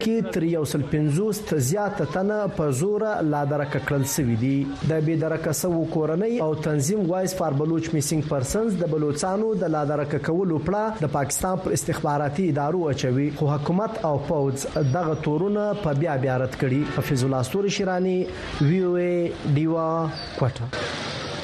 کې تر 150 زیاته تنه په زور لا درکه کړل شوې دي. د بي درکه سو کورنۍ او تنظیم وایس فار بلوچ میسینګ پرسنز د بلوچستانو د لا درکه کولو پړه د پاکستان پر استخباراتي ادارو اچوي، خو حکومت او پوز دغه تورونه په بیا رد کړي. حفیظ الله استوري شیرانی، وی او ای دیوا کوټه.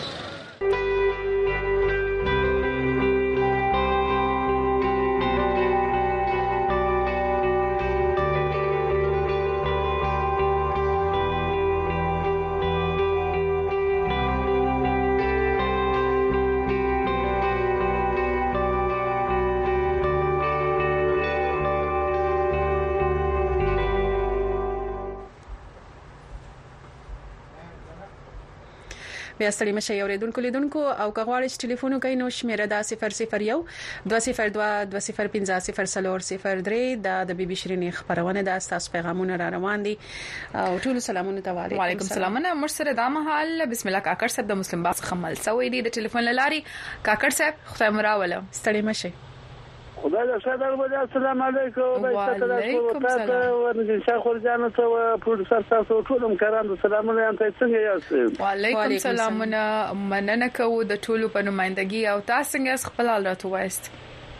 بیا ستړي مشه اوریدونکو لیدونکو او کغواړی چې ټلیفون کوي نو شمیره دا 001 202 205 د بي بي شيرين خبرونه د تاسو پیغامونه را روان دي او ټول سلامونه ته وعلیکم السلام. مر سره د مهال بسم الله کاکړ صاحب د مسلم باغ خمل سوي دي د ټلیفون لاري. کاکړ صاحب خدای مراوله ستړي مشه. خدای دې ساده ورته. السلام علیکم. وعلیکم السلام. ورنګ خور جان ته پروډوسر تاسو ټولم کاران سلامونه یم. تاسو څنګه یاست؟ وعلیکم السلام. مننه کوو د ټولو په نمائندګي او تاسو څنګه خپل حال راته وایست؟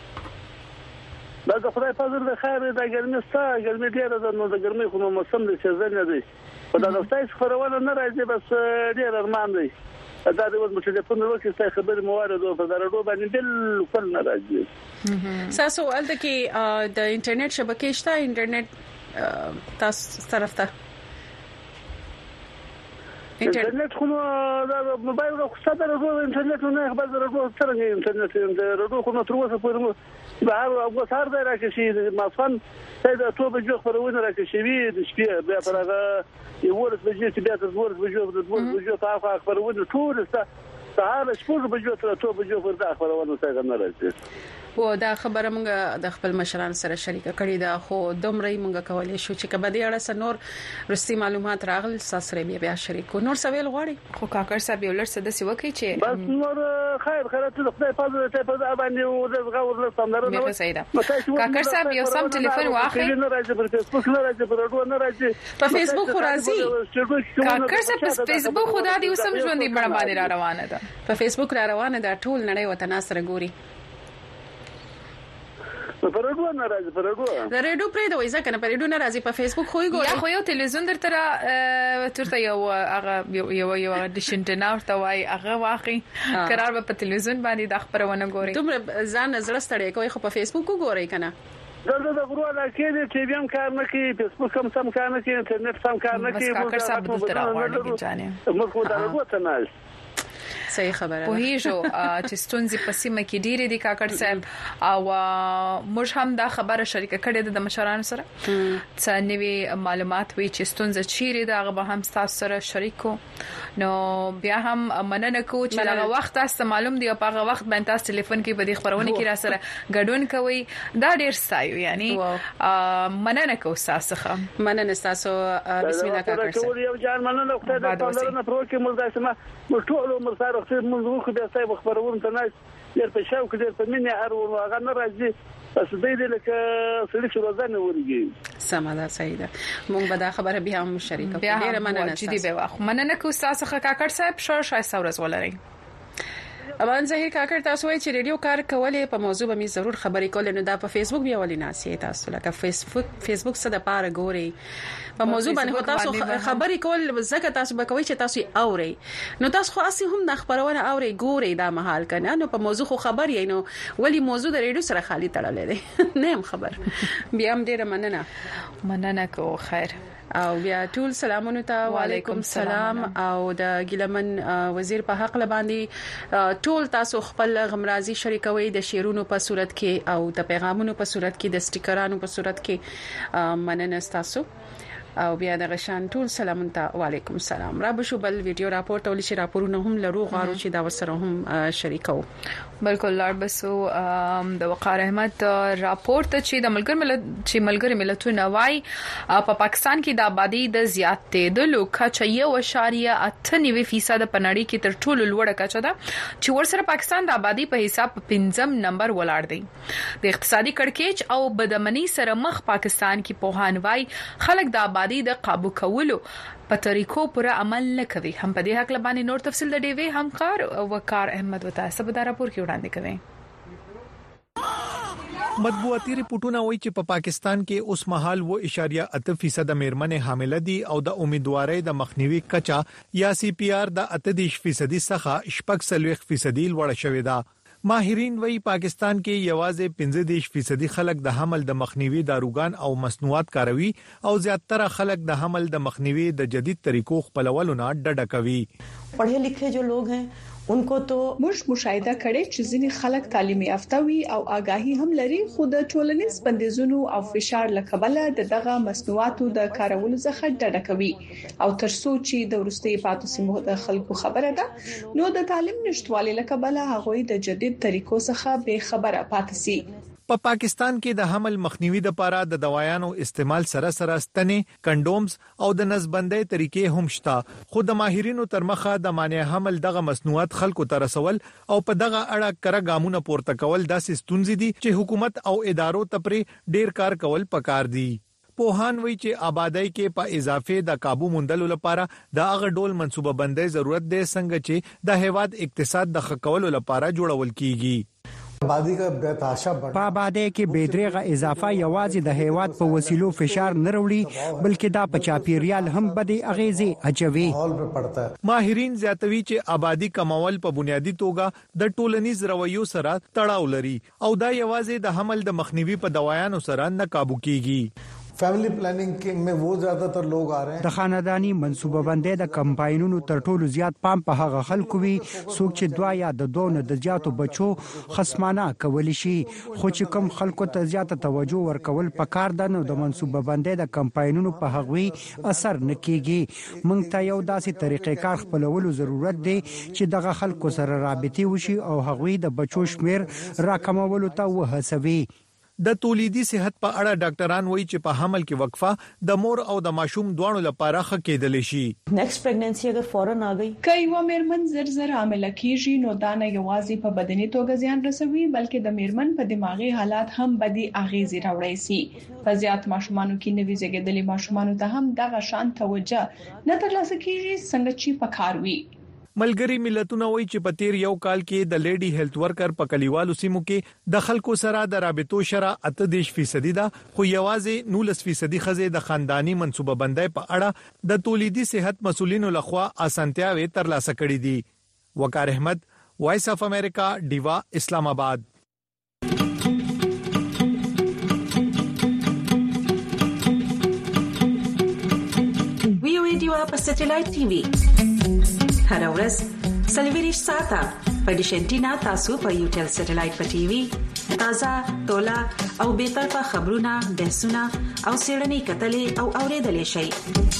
دا خدای په فضل د خیر د ګرمي ستا ګرمي ډیره ده، نو د ګرمي خو موسم د سیزن دی. خدای د تاسو خبرونه نه راځي، بس ډیر ارمان دی. دا د وځ مشه په نوو کې څه خبر موارد او په درډو باندې بالکل نه راځي. تاسو ولته کې د انټرنیټ شبکې شته؟ انټرنیټ تاسو طرف ته انټرنیټ خو دا موبایل خو څه درو انټرنیټ نه خبر درو څنګه انټرنیټ درو خو نو تر اوسه پورې بهر او سهار دی راکې شي مافن دا ټوب جو خبرونه راکې شي د شپې بیا پرغه یو ورځ بجې چې بیا تر ورځ بجو تاسو خبرونه ټول سهار شپږ بجو تر ټوب جو پر دا خبرونه څنګه نه راځي. و دا خبره مونږ د خپل مشران سره شریک کړی دا، خو دومره مونږ کولای شو چې کبه دې اړه سنور رستي معلومات راغل ساسره بیا شریکو نور سویل غواړي. خو کاکړ صاحب یو لړ څه د سیوکې چې بس نور خیر خیرات د خدای په دې باندې او د غوړ له سندره نه سیدا. کاکړ صاحب یو سم ټلیفون واخلي. نه راځي پر فیسبوک نه راځي پر اډو نه راځي په فیسبوک خو راځي. کاکړ صاحب په فیسبوک خدا دې وسم ژوندې بڼه باندې را روانه ده. په فیسبوک را روانه ده، ټول نړۍ وته ناس سره ګوري. په رډو نه راځي، په رډو د رډو پرې دوی ځکه نه په رډو نه راځي، په فیسبوک خو یې ګوري. یا خو یو تلویزیون درته یو هغه یو ډیشنټنا ورته وای هغه واخی قرار په تلویزیون باندې د خبرونه ګوري. دومره ځان زړه ستړی کوي خو په فیسبوک ګوري کنه. د غرونه کې ټي وی هم کار نه کوي، فیسبوک هم سم کار نه کوي، انټرنیټ سم کار نه کوي. کاکړ صاحب دلته راوړل کیږي. موږ خو دا وروته نه صحیح خبره په هیڅو چې ستونزې په سیمه کې ډېرې دي کاکړ صاحب، او موږ هم دا خبره شریک کړې ده د مشرانو سره چې نوې معلومات وي چې ستونزې چیرې ده، هغه به هم تاسو سره شریکو. نو بیا هم مننه کوو چې هغه وخت تاسو معلوم دی او هغه وخت باندې تاسو ټلیفون کې په دې خبرونه کې را سره ګډون کوي. دا ډېر ستایو، یعنی مننه کوو تاسو ښه. مننه تاسو. بسم الله کاکړ صاحب. یو ځان مننه خدای دې پالنه پرو کې موږ داسمه ټول عمر سره موږ خو د صاحب خبرونه ته نه ډېر په شوق ډېر په مینه هر هغه نه راځي، بس دې لکه سړي چې روزانه ورګي. سمه صحیح ده. موږ به دا خبره بیا هم شریکو. ډېر مننه چې دی به واخ مننه کوو تاسو کاکړ صاحب. شایسته ورځ ولرئ. امان ظاهر کاکړ تاسو وایي چې ریډیو کار کولې په موضوع به می ضرور خبرې کول، نو دا په فیسبوک بیا ولې ناسي تاسو لکه فیسبوک څخه د پاره ګوري په موضوع باندې تاسو خبرې کول زکه تاسو به کوي چې تاسو اوري، نو تاسو خو اصلي هم د خبرونه اوري ګوري دا محل کنه، نو په موضوع خو خبر یې نو ولی موضوع د ریډیو سره خالی تړلې ده نه هم خبر. بیا هم ډیره مننه کو خیر او بیا ټول سلامونه ته وعلیکم السلام. او د ګلمن وزیر په حق باندې ټول تاسو خپل غمرازي شریکوي د شیرونو په صورت کې او د پیغامونو په صورت کې د سټیکرانو په صورت کې مننه تاسو. او بیا د غشان ټول سلام ته وعلیکم السلام. را بشو بل ویډیو راپور ټول شي راپورونه هم لرو غواړو چې دا وسره هم شریکو. بالکل لار بسو د وقار احمد راپور ته چې د ملګری ملتونو وايي په پاکستان کې د آبادی د زیاتېدلو کچه 1.98% په نړۍ کې تر ټولو لوړه کچه ده چې ورسره پاکستان د آبادی په حساب 5م نمبر ولاړ دی. د اقتصادي کړکېچ او بدامنۍ سره مخ پاکستان کې پوهان وايي خلک د آبادی د قابو کولو په طریقو پورې عمل نه کوي. هم په دې حق لبانې نور تفصیل د ډیوی همکار وقار احمد وتا سبا راپور کې وړاندې کوي. مطبوعاتي ریپورتونه وایي چې په پاکستان کې اوس مهال 0.8% میرمنې حامله دي او د امیدوارۍ د مخنیوي کچه یا CPR د 38% څخه 40% لوړه شوې ده. ماهرین وایي پاکستان کې یوازې 15% خلک د حمل د مخنیوي داروګان او مصنوعات کاروي او زیاتره خلک د حمل د مخنیوي د جدید طریقو خپلولو نه ډډه کوي. पढ़े लिखे जो लोग हैं उनको तो مشاهده کړي چې ځینې خلک تعلیم یافته وي او آگاهي هم لري خو د ټولنیز بندیزونو او فشار لکبله دغه مصنوعاتو د کارولو څخه ډډه کوي او ترڅو چې د ورستي پاتو سیمو د خلکو خبره ده نو د تعلیم نشټوالي لکبله هغه د جدید طریقو څخه به خبره پاتې سي. په پاکستان کې د حمل مخنیوي لپاره د دوايانو استعمال سره ستنې کنډومز او د نسبندۍ طریقې هم شته خو د ماهرینو تر مخه د مانع حمل دغه مصنوعات خلکو ته رسول او په دغه اړه کړه ګامونه پورته کول داسې ستونزې دي چې حکومت او ادارو ته پرې ډیر کار کول پکار دي. پوهان وایي چې آبادی کې په اضافه د قابو موندلو لپاره د هغه ډول منصوبه بندۍ ضرورت دی څنګه چې د هیواد اقتصاد د ښه کولو لپاره جوړول کیږي. په آبادی کې بېدریغه اضافه یوازې د هیواد په وسیلو فشار نه وروړي بلکې دا په چاپیریال هم بدې اغیزې اچوي. ماهرین زیاتوي چې آبادی کمول په بنیادی توګه د ټولنیز رویو سره تړاو لري او دا یوازې د حمل د مخنیوي په دوايانو سره نه قابو کیږي. فیملی پلاننګ کې میں وہ زیادہ تر لوگ آ رہے ہیں د خاندانی منصوبه بندۍ د کمپاینونو تر ټولو زیات پام په هغه خلکو وی څوک چې دوا یا د دوه د زیاتو بچو خصمانه کولی شي خو چې کم خلکو ته زیاته توجه ورکول پکار ده نو د منصوبه بندۍ د کمپاینونو په هغوی اثر نکېږي. موږ ته یو داسې طریقې کار خپلولو ضرورت دی چې دغه خلکو سره رابطه وشي او هغوی د بچو شمیر راکمولو ته وهڅوي. د تولیدي صحت په اړه ډاکټران وایي چې په حمل کې وقفه د مور او د ماشوم دواړو لپاره ښه کېدل شي. نیکسټ پریګننسي اگر فورن آ گئی کای و میرمن زر حامل کیږي نو دا نه یوازې په بدني توګه زیان رسوي بلکې د میرمن په دماغي حالات هم بدی اغیزې راوړي سي. په زیات ماشومانو کې نوي زیږیدلي ماشومانو ته هم دغه شان توجه نه ترلاسه کیږي څنګه چې پکار وي. ملګری ملتونه وایي چې په تیر یو کال کې د لیډي هیلث ورکر په کلیوالو سیمو کې د خلکو سره د رابطو شرح 38% ده خو یوازې 19% خزې د خاندانی منصوبه بندۍ په اړه د تولیدي صحت مسولینو لخوا اسانتیاوي ترلاسه کړې دي. وقار احمد وایس اف امریکا ډیوا اسلام آباد. ویو ډیوا په سټلایټ ټي وي هر ورځ سلویریش ساته په ډیشنټینا تاسو په یوټل سټلایټ په ټي وي تازه تولا او به طرفه خبرونه بحثونه او سیړنی کتلې او اوریدلې شي.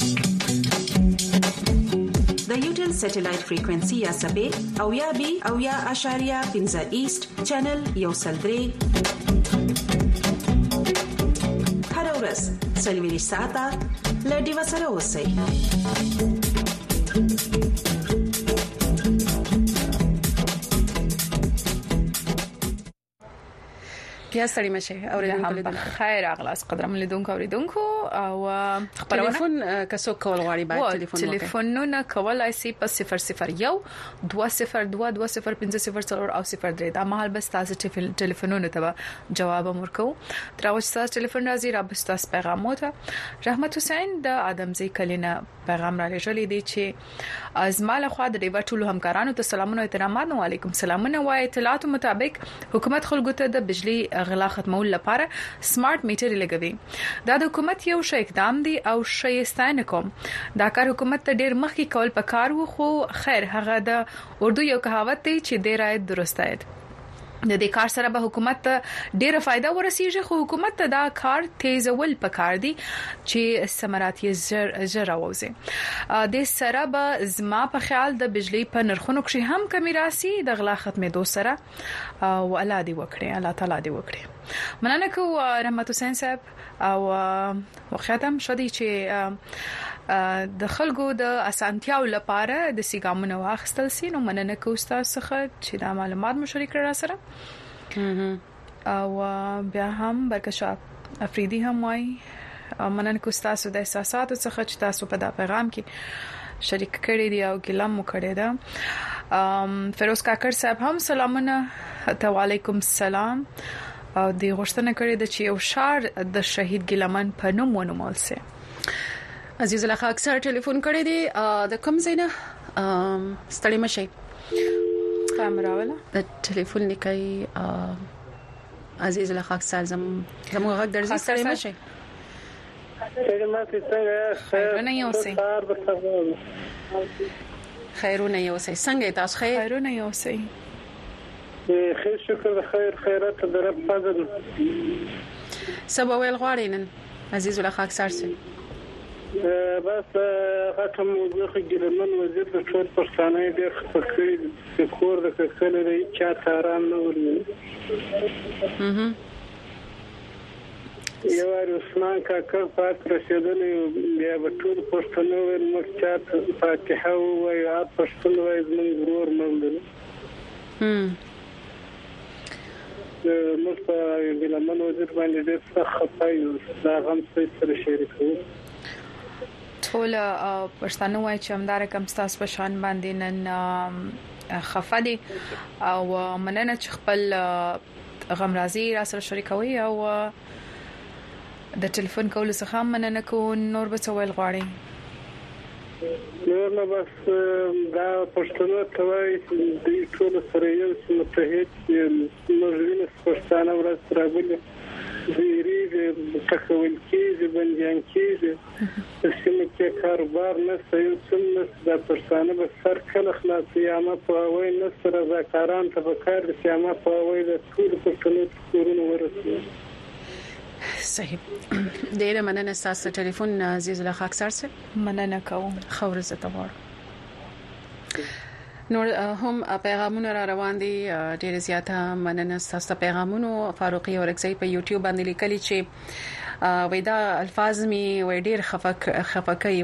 د یوټل سټلایټ فریکوئنسي یا سبې او یا بي او یا اشاریه 15 ایست چینل یو سلدري هر ورځ سلویریش ساته لډي وسره اوسئ. بیا ستړي مشه اوریدونکو لیدونکو خیر اغلاس قدرمن لیدونکو اوریدونکو او ټلیفون کسو کول غواړي باید ټلیفونونه کولای شي په 001 202 2050 او 03 دا مهال بس تاسو ټلیفونونه ته جواب ورکو. تراوش تاسو ټلیفون راځي را بس تاسو پیغام وته. رحمت حسین د ادمزی کلینا پیغام را لېږلی دی چې ازماله خو د ډیوا ټولو همکارانو ته سلامونه او احترامات. وعلیکم السلام. وای اطلاعات مطابق حکومت خلکو ته د بجلی غلا ختمول لپاره سمارټ میټر لګوي. دا د حکومت یو شی اقدام دی او شی ستاینه کوم. دا کار حکومت ته ډیر مخکې کول پکار وو خو خیر هغه د اردو یو کہاوت دی چې ډیر درست دی. د دې کار سره به حکومت ډیره فائدہ ورسیږي خو حکومت ته دا کار تیزول پکار دي چې ثمرات یې زر راوځي د سره به زما په خیال د بجلی په نرخونو کې هم کمی راسي د غلا ختمېدو سره او الله دې وکړي الله تعالی دې وکړي مننه کوم رحمت حسین صاحب او ختم شدي چې د خلکو د اسانتیاو لپاره د سیګامونو واخستل سي نو مننه کوم تاسو څخه چې دا معلومات مو شریک کړل سره او بیا هم برکشا افریدي هم وای مننه کوم تاسو د احساساتو څخه چې تاسو په دا پیغام کې شریک کړی دی او ګلام مو کړی دا فیروز کاکر صاحب هم سلامونه وعلیکم السلام او د غوښتنه کړې د چې یو شار د شهید ګلمن په نوم ونومول سي عزیز الله اکثر ټلیفون کړی دی د کوم ځای نه ستړي مشي کیمرا ولا د ټلیفون لیکي عزیز الله اکثر زموږ غږ درځي ستړي مشي خیرونه یوسي خیرونه یوسي څنګه تاسو خیرونه یوسي خیر شکر خیر خیرات در رب فضل سبا ویل غواړي نن عزیز الله اکثر سي بس غټه موضوع ګلمن وزیر د ټول پښتانه ډېر خپکړي د کور د ککل لري چا تاران نه ورني یو عثمان کاکا پات رسیدلې بیا په ټول پښتنو ول مکچات فاتحه او یا پښتون وای زموږ ورور مولد مست ګلمن وزیر باندې ډېر سخت پایو دا غم سره شریکو ټول پښتانه وای چې همدار کم ستاسو په شان باندې نن خفدي او مننه چې خپل غم راضي را سره شریکوي او د ټلیفون کول څخه مننه کو نور به څویل غواړي نور نو بس دا پښتنو ته وای د ټول سره یو متحد نورینه پښتانه ورځ راغلي زیری د تکول کېږي بنديان کېږي چې موږ کاروبار نه سوي څنګه د پښتانه به سر کله خلاصي اما په وای نه سره ذکران ته وکړ چې اما په وای د ټول پښتنو کورونه ورسي صحیح ډیره مننه تاسو ټلیفون عزیز الله اکثر سره مننه کوم خورزه تبار نور هم پیغامونه را روان دي ډېر زیاته مننه تاسو پیغامونو فاروقي اورکزی په یوټیوب باندې لیکلي چې وای دا الفاظ می وای ډېر خفقای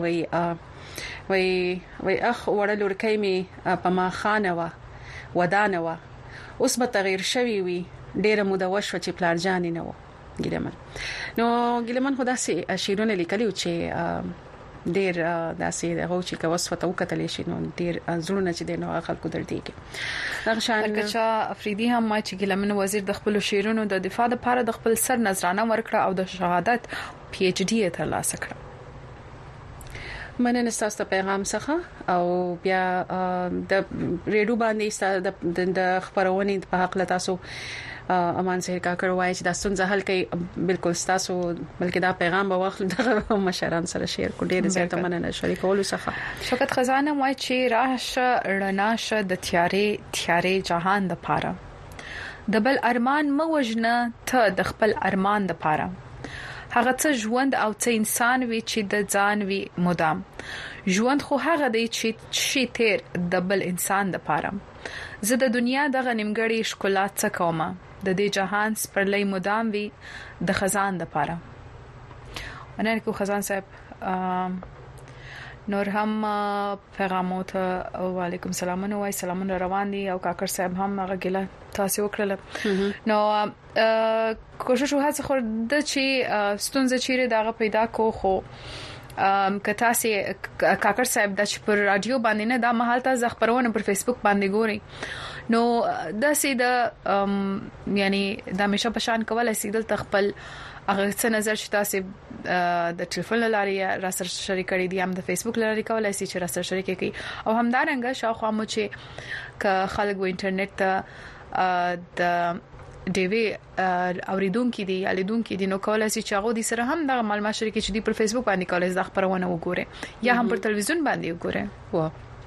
وای اخ وړل ورکې می په ما خانوا ودانوا اوس به تغییر شوی وي ډېر موده وشو چې پلان جان نه و ګلمن خدا سي شیرونه لیکلي چې ډیر داسې دغه چې کوسفته وکټلې شي نو ډیر زړونه چې د نو خلکو درتيږي دا شان کچا افریدي هم ما چې ګلمن وزیر د خپل شیرونو د دفاع لپاره د خپل سر نظرانه ورکړه او د شهادت پی ایچ ډی ترلاسه کړه مننه تاسو پیغام څخه او بیا د ریډیو باندې د خبرونه په حق تاسو امان سهر کاکر وای چې دا ستونزه حل کوي بالکل تاسو بلکې دا پیغام به وخت د مشران سره شیر کو ډیر زیاته مننه شریکول څخه شوکت خزانه وای چې راشه رڼاشه د تیارې جهان د پاره د بل ارمان موجنه ته د خپل ارمان د پاره هغه څه ژوند او څه انسان وی چې د ځان وی مدام ژوند خو هغه دی چې شي تیر د بل انسان د پاره زه د دنیا د غنیمګړی ښکلا څخه کومه د دې جهان سپرلې مدام وی د خزان د پاره مننه کو خزان صاحب نور هم پیغامات وعلیکم السلام نو وای سلامونه روان دي او کاکر صاحب هم هغه ګله تاسو وکړل نو کوشش وکړه خو د چې ستونزه چیرې داغه پیدا کو خو کتا سي کاکر صاحب د پر رادیو باندې نه د محل ته خبرونه پر فیسبوک باندې ګوري نو د سي د یعنی د همیشه پشان کول سیدل تخپل هغه څه نظر شته سي د ټلیفون لاري را سره شریک کړي دي هم د فیسبوک لاري کولای شي چې را سره شریک کړي او همدارنګه شاوخوا مو چې ک خلک و انټرنیټ ته د دیوی اوریدونکو دي الیدونکو دي نو کولای شي چې هغه د سره هم د معلومات شریک چې دی پر فیسبوک باندې کولای د خبرونه وګوره یا هم پر تلویزیون باندې وګوره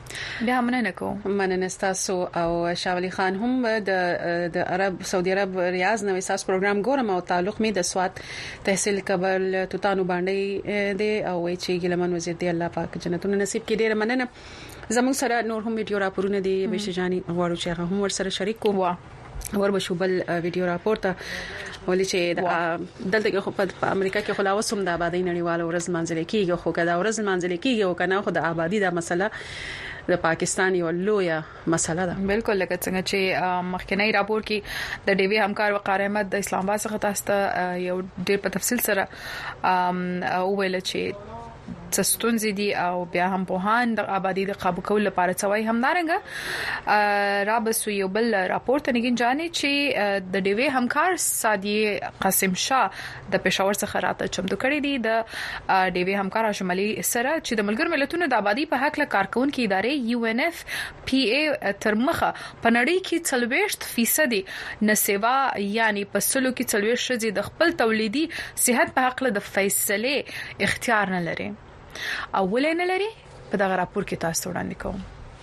بیا مننه کوم. مننه تاسو او شاه علي خان هم د عرب سعودي عرب ریاض نو اساس پروګرام ګورم او تعلق می د سواد تحصیل قبل توتانو باندې دی او چې ګلمن وزیر دی الله پاک جنتونه نصیب کړي. ډیر مننه. زموږ سره نور هم ویډیو راپورونه دي بشجاني غواړو چې هم ور سره شریک کوو وربشوبل ویډیو راپورته ولې چې دلته خو په امریکا کې خلاصوم د آبادی نړیواله ورځ منځل کېږي خو کدا ورځ منځل کېږي او کنه خو د آبادی د مسله د پاکستان یو لویه مسله ده. بالکل لکه څنګه چې مخکنی راپور کې د ډیوی همکار وقار احمد د اسلام آباد څخه تاسو ته یو ډیر په تفصیل سره ویل چې څستونزې دي او بیا هم په هان د آبادی د قابو کول لپاره څوي همدارنګه را بسو یو بل راپور ته نګین جانې چې د ډیوی همکار سادي قاسم شاه د پېښور څخه راته چمتو کړی دی د ډیوی همکار شمالي سره چې د ملګر ملتونو د آبادی په حق له کارکونکو ادارې UNFPA تر مخه په نړۍ کې 40% نسوا یعنی په سلو کې 40% د خپل تولیدي صحت په حق له د فیصله اختیار نه لري او ولې نه لري. په دغه راپور کې تاسو وړاندې کوم.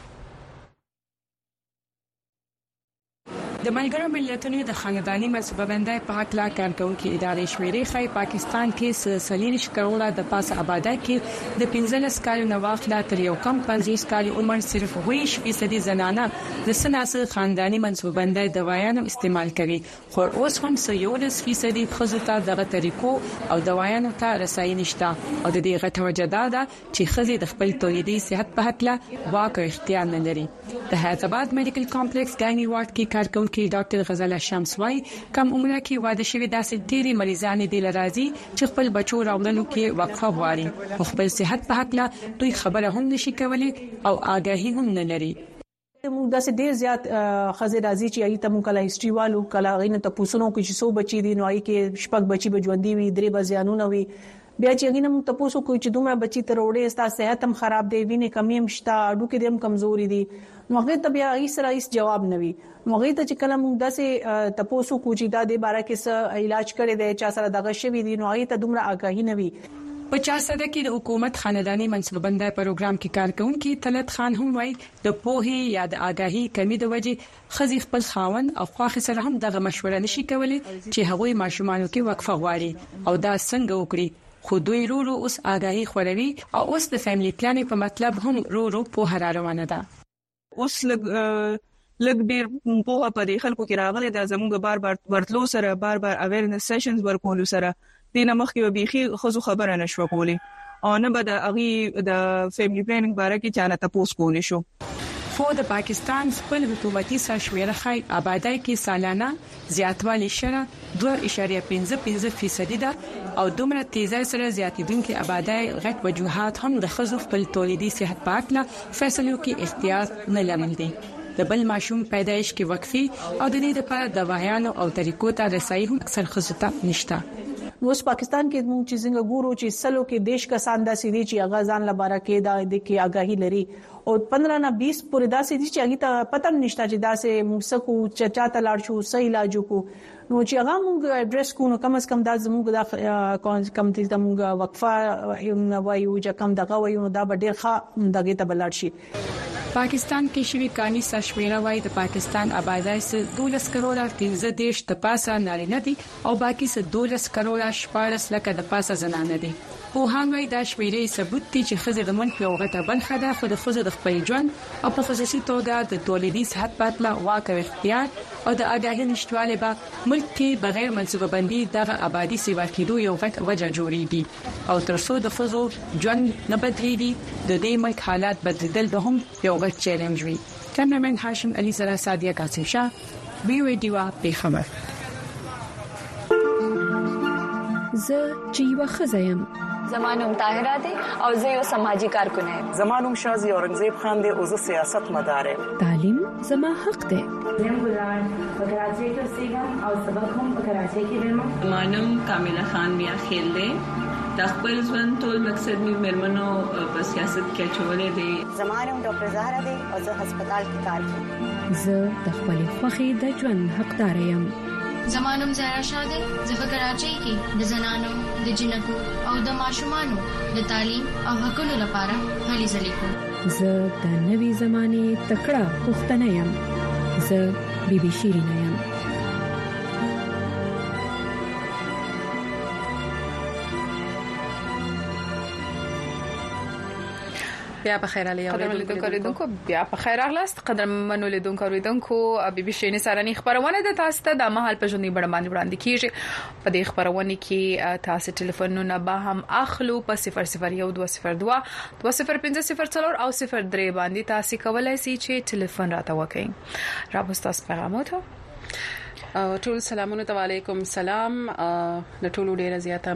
د ملګرو ملتونو د خاندانی منصوبه بندۍ په حق لا کارکونکو ادارې شمیرې خای پاکستان کې سلیریش کروڑه د پاسه آبادی کې د 15 کال نو واخلا تر یو کم 50 کال عمر صرف 20% زنانه د سناسه خاندانی منصوبه بندۍ دوايانو استعمال کوي خو اوس هم 40% خزته دغه طریقو او دوايانو ته رسایي نشته او د دې غټه وجدا ده چې خزي د خپل تولیدي صحت په حق لا واقع اختیار نه لري. د حیدرآباد میډیکل کمپلیکس ګاینی وارد کې کارکونکو کې ډاکټر غزاله شمس وايي کم عمره کې واده شوی داسې ډېری مریضان دي لراځي چې خپل بچو راوړلو کې وقفه غواړي او خپل صحت په حق لا دوی خبره هم نشي کولای او آگاهي هم نه لري. موږ داسې ډېر زیات خزه راځي چې ایته موږ کله هیستوري والو کله غینه ته پوسونو کې چې 100 بچي دي نو ای کې شپږ بچي به ژوندۍ وي درې بزیانونه وي بیا چې غینه موږ ته پوسو کوی چې دومره بچي تر وړې استا صحت هم خراب دی وینې کمی هم شته اډو کې هم کمزوري دي نو هغه ته بیا هیڅ رئیس جواب نوي نو هغه ته چې کله موږ داسې تاسو کو چې د باره کې څه علاج کړي دی چا سره دغه شوی دي نو هغه ته دومره آگاهی نوي. 50% کې د حکومت خاندانی منصوبه بندۍ پروګرام کې کارکونکو طلعت خان هم وايي د پوهې یا د آگاهی کمی د وجې خزي خپل خاون او خواخ سره هم دغه مشوره نشي کولای چې هغوی ماشومانو کې وقفه غواړي او دا څنګه وکړي خو دوی رورو اوس آگاهی خوروي او اوس د فیملی پلانینګ په مطلب هم رورو په روانه ده. اوس لګ ډیر په پدې خلکو کې راغلي د زموږ بار ورتلو سره بار اویرنس سیشنز ورکول سره دینه مخکې وبېخي خو خبره نشو کولی او نه به د اغي د فیملی پلانینګ باره کې چانه تاسو کولی شو. خو د پاکستان خپل حکومتي سرشمیره خای آبادی کې سالانه زیاتوالی شره 2.55% ده او دومره تیزه سره زیاتېدونکو آبادی غټ وجوهات هم د خزو خپل تولیدي صحت پاکله فیصلو کې اختیار نه لرل دي. د بل ماشوم پیدایش کې وقفي او د دې لپاره دوايانو او طریقو ته رسایي هم اکثر خزو ته نشته. اوس پاکستان کې موږ چې څنګه ګورو چې سلو کې دیش کسان داسې دي چې اغازان لپاره کې دا د کې آگاهی لري او 15 نه 20 پورې داسې دي چې هغه ته پته نشته چې داسې موږ سکو چا ته لاړ شو صحیح علاج کو نو چې هغه موږ اډریس کو نو کم از کم دا زموږ د کم دي زموږ وقفه وایو چې کم دغه وایو دا به ډیر ښه دغه ته بلل شي. پاکستان کې شوی کانی سرشمیره وايي د پاکستان آبادی سره 12 کروڑه 13 د پاسه نارینه دي او باقي سره 12 کروڑه 14 لکه د پاسه زنانه دي. په هغه د شمیرې ثبوت دي چې خزه د منځ په وغته بنخه ده خو د خزه د خپل ژوند او په خصوصي توګه د تولیدي صحت پاتله واقع اختیار او د آگاهی نشټواله به ملک کې بغیر منصوبه بندي د آبادی سیوا کېدو یو غټ وجه جوړیږي او ترڅو د خزو ژوند نه بدلیږي د دې ملک حالات بدلیدل به هم یو غټ چیلنج وي. کیمرمن هاشم علي سره سادیه قاسم شاه بي وي ډیوا په خبر. زه جیوا خزایم زمانوم طاهره دي او زه یو سماجی کارکون یم. زمانوم شازي اورنګزیب خان دی او زه سیاست مدار یم. تعلیم زما حق دی. زم ګلان په کراچۍ کې اوسېږم او سبق هم په کراچۍ کې وایم. زمانوم کامله خان میا خیل دی. د خپل ژوند ټول مقصد می مرمنو په سیاست کې چولې دي. زمانوم ډاکټر زهرا دی او زه هسپتال کې کار کوم. زه د خپل خوخي د ژوند حقدار یم. زمانم زهرا شاده زه په کراچۍ کې د زنانو د جنکو او د ماشومانو د تعلیم او حقوقو لپاره هلې ځلې کوم. زه د نوي زمانه تکړه پښتنه یم. زه بيبي شيرين یم. بیا په خیر علي اوریدونکو بیا په خیر اغلاست قدر منولیدونکو اوریدونکو بيبي شيرين سارني خبرونه د تاسو ته د مهال په ژوندۍ بڼه وړاندې کیږي. په دې خبرونه کې تاسو ټلیفونونه به هم اخلو په 001202 2050 او 03 باندې تاسو کولای شئ چې ټلیفون راته وکړئ. راوستاس پیغاماتو ټول سلامونه علیکم سلام د ټولو ډیره زیاته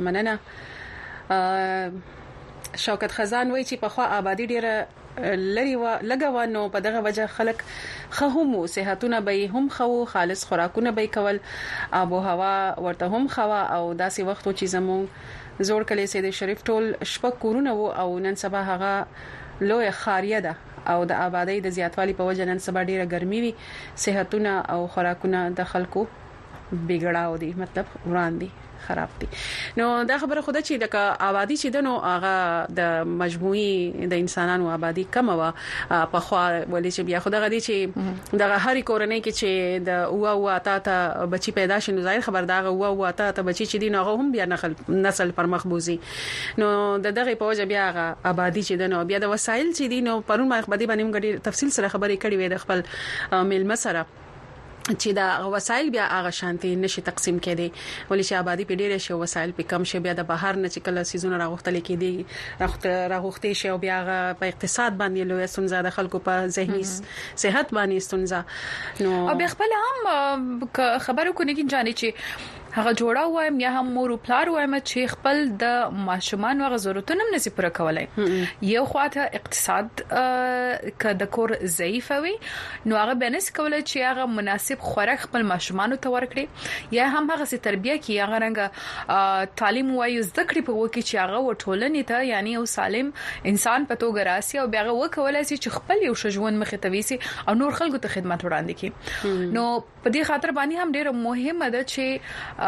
مننه. شوکت خزان وایي چې په خوا آبادی ډیره لري و لګوانو په دغه وجه خلک خهمو صحتونه به هم خو خالص خوراکونه به کول ابو هوا ورته هم خوا او داسې وختو چې زمو زوړ کلی سید شریف ټول شپه کورونه وو او نن سبا هغه لوی خاریه ده او د آبادی د زیاتوالي په وجه نن سبا ډیره ګرمي وي صحتونه او خوراکونه د خلکو بګړاو دي مطلب وړاندې خراب دي. نو دا خبره خو ده چې د آبادی چې دنو هغه د مجموعي د انسانانو آبادی کم و په خوا ولې چې بیا خدای غدي چې د هرې کورنۍ کې چې د او اتا بچي پیدا شي نو ظاهر خبر دا او اتا بچي چې دي نو هم بیا نسل پر مخبوزي نو دغه په وجه بیا هغه آبادی چې دنو بیا د وسایل چې دي نو پرون ما خبري باندې غړي تفصیل سره خبرې کړې وې د خپل ملمه سره چې دا وسایل بیا هغه شانتي نشي تقسیم کړي ولې چې آبادی په ډیره شی وسایل په کم شي بیا د بهر نه چې کله سيزونه راغختل کېدي راغختي شي او بیا په اقتصاد باندې لوی ستونزه د خلکو په ذهني صحت باندې ستونزه نو او بیا خپل هم خبرو کو نه کیږي چې هغه جوړا وایم یا هم مور او پلار وایم چې خپل د ماشومان او ضرورتونو نسی پوره کولای. یو خواته اقتصاد ک د کور ضعیف وي نو هغه بنس کولای چې هغه مناسب خوراک خپل ماشومان ته ورکړي یا هم هغه سي تربیه کی هغه رنګ تعلیم وایي زده کړې په وکه چې هغه وټولنې ته یعنی یو سالم انسان په توګه راسي او بیا هغه وکولای چې خپل یو شجون مخه تويسي او نور خلکو ته خدمت وړاندې کړي. نو په دې خاطر باندې هم ډیره مهمه ده چې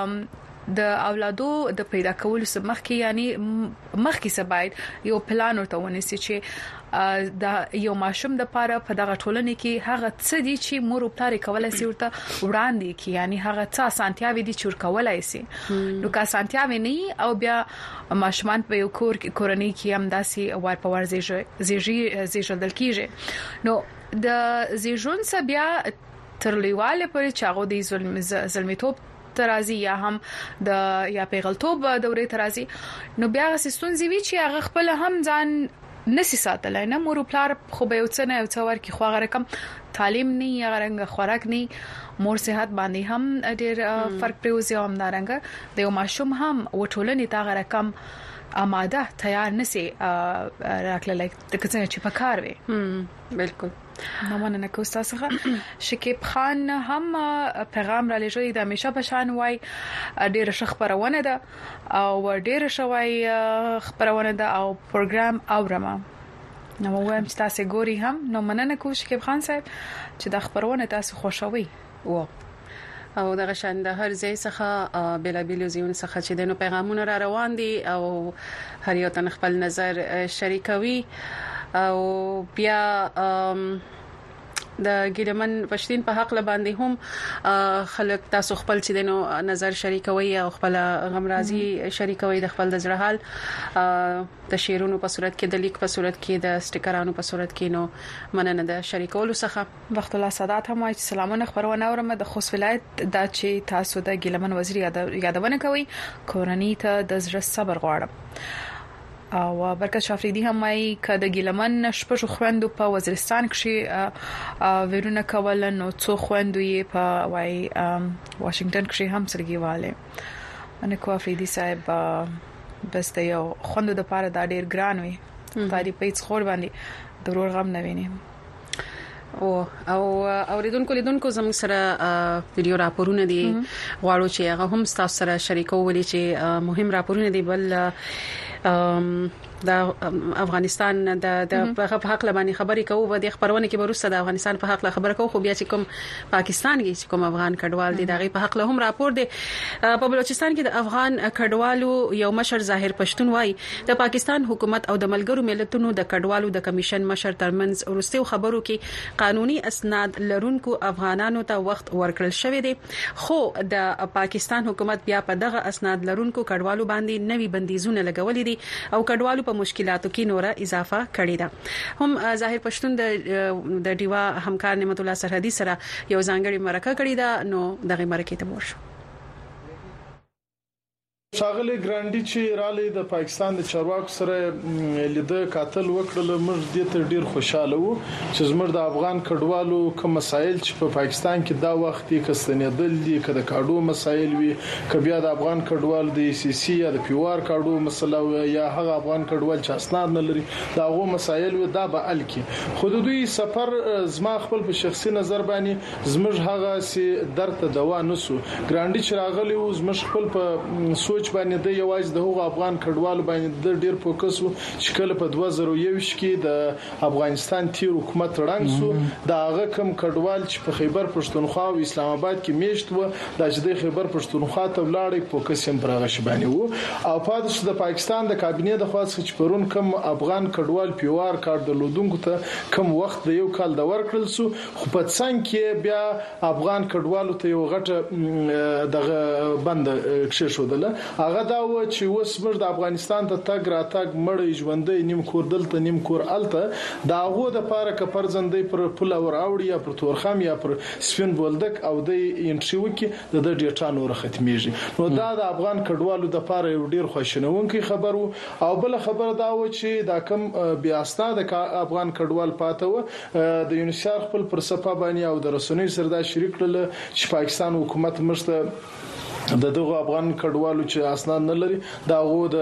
د اولادو د پیدا کولو سمخ کې یعنی مخ کې سباید یو پلان ورته ونیسي چې د یو ماشوم د پاره په دغه ټولنې کې هغه څه دي چې مور او پلار کولای شي ورته وړاندې کی یعنی هغه څه سانتیاوي دي چې کولای شي نو که سانتیاوي نه او بیا ماشومان په یو کورنۍ کې هم داسي وای په ورزې زیږیدل کیږي نو د زیږون څخه بیا ترلیواله پر چاغو دی ظلمتوب ترازی یا هم د یا پیغلتوب دورې ترازی نو بیا سستونزي وی چې هغه خپل هم ځان نسی ساتلای نه مور پلار خو به یوڅنه یو څور کې خو هغه کم تعلیم نه یا رنګ خوراک نه مور صحت باندې هم ډېر فرق پریوزي هم دارنګ د یو ماشوم هم وټولنې تا غره کم آماده تیار نسی راکلای د کڅنه چې پکار وي بالکل نو مننه کوم تاسو شکیب خان هم پیغام را لېږي د همیشه بشان وای ډېر خبرونه ده او ډېر شوی خبرونه ده او پروګرام اورما نو وایم چې تاسو ګوري هم نو مننه کوم شکیب خان صاحب چې د خبرونه تاسو خوشوي و او دغه شان د هر ځای څخه بلابل زیون څخه چې دنو پیغامونه را روان دي او هر یو تن خپل نظر شریکوي او بیا د ګیلمن پښتين په حق لباندې هم خلک تاسو خپل چې دنو نظر شریکوي او خپل غمرازي شریکوي د خپل د زړه حال د شیرونو په صورت کې د لیک په صورت کې د سټیکرانو په صورت کې نو مننه د شریکولو څخه وخت الله سادات هم وايي سلامونه خبرونه اورم د خوست ولایت د چې تاسو د ګیلمن وزیر یادونه کوي کورنۍ ته د زړه صبر غواړم او برکت شافریدی هم وايي ک د ګیلمن شپږ خويندو په وزیرستان کې ورونه کول نو څو خويندو یې په وايي واشنگټن کې هم سرګیواله ان کو افریدی صاحب بس ته یو خوند د پاره د ډیر ګران وي تاری پیڅ خور باندې ضرور غم نه ویني او اوریدونکو لیدونکو زموږ سره ویډیو راپورونه دي غواړو چې هغه هم تاسو سره شریکو ولې چې مهم راپورونه دي بل د افغانستان د په حق لبانې خبرې کوو و د خبرونه کې ورسره د افغانستان په حق خبره کوو خو بیا چې کوم پاکستان کې کوم افغان کډوال دي دغه په حق له هم راپور دی په بلوچستان کې د افغان کډوالو یو مشر ظاهر پښتون وای د پاکستان حکومت او د ملګرو ملتونو د کډوالو د کمیشن مشر ترمنځ ورستیو خبرو کې قانوني اسناد لرونکو افغانانو ته وخت ورکړل شوی دی خو د پاکستان حکومت بیا په دغه اسناد لرونکو کډوالو باندې نوي بندیزونه لګولې دي او کډوالو په مشکلاتو کې نوره اضافه کړې ده هم ظاهر پښتون د ډیوا همکار نعمت الله سرحدي سره یو ځانګړي مرکه کړې ده نو دغه مرکه ته ورشو شاغلی ګرانډي چې رالي د پاکستان د چارواکو سره لیده قاتل وکړل موږ دې ته ډیر خوشاله وو چې زموږ د افغان کډوالو کوم مسایل چې په پاکستان کې دا وخت کې کستنیدل دي کله کاډو مسایل وي کبیا د افغان کډوال د سی سی یا د پیوار کاډو مسله یا هغه افغان کډوال چې اسناد نه لري دا غو مسایل وي دا به ال کې خود دوی سفر زما خپل په شخصي نظر باندې زموږ هغه سي درته دوا نسو ګرانډي چې راغلی وو زموږ خپل په سوچ باندې د یوازې د هغو افغان کډوالو باندې د ډیر فوکس وو چې کله په 2021 کې د افغانستان تیر حکومت رنګ سو دا هغه کم کډوال چې په خیبر پښتونخوا او اسلام آباد کې میشت وو د چې د خیبر پښتونخوا ته ولاړ فوکس هم پرغه شبانی وو او پاتې د پاکستان د کابینې د خاص چې پرون کم افغان کډوال پیوار کار درلودونکو ته کم وخت د یو کال د ورکړل سو خو په څنګه کې بیا افغان کډوالو ته یو غټه دغه بند کښې شودله هغه دا و چې اوس موږ د افغانستان ته تګ راتګ مړ ژوندې نیم کور دلته نیم کور الته دا غو د پاره ک پرځندې پر پله ور اوړي یا پر تورخم یا پر سپین بولدک او د انټریو کې د ډیټا نور ختميږي نو دا د افغان کډوالو د پاره یو ډیر خوشنونکي خبر او بل خبر دا و چې دا کم بیا استاد افغان کډوال پاته و د یونیسار خپل پر صفه باندې او د رسنۍ سره دا شریک کړل چې پاکستان حکومت مشته د دغه افغان کډوالو چې اسناد نه لري دا غو د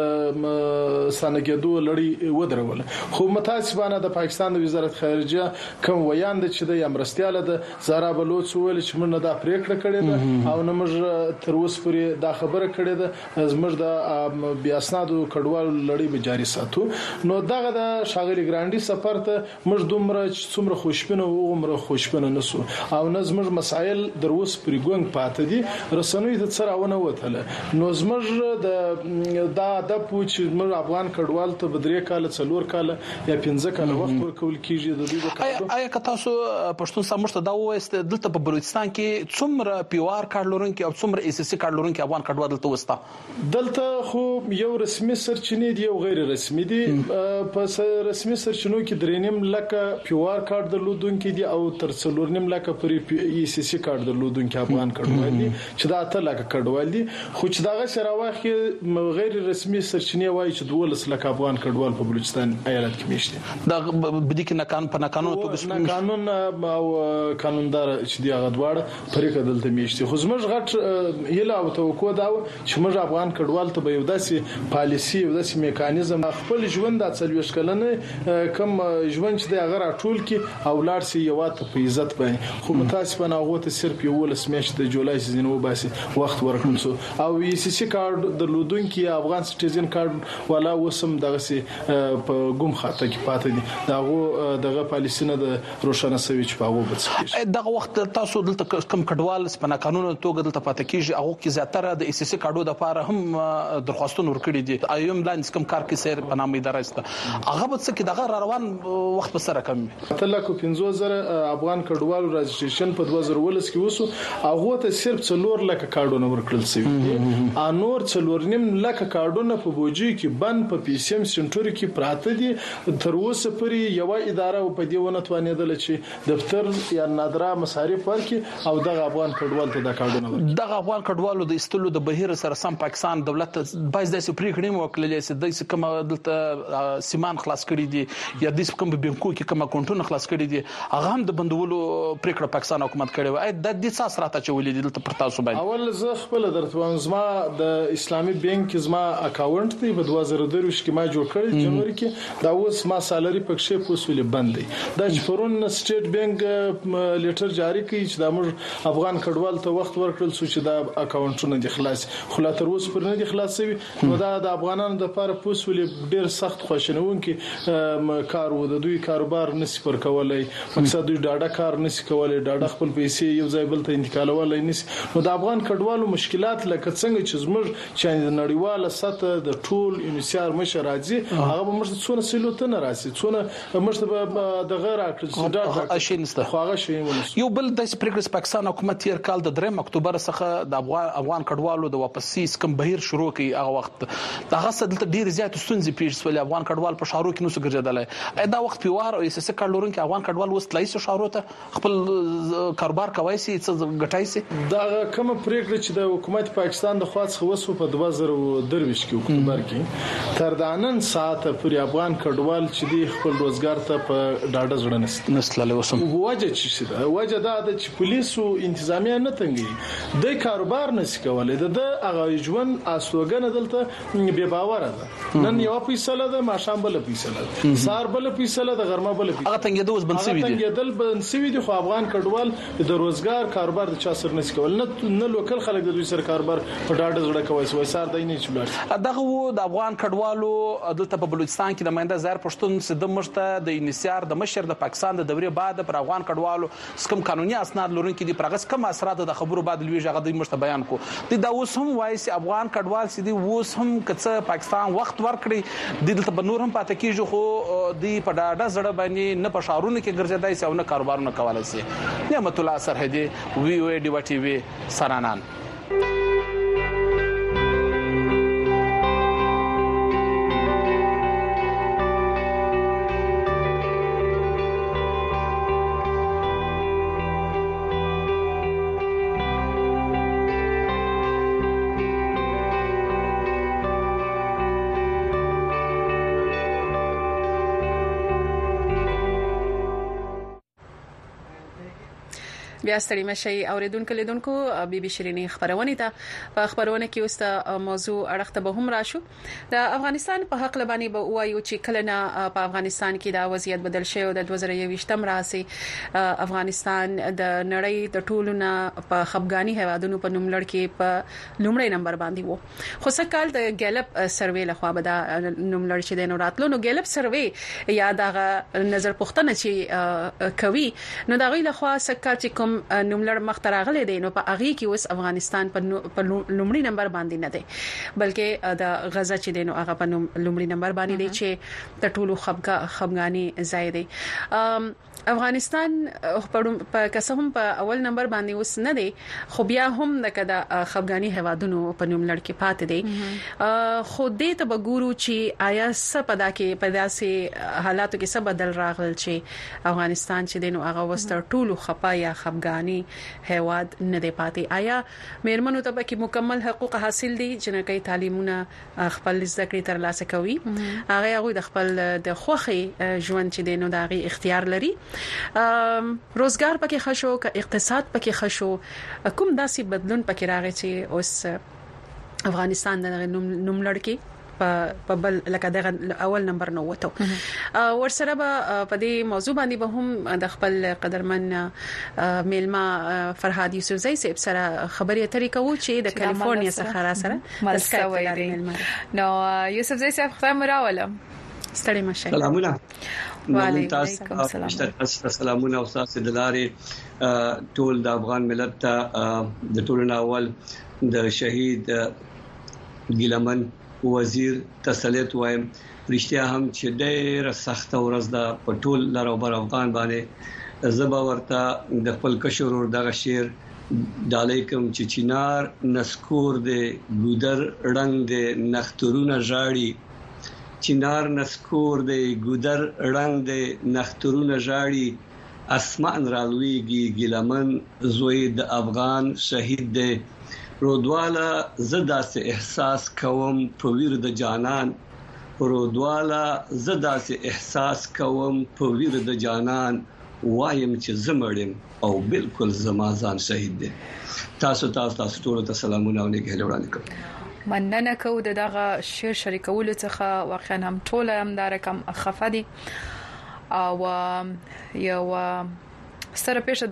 سانګېدو لړۍ ودرول خو متاسفانه د پاکستان د وزارت خارجه کوم ویاند چې د امرستیاله د زارا بلوچ ویل چې موږ دا پریکړه کړې ده او نه موږ تر اوسه پورې دا خبره کړې ده زموږ د بیا اسنادو کډوالو لړۍ به جاري ساتو نو دغه د شاغلي ګرانډي سفر ته موږ دومره څومره خوشبینه او عمره خوشبینه نسو او نه زموږ مسایل در اوسه پرې ګونګ پاتې دي رسنوي د سره ونه وته نو زموږ د پوچ زموږ افغان کډوال ته بدري کال څلور کال یا 15 کال وخت ورکول کیږي د دوی د آیا که تاسو پښتون سمشته دا وست دلته په بلوچستان کې څومره پیوار کار لرونکي او څومره اس اس کار لرونکي افغان کډوال دلته وستا دلته خو یو رسمي سرچینې دي او غیر رسمي دي په رسمي سرچینو کې درېنیم لکه پیوار کار درلودونکي دي او تر څلورنیم لکه پر اس اس کار درلودونکي افغان کډوال دي چې دا ته لکه کډوال دي خو چې دغه سره واخی غیر رسمي سرچینې وایي چې 12 لک افغان کډوال په بلوچستان ایالت کې میشته دا بدی کې نه په قانون توګه قانون او قانوندار چې دی هغه دواړه پرې کدلته میشته خو زموږ غټ یله او توقع دا چې موږ افغان کډوال ته به یو داسې پالیسی یو داسې میکانیزم خپل ژوند د څلويش کلنه کم ژوند چې د هغه راټول کې او لار سي یو ته په عزت باندې خو متاسفانه هغه ته صرف یو ولس میاشت د جولای سيزن وباسي وخت ورکړم او ای سی سی کارت درلودونکي افغان سټیزن کارت ولا وسم دغه سي په ګم خاطه کې پاتې دي دغه پالیسی نه د روشنه سوي چې په هغه بس دغه وخت تاسو دلته کم کډوال سپنا قانون توګه دلته پاتې کیږي هغه کې زیاتره د ای سی سی کارتو د لپاره هم درخواستونه ورکړي دي ايوم لاندې کم کار کې سیر په نامه اداره است هغه به څه کې دغه روان وخت په سره کم تل کو 15000 افغان کډوال رجسټریشن په 2019 کې وسو هغه ته صرف 4 لک کارتونه ورکړل شوی انور څلورنیم لکه کارډونه په بوجي کې بند په پی سی ام سنټر کې پراته دي تر اوسه پورې یو اداره په دې ونه توانیدل چې دفتر یا نادره مصارف ورکي او دغه افغان کډوال ته د کارډونه ورکي دغه افغان کډوالو د استلو د بهیر سره سم پاکستان دولت باید د پریکړې موکللې سي د کوم دلته سیمان خلاص کړي دي یا د کوم بانکو کې کوم اکاونټونه خلاص کړي دي هغه هم د بندولو پریکړه پاکستان حکومت کړي و د دې ساس راته چولې دلته پر تاسو باندې اول زه خپل درته زما د اسلامي بانک زما اکاونټ دی په 2023 کې ما جوړ کړی جنوري کې دا اوس ما سالري پکښې پوسولې بند دی دا چې پرون سټیټ بانک لیټر جاری کړي چې د موږ افغان کډوال ته وخت ورکړل سو چې دا اکاونټونه د خلاص خو لا تر اوسه پر نه دي خلاصوي نو دا د افغانانو د لپاره پوسولې ډیر سخت خوشنونکي کار و د دوی کاروبار نسی پر کولای مقصد دوی ډاډه کار نسی کولای ډاډه خپل پیسې یو ځای بل ته انتقالولای نسی نو د افغان کډوالو مشکلات لکه څنګه چې زموږ چې د نړیواله سطح د ټول یونیسیار مشر راځي هغه به موږ څونه سلوته نه راځي څونه موږ د غیر اکټ اشینسته خو هغه شی یو بل د پریکړه پاکستان حکومت تیر کال د 3 اکتوبر څخه د افغان کډوالو د واپسي سکم بهیر شروع کړي هغه وخت دغه څه ډیر زیات ستونزې پیښ شول افغان کډوال په شهرو کې نو څه ګرځیدل دا وخت پیوار او اساسي کارلورن کې افغان کډوال وستلای شي شهرو ته خپل کاروبار کوي سي څه غټای سي دا کوم پریکړه چې د حکومت پاکستان د خواص خو په 2023 کې اکتوبر کې تر دانن ساعت پر افغان کډوال چې دی خپل روزګار ته په ډاډه ځړنست نسل وسم وجه چې دا وجه دا د پولیسو انتظامیه نه تنګي د کاروبار نس کولای د هغه ژوند اسوګنه دلته بے باور ده نن یو پیسه ده ماشام بل پیسه ده سار بل پیسه ده غرمه بل پیسه هغه څنګه دوس بنسوي دي څنګه دل بنسوي دي خو افغان کډوال د روزګار کاروبار د چا سر نس کول نه لوکل خلک د دوی سر کاروبار په ډاډه زړه کوي سوي سار دای نه چولار دغه وو د افغان کډوالو دلته په بلوچستان کې د منده زار پښتون سده مشته د انسیار د مشر د پاکستان د دورې بعد پر افغان کډوالو سکم قانوني اسناد لرونکي دي پرغس کم اثرات د خبرو بعد لوي ژغه د مشته بیان کو د اوس هم وایي افغان کډوال سدي اوس هم کڅ پاکستان وخت ورکړي د دلته بنور هم پاتې کیږي خو دی په ډاډه زړه باندې نه په شهرونو کې ګرځیدای سي او نه کاروبارونه کولای سي نعمت الله سرحدي وی او ډي ټي وي سرانان بیا ستړي مشي اوریدونکو لیدونکو بي بي شيريني خبرونه ته په خبرونه کې اوسه موضوع اړخته به هم راشو د افغانستان په حق لباني به وایو چې کله نه په افغانستان کې دا وضعیت بدل شوی او د 2021م راسي افغانستان د نړۍ د ټولو نه په خفګانی هوادونو په نوم لړ کې په لومړی نمبر باندې وو خو سکهال د ګیلپ سروې لخوا به دا نوم لړ چې د نو راتلو نو ګیلپ سروې یا د نظر پوښتنه چې کوي نو دا غي لخوا سکهال چې نوملړ مختراغله دي نو په اغي کې اوس افغانستان په لومړي نمبر باندې نه دی بلکې د غزا چې دینو هغه په لومړي نمبر باندې دی چې د ټولو خفګانی ځای دی افغانستان په قسم په اول نمبر باندې اوس نه دی خو بیا هم د کده خفګانی هوادونو په نوملړ کې پات دی خو دې ته وګورو چې آیا څه پدا کې پداسې حالاتو کې څه بدل راغل چې افغانستان چې دینو هغه وستر ټولو خپایا خفګانی هواد نه دی پاتې آیا مېرمنو ته به مکمل حقوق حاصل دي جنکې تعلیمونه خپل زده کړې تر لاسه کوي هغه د خپل د خوخي ژوند چې دینو داغي اختیار لري روزګار پکې خشو ک اقتصاد پکې خشو کوم داسې بدلون پکې راغی چې اوس افغانستان د نوملړ کې په بل لکه د اول نمبر نو وته ورسره په دې موضوع باندې به هم د خپل قدرمن میلما فرهاد یوسف زئی صاحب سره خبرې اترې کوو چې د کالیفورنیا څخه را سره مسکوي میلما نو یوسف زئی صاحب خدای مراوله ستړي مشه سلامونه وعلیکم السلام سلامونه او تاسو د لارې ټول د افغان ملت ته د ټول ناول د شهید ګیلمن وزیر تسلیت وایم رښتیا هم چې ډېر سخت ورځ ده په ټول لارو بر افغان باندې زبا ورته د خپل کشور ور دغه شیر دالیکم چې چینار نسکور دې ګودر رنگ دې نخترونه ژاړي چینار نسکور دې ګودر رنگ دې نخترونه ژاړي اسمان رالويږي ګیلمن زوی د افغان شهید دې رودوالا زدا سے احساس کوم په ویر د جانان رودوالا زدا سے احساس کوم په ویر د جانان وایم چې زمړم او بالکل زما ځان شهید دي. تاسو ټول ته سلامونه او نیک هیله وړاندې کوم. مننه کوم دغه شعر شریکولو څخه واقعا هم ټول هم دا رقم خفدي او یو سره پېښه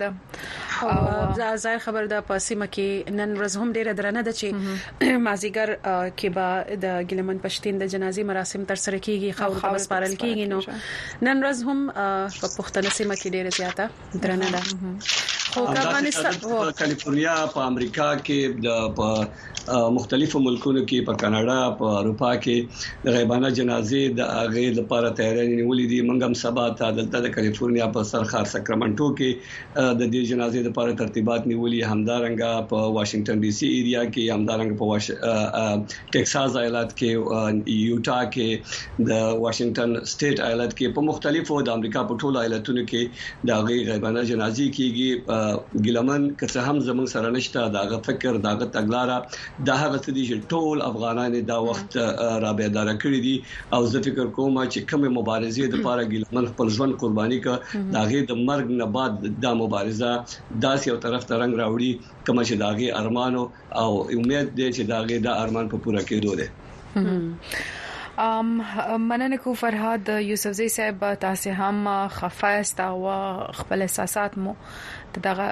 ده ظاهر خبر ده په سیمه کې نن ورځ هم ډیره درنه ده چې مازیګر کې به د ګیلمن پښتين د جنازي مراسم تر سره کیږي خاور ته سپارل کیږي نو نن ورځ هم په پښتنه سیمه کې ډیره زیاته درنه ده. خو افغانستان په کالیفورنیا په امریکا کې د مختلفو ملکونو کې په کاناډا په اروپا کې د غیبانه جنازې د هغه لپاره تیاری نیولې دي. موږ هم سبا ته د کالیفورنیا په سرخار ساکرامنټو کې د دې جنازې لپاره ترتیبات نیولې. همدارنګه په واشنگټن ډي سي ایریا کې، همدارنګه په ټکساس ایالت کې، یوټا کې، د واشنگټن سټیټ ایالت کې، په مختلفو د امریکا په ټولو ایالتونو کې د غیبانه جنازې کېږي. ګیلمن که هم زموږ سره نشته داغه فکر داغه تګلارې دا هغه څه دي چې ټول افغانان دا وخت را بیدار کړی دي او زه فکر کوم چې کومه مبارزې د لپاره ګیلمن خپل ژوند قرباني کړ داغه د مرګ نه بعد د مبارزه داس یو طرف ته رنگ راوړي کوم چې داغه ارمانو او امید دي چې داغه د ارمان په پوره کېدو دي. مننه کو فرهاد یوسفزئی صاحب تاسو هم خفایست او خپل احساسات مو دغه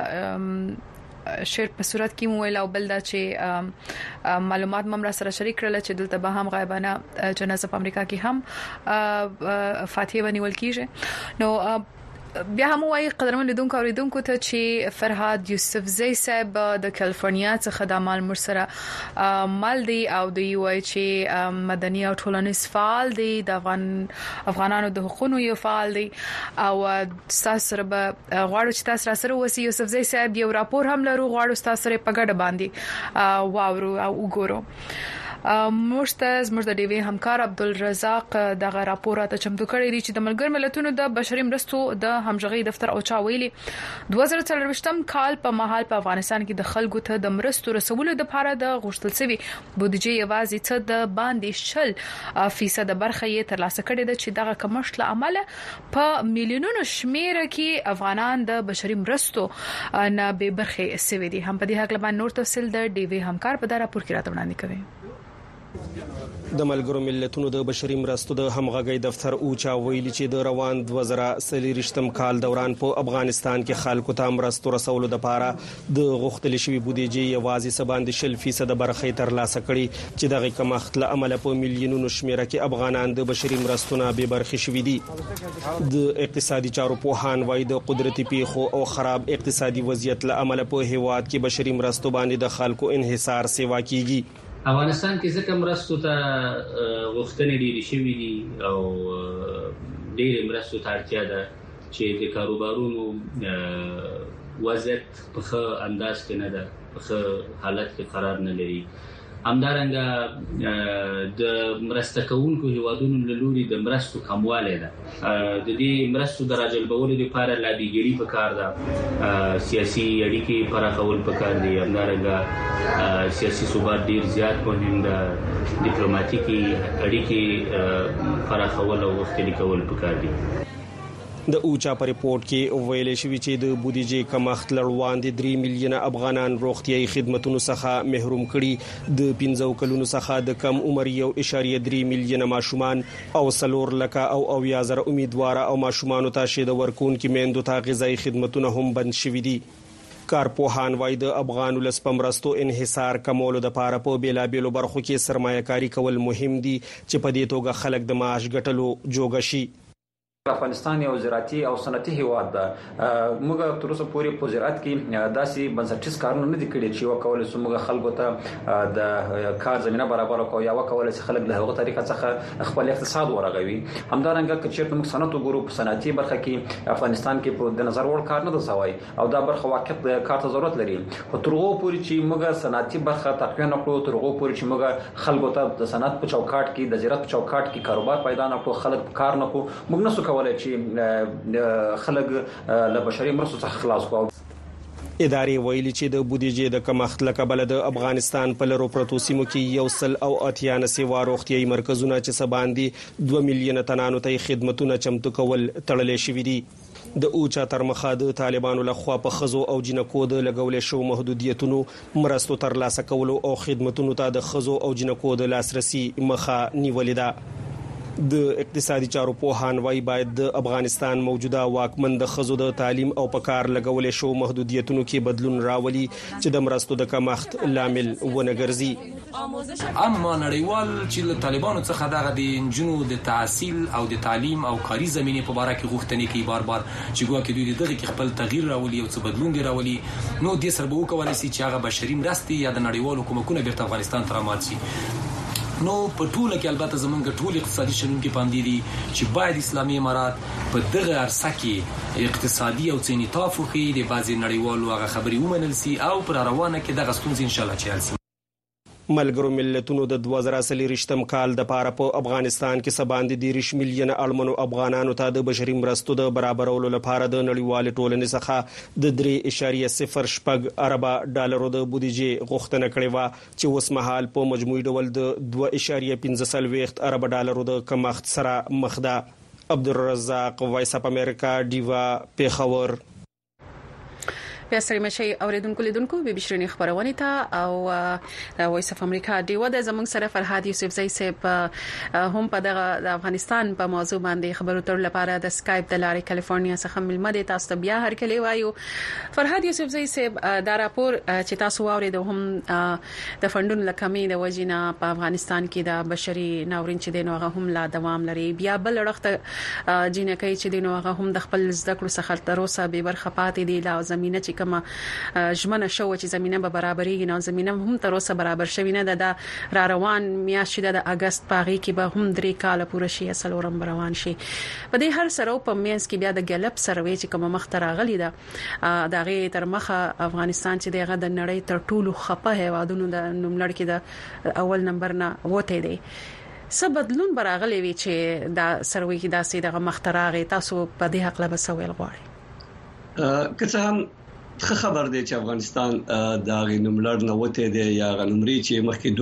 شعر په صورت کې مو ویل او بل دا چې معلومات مم را سره شریک کړل چې دلته به هم غایبانه جنازه په امریکا کې هم فاتحه بنول کیږي. نو بیا هم وايي قدرمن لیدونکو اوریدونکو ته چې فرهاد یوسفزئی صاحب د کالیفورنیا څخه د مال مرسره مال دی او دی وايي چې مدني او ټولنیز فعال دی د افغانانو د حقوقو یو فعال دی او تاسو سره به غواړو چې تاسو را سره وسی یوسفزئی صاحب یو راپور هم لرو غواړو تاسو سره په ګډه باندې واورو او وګورو. مرتضی ډیوی همکار عبدالرزاق دغه راپورات چمتو کړی دی چې د ملګر ملتونو د بشري مرستو د همغږي دفتر او چا ویلي 2023م کال په مهال په افغانستان کې د خلکو ته د مرستو رسولو لپاره د غوښتل شوی بودیجه یوازې څه د باندې 0% برخه یې ترلاسه کړې ده چې دغه کمښت له امله په میلیونونو شمیر کې افغانان د بشري مرستو نه به برخه سوي دي. هم په دې حق لبان نور تفصیل د ډیوی همکار په دا راپور کې راته وړاندې کوي. د ملګرو ملتونو د بشري مرستو د همغږي دفتر اوچا ویلي چې د روان 2023م کال دوران په افغانستان کې خلکو ته مرستو رسولو لپاره د غوښتل شوی بودیجه یوازې 70% برخه ترلاسه کړي چې دغه کمښت له امله په میلیونونو شمیره کې افغانان د بشري مرستو نه به برخه شوي دي. د اقتصادي چارو پوهان وايي د قدرتي پیښو او خراب اقتصادي وضعیت له امله په هیواد کې بشري مرستو باندې د خلکو انحصار سیوا کیږي. افغانستان کې ځکه مرستو ته غوښتنې ډېرې شوې دي او ډېرې مرستو ته اړتیا ده چې د کاروبارونو وضعیت په ښه انداز کې نه ده، په ښه حالت کې قرار نه لري. همدارنګه د مرسته کوونکو هیوادونو له لوري د مرستو کموالی ده. د دې مرستو د راجلبولو لپاره لابیګري پکار ده، سیاسي اړیکې پراخول پکار دي. همدارنګه سیاسي ثبات ډیر زیات مهم ده، ډیپلوماټیکي اړیکې پراخول او غښتلي کول پکار دي. د اوچا په ریپورت کې ویل شوی چې د بودیجې کمښت لړوان د 3 میلیونه افغانان روغتيایي خدماتو څخه محروم کړي. د 15 کلونو څخه د کم عمر 1.3 میلیونه ماشومان او 4 لک او 10,000 امیدوار او ماشومان ته شید ورکون کې میندو ته غذایی خدماتونه هم بند شوي دي. کارپوهان وايي د افغان ولس په مرستو انحصار کمولو د لپاره په بیلابېلو برخو کې سرمایه‌کاري کول مهم دي چې په دې توګه خلک د معاش ګټلو جوګ شي. افغانستان یو زراعتي او صنعتي هیواد ده. موږ تر اوسه پورې په زراعت کې داسې بنسټیز کارونه نه دي کړي چې وکول سو موږ خلکو ته د کار زمينه برابر کوو یا وکول سي خلک له هغه طریقه څخه خپل اقتصاد ورغوي. همدارنګه کچېرته موږ صنعت وګورو په صنعتي برخه کې افغانستان کې په د نظر وړ کار نه دسوي او دا برخه واقعي کار ته ضرورت لري. خو ترغو پورې چې موږ صنعتي برخه تقویه نکړو، ترغو پورې چې موږ خلکو ته د صنعت په چوکاټ کې د زراعت په چوکاټ کې کاروبار پیدا نکړو، خلک کار نکړو، موږ نسو کولای چې خلک له بشري مرستو څخه خلاص کوو. ادارې ویلي چې د بودیجې د کمښت له کبله د افغانستان په لرو پرتو سیمو کې 180 سیوا روغتيایي مرکزونه چې سباندي 2 میلیونه تنانو ته خدماتونه چمتو کول تړلې شوې دي. د اوچا ترمخه د طالبانو لخوا په خزو او جنکو د لګولې شو محدودیتونو مرستو تر لاسه کولو او خدماتونو ته د خزو او جنکو د لاسرسي مخه نیولې ده. د اقتصادي چارو پوهان وايي باید د افغانستان موجوده واکمن د خزو د تعلیم او پکار لګولې شو محدودیتونو کې بدلون راولي چې د مرستو د کمښت لامل ونه ګرځي. اما نړیوال چې له طالبانو څخه دغه د جنو د تحصیل او د تعلیم او کاري زمينې په اړه کې غوښتنې کوي بار چې ګویا کې دوی دغه کې خپل تغییر راولي او څه بدلون دی راولي، نو د سر به وکولای شي چې هغه بشري مرستې یا د نړیوالو کومکونه بیرته افغانستان ته رامات شي. نو په ټوله کې البته زمونږ ټول اقتصادي شنونکو پاندې دي چې باید اسلامي امارات په دغه عرصه کې اقتصادي او انعطاف وکړي، د بعضي نړیوالو هغه خبري ومنل سي او پر روانه کې دغه ستونزې ان شاء الله چل سي. ملګرو ملتونو د 2023م کال د پاره په افغانستان کې سباندې 10 میلیون اړمنو افغانانو ته د بشري مرستو د برابرولو لپاره د نړیوال ټولنې څخه د 3.08 ارب ډالرو د بودیجې غوښتنه کړې و چې اوس مهال په مجموعي ډول د 2.15 ارب ډالرو د کمښت سره مخ ده. عبدالرزاق وایس اپ امریکا دیوا پیښور. بیا سره مشي اوریدونکو لیدونکو به بشرنی خبرونه ته او وایس اف امریکا دی و د زمونږ سره فرهاد یوسف زئی صاحب هم په د افغانستان په موضوع باندې خبرو تر لپاره د اسکایپ د لارې کالیفورنیا څخه ملمد تاسو ته بیا هر کلی وایو. فرهاد یوسف زئی صاحب دا راپور چې تاسو واورید هم د فندونو لکمې د وجینا په افغانستان کې د بشري ناورین چې دینو هغه هم لا دوام لري، بیا بل وخت جنکې چې دینو هغه هم د خپل زده کړو څخه تر اوسه به برخه پاتې دي، لا زمينه چې کما ژمنه شو چې زمينه به برابرېږي، نو زمينه هم تر اوسه برابر شوی نه ده. د را روان میاشت د اگست پاغي کې به هم 3 کال پوره شي اصلورم روان شي. په دې هر سره په مینس کې بیا د ګلپ سروي چې کوم مختره غلي ده دغه تر مخه افغانستان چې دغه د نړۍ تر ټولو خپه هیوادونو د نوملړ کې د اول نمبر نه وته دی. څه بدلون براغلي وی چې دا سروي کې داسې دغه مختراغه تاسو په دې حق لا بسویل غواړي؟ که څه هم خبر دی چې افغانستان د غنوملړ نه وته دی یا غنومري چې مخکې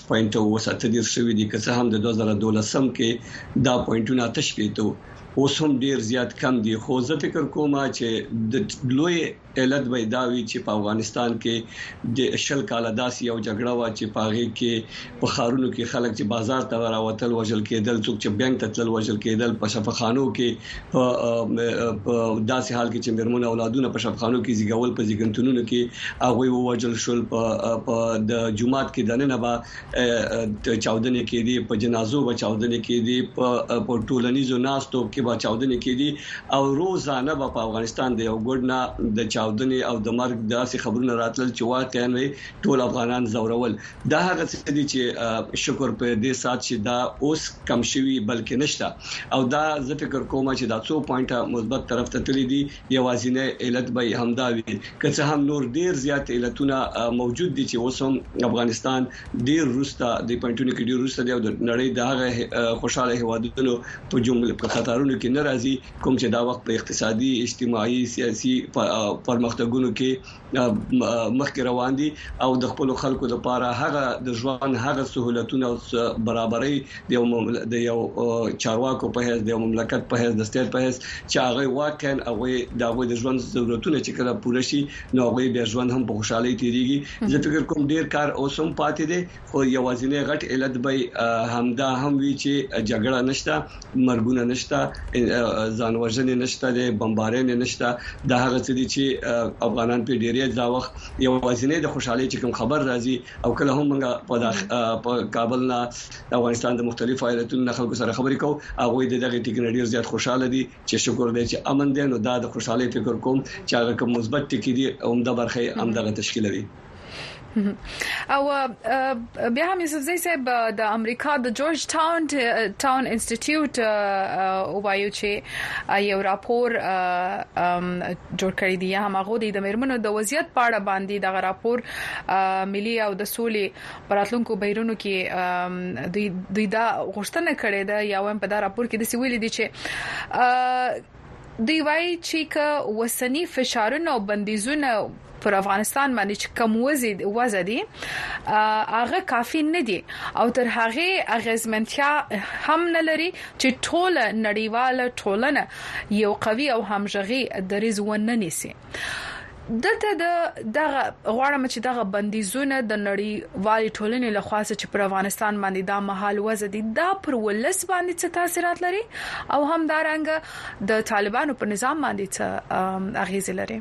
2.7 شوی دی، که څه هم د 2012 کې دا پوینټونه تشویته اوس هم ډیر زیات کم دي. خو زه فکر کوم چې د لوی علت ویداوی چې په افغانستان کې د شل کال داسې یو جګړه وا چې پاغي کې په خارونو کې خلک چې بازار ته راوتل وژل کېدل، څوک چې بانک ته تل وژل کېدل، په شفاخانو کې په داسې حال کې چې مرمن اولادونه په شفاخانو کې زیږول په زیګنتونونو کې هغه وژل شول، په د جمعات کې دنه با چاودنې کې دي، په جنازو به چاودنې کې دي، په ټولنیزو ناستو کې به چاودنې کې دي، او روزانه په افغانستان د یو ګډ د چاودنې او د مرګ داسې خبرونه راتلل چې واقعا وي ټول افغانان زورول. دا هغه څه دي چې شکر په دې سات چې دا اوس کم شوی بلکې نشته، او دا زه فکر کوم چې دا 2 پوینټه مثبت طرف ته تللی دي. یوازینه علت به همداوي که څه هم نور ډیر زیات علتونه موجود دي چې اوس هم افغانستان ډیر روسته د پوینټونو کې ډیر روسته دی او د نړۍ د هغه خوشاله هوادونو په جمله په خطرونو کې ناراضي کوم چې دا وخت په اقتصادي اجتماعي سیاسي پرمختګونو کې مخکې روان دي او د خپل خلکو لپاره هغه د ژوند هغه سہولتونه او برابرۍ د یو چارواکو په هیڅ د مملکت په هیڅ د سټیټ په هیڅ چې هغه واقعا هغه د ژوند ضرورتونه چې کله پوره شي نو هغه بیا ژوند هم په خوشحالي تیریږي. زه فکر کوم ډیر کار اوسم پاتې دي، خو یوازینی غټ علت به همدا هم وی چې جګړه نشته، مرګونه نشته، ځانوژنې نشته، د بمبارۍ نشته. دا هغه څه دي چې افغانان په ډیری ځاوخ یوازینی د خوشحالي چې کوم خبر راځي او کله هم موږ په کابل نه افغانستان د مختلفو ایالتونو خلکو سره خبرې کوو، هغه د دغه ټکی ډیر زیات خوشاله دي چې شکر دی چې امن دی. نو دا د خوشحالي فکر کوم چې هغه کوم مثبت ټکی دي او د برخه امدغه تشکیلوي. او بیا هم یوسف زئی صاحب د امریکا د جورج ټاون انسټیټیوټ وایو چې یو راپور جوړ کړی دی، هم هغه د مرمنو د وضعیت په اړه باندې د راپور ملي او د سولې پراتلونکو بیرونو کې دوی دا غوښتنه کړې ده، یا هم په دا راپور کې د سویل دي چې دی وای چې ک وسنی فشارونه او بندیزونه پر افغانستان باندې چې کم وزدي هغه کافي نه دي او تر هغه اغیزمنتیا هم نه لري چې ټول نړیواله ټولنه یو قوي او همغږي دریز ونه نیسي. دته دغه غواړم چې دغه بندیزونه د نړیوالې ټولنې له خوا چې پر افغانستان باندې دا محل وزدي دا پر ولس باندې څه تاثیرات لري او هم دارنګ د طالبانو په نظام باندې څه اغیز لري.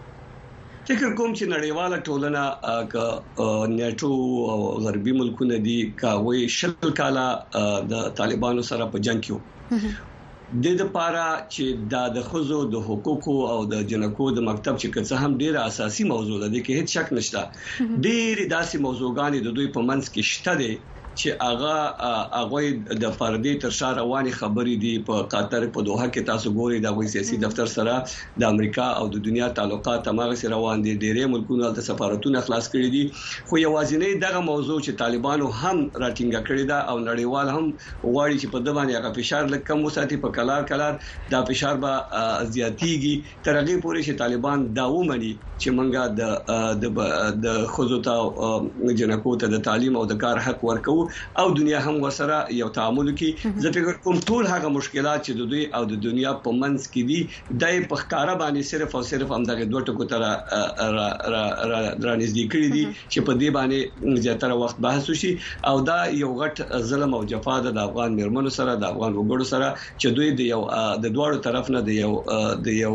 فکر کوم چې نړیواله ټولنه ک نیټو او غربي ملکونه دي کاوي شل کاله د طالبانو سره په جنگ کې د لپاره چې د خزو د حقوقو او د جنکو د مکتب چې څه هم ډیره اساسي موضوع ده کې هیڅ شک نشته. ډېر داسې موضوعګان د دوی په منځ کې شته دي چې هغه د فردي تر شا رواني خبرې دي. په قطر په دوحه کې تاسو ګورئ د وای سیاسي دفتر سره د امریکا او د دنیا تعلقات هغه سره روان دي. ډېرې ملکونو د سفارتونو خلاص کړي دي خو یوازینی دغه موضوع چې طالبانو هم راټینګ کړی دا او نړیوال هم غواړي چې په دغه باندې هغه فشار لکه موساتي په کلار دا فشار به زیاتیږي تر هغه پورې چې طالبان دا ومني چې منګه د خزوته جنکو ته د تعلیم او د کار حق ورکو او دنیا هم ورسره یو تعامل کوي. زه فکر کوم ټول هغه مشکلات چې د دوی او د دنیا په منځ کې دي د په ښکارا باندې صرف او صرف هم دغه دوه ټکو تر رانږدې کړی دي چې په دې باندې زیاتره وخت بحث وشي او دا یو غټ ظلم او جفا د افغان مرمنو سره د افغان وګړو سره چې دوی د یو د دوړو طرف نه د یو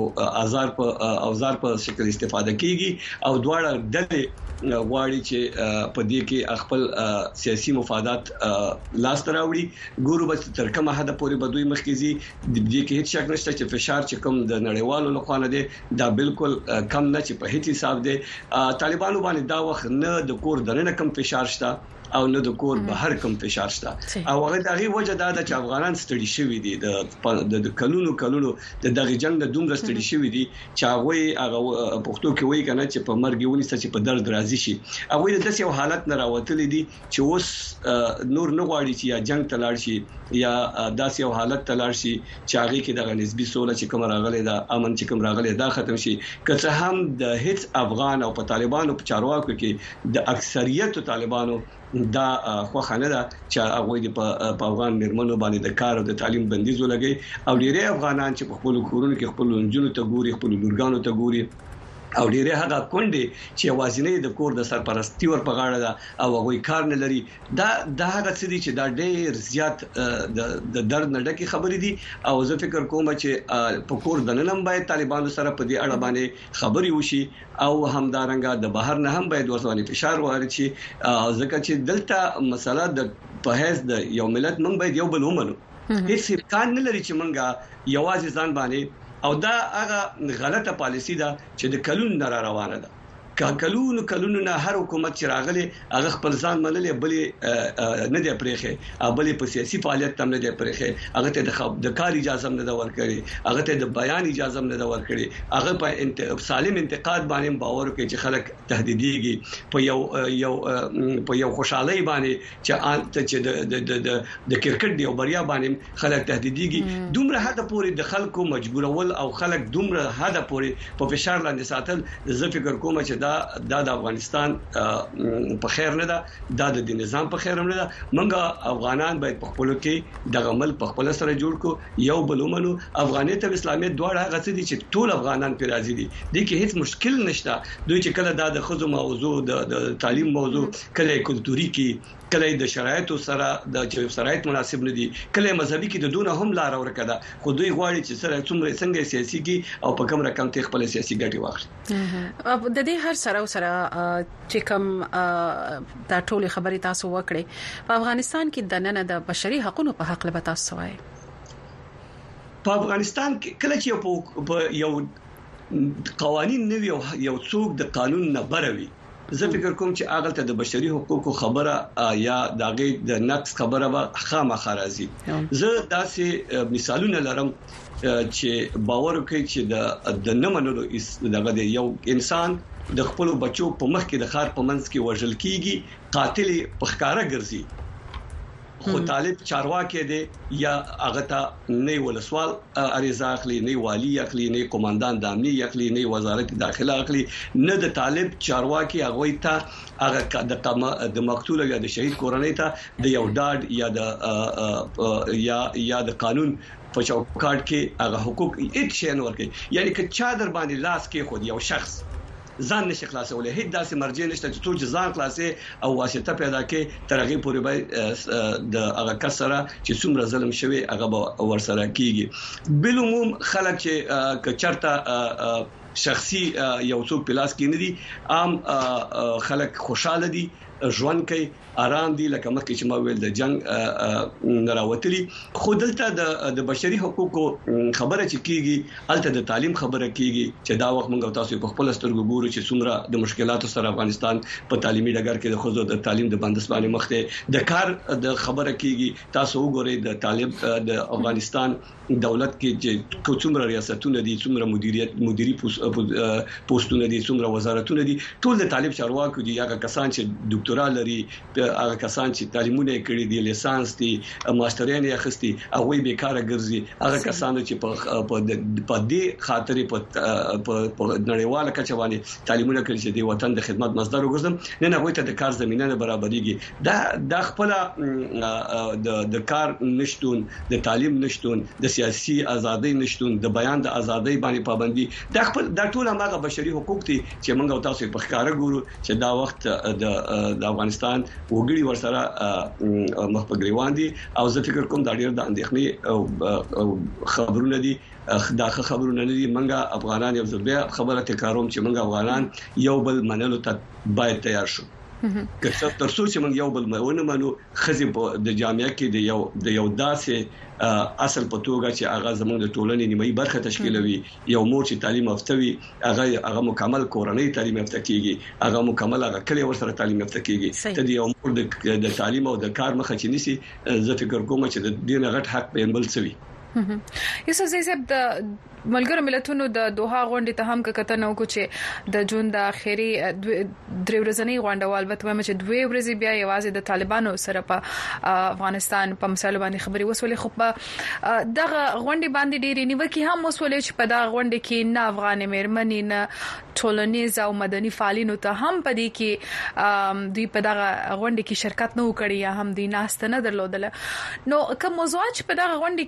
اوزار په شکل استفاده کیږي او دواړه ډلې غواړي چې په دې کې خپل سیاسي مفادات لاس تراوړي. ګورو به تر کومه حد پورې بدوي مخکزي د دې کې هیڅ شک نشته چې فشار چې کوم د نړیوالو لخوا نه دي دا بالکل کم نه چې په هیڅ حساب دي. طالبانو باندې دا وخت نه د کور دننه کم فشار شته او نه د کور بهر کم فشار شته او هغه دغه وجه دا چې افغانان ستړي شوي دي د کلونو د دغه جنگ د دومره ستړي شوي دي چې هغه پښتو کې وایي کنه چې په مرګ ونیسته چې په درد راضي شي. هغه د داسې حالت نه راوتلې دي چې اوس نور نه غواړي چې یا جنگ ته لاړ شي یا داسې حالت ته لاړ شي چې هغه کې دغه نسبی سوله چې کوم راغلي دا امن چې کوم راغلي دا ختم شي. که هم د هیڅ افغان او په طالبانو په چارواکو کې د اکثریت طالبانو دا خو خانه ده چې هغه په افغان مرمنو باندې د کار او د تعلیم بندیز ولګي او ډیری افغانان چې په خپل کورونو کې خپل انجونو ته ګوري خپل لورګانو ته ګوري او ډیره هغه کونډې چې وازنې د کور د سرپرستی ور په غاړه ده او هغه کار نه لري دا هغه څه دي چې دا ډیر زیات د درد نه ډکه خبرې دي او زه فکر کوم چې په کور د ننم باید طالبانو سره په دې اړه باندې خبري وشي او همدارنګه د بهر نه هم باید ورسره فشار وارد شي ځکه چې دلته مسله د په هیڅ د یو ملت موږ باید یو بل ومنو. هیڅ امکان نه لري چې موږ یوازې ځان باندې او دا هغه غلطه پالیسی ده چې د کلون نه روانه ده. کلونو نه هر حکومت چې راغلي هغه خپل ځان منلې بلې نه دی پرېخه بلې په سیاسي فعالیت تم نه دی پرېخه هغه ته د کار اجازه نه دا ورکړي هغه ته د بیان اجازه نه دا ورکړي هغه په سالم انتقاد باندې باور کوي چې خلک تهدیديږي په یو خوشحالي باندې چې د کرکټ دی او بریا باندې خلک تهدیديږي دومره حد پورې د خلکو مجبورول او خلک دومره حد پورې په فشار لاندې ساتل زه فکر کوم چې دا د افغانستان په خیر نه ده دا د نظام په خیر نه ده. منګه افغانان باید په خپل کې د عمل په خپل سره جوړ کو یو بلومنو افغانیت او اسلامیت دواړه هغه څه دي چې ټول افغانان پر راضي دي د کې هیڅ مشکل نشته. دوی چې کله د خزو موضوع د تعلیم موضوع کله کلتوري کې کله د شرایطو سره د شرایط مناسب نه دي کله مذهبي کې د دونه هم لار ورکړه خو دوی غواړي چې سره څنګه سیاسي کې او په کوم رقم ته خپل سیاسي ګټي واخلي. د دې هر سره چې کوم دا ټول خبري تاسو وکړي په افغانستان کې د نن د بشري حقوقو په حق لبا تاسو وایي په افغانستان کې کله چې په یو قوانين نوي یو څوک د قانون نه بروي زه فکر کوم چې اغل ته د بشري حقوقو خبره یا دغه د نقص خبره به خامخا راځي. زه داسې مثالونه لرم چې باور کوي چې د نمنلو دغه یو انسان د خپل بچو په مخ کې د خار په منځ کې وژل کیږي قاتل په ښکارا ګرځي خو طالب چارواکي دی یا هغه ته نه ولسوال اړیزه اخلي نه والی اخلي نه قومندان د امنیت اخلي نه وزارت داخله اخلي نه د طالب چارواکي هغه ته هغه د مقتول یا د شهید کورنۍ ته د یو ډاډ یا د قانون په چوکاټ کې هغه حقوق هیڅ شی نه ورکي یعنی که چا در باندې لاس کې خود یو شخص ځان نشي خلاصولای هیڅ داسې مرجع نشته چې ټول ځان خلاصې او واسطه پیدا کې ترغیب پورې به د هغه کسره چې څومره ظلم شوی هغه ورسره کیږي بل عموم خلک چې کچرته شخصي یو څوک پلاس کې نه دي عام خلک خوشاله دي ژوند کوي آرام دي لکه مخکې چې ما ویل د جنگ نراوتلي خو دلته د بشري حقوقو خبره چې کیږي الته د تعلیم خبره کیږي چې دا وخت موږ تاسو په خپل سترګو ګورو چې څومره د مشکلاتو سره افغانستان په تعلیمي ډګر کې د خزو د تعلیم د بندسبانه مخته د کار د خبره کیږي تاسو وګورئ د طالب د افغانستان دولت کې چې څومره ریاستونه دي څومره مدیری پوسټونه دي څومره وزارتونه دي ټول د طالب چارواکو دي هغه کسان چې ډاکټرا لري هغه کسان چې تعلیمونه کړي دي لیسانس دي ماسترین یې اخستي هغه به کار ګرځي هغه کسان چې په دې خاطر په نړیواله کچه باندې تعلیمونه کړي چې د وطن د خدمت مصدر وګرځم نه هغه ته د کار زمينه نه برابرېږي دا خپل د کار نشټون د تعلیم نشټون د سیاسي ازادۍ نشټون د بیان د ازادۍ باندې پابندي دا ټول هغه بشري حقوق دي چې موږ تاسو په ښکارا ګورو چې دا وخت د افغانستان وګړي ورسره مخ په ګریوان دي او زه فکر کوم دا ډیر د اندېښنې او خبرونه دي دا خبرونه نه دي منګه افغانان یو ځل بیا خبره تکراروم چې منګه افغانان یو بل منلو ته باید تیار شو که څه ترڅو چې موږ یو بل منو خزي د جامعه کې د یو داسې اصل په توګه چې هغه زموږ د ټولنې نیمایي برخه تشکیلوي یو مور چې تعلیم یافته وي هغه مکمل کورنۍ تعلیم یافته کیږي هغه مکمل هغه کلی ورسره تعلیم یافته کیږي ته د یو مور د تعلیم او د کار مخه چې نسی زه فکر کوم چې د دې نه غټ حق به بل سوي یوسف زیب د ملګرو ملتونو د دوحه غونډې ته هم کتنه وکړو چې د جون د اخیری درې ورځې غونډوال به تمه چې دوه ورځې بیا یوازې د طالبانو سره په افغانستان په مسایلو باندې خبري وسولې خو په دغه غونډې باندې ډېری نیوکې هم وسولې چې په دغه غونډې کې نه افغان مېرمنې نه ټولنیز او مدني فعالینو ته هم پدې کې دوی په دغه غونډې کې شرکت نه وکړي یا هم دوی ناست نه درلودل نو کوم موضوعات په دغه غونډې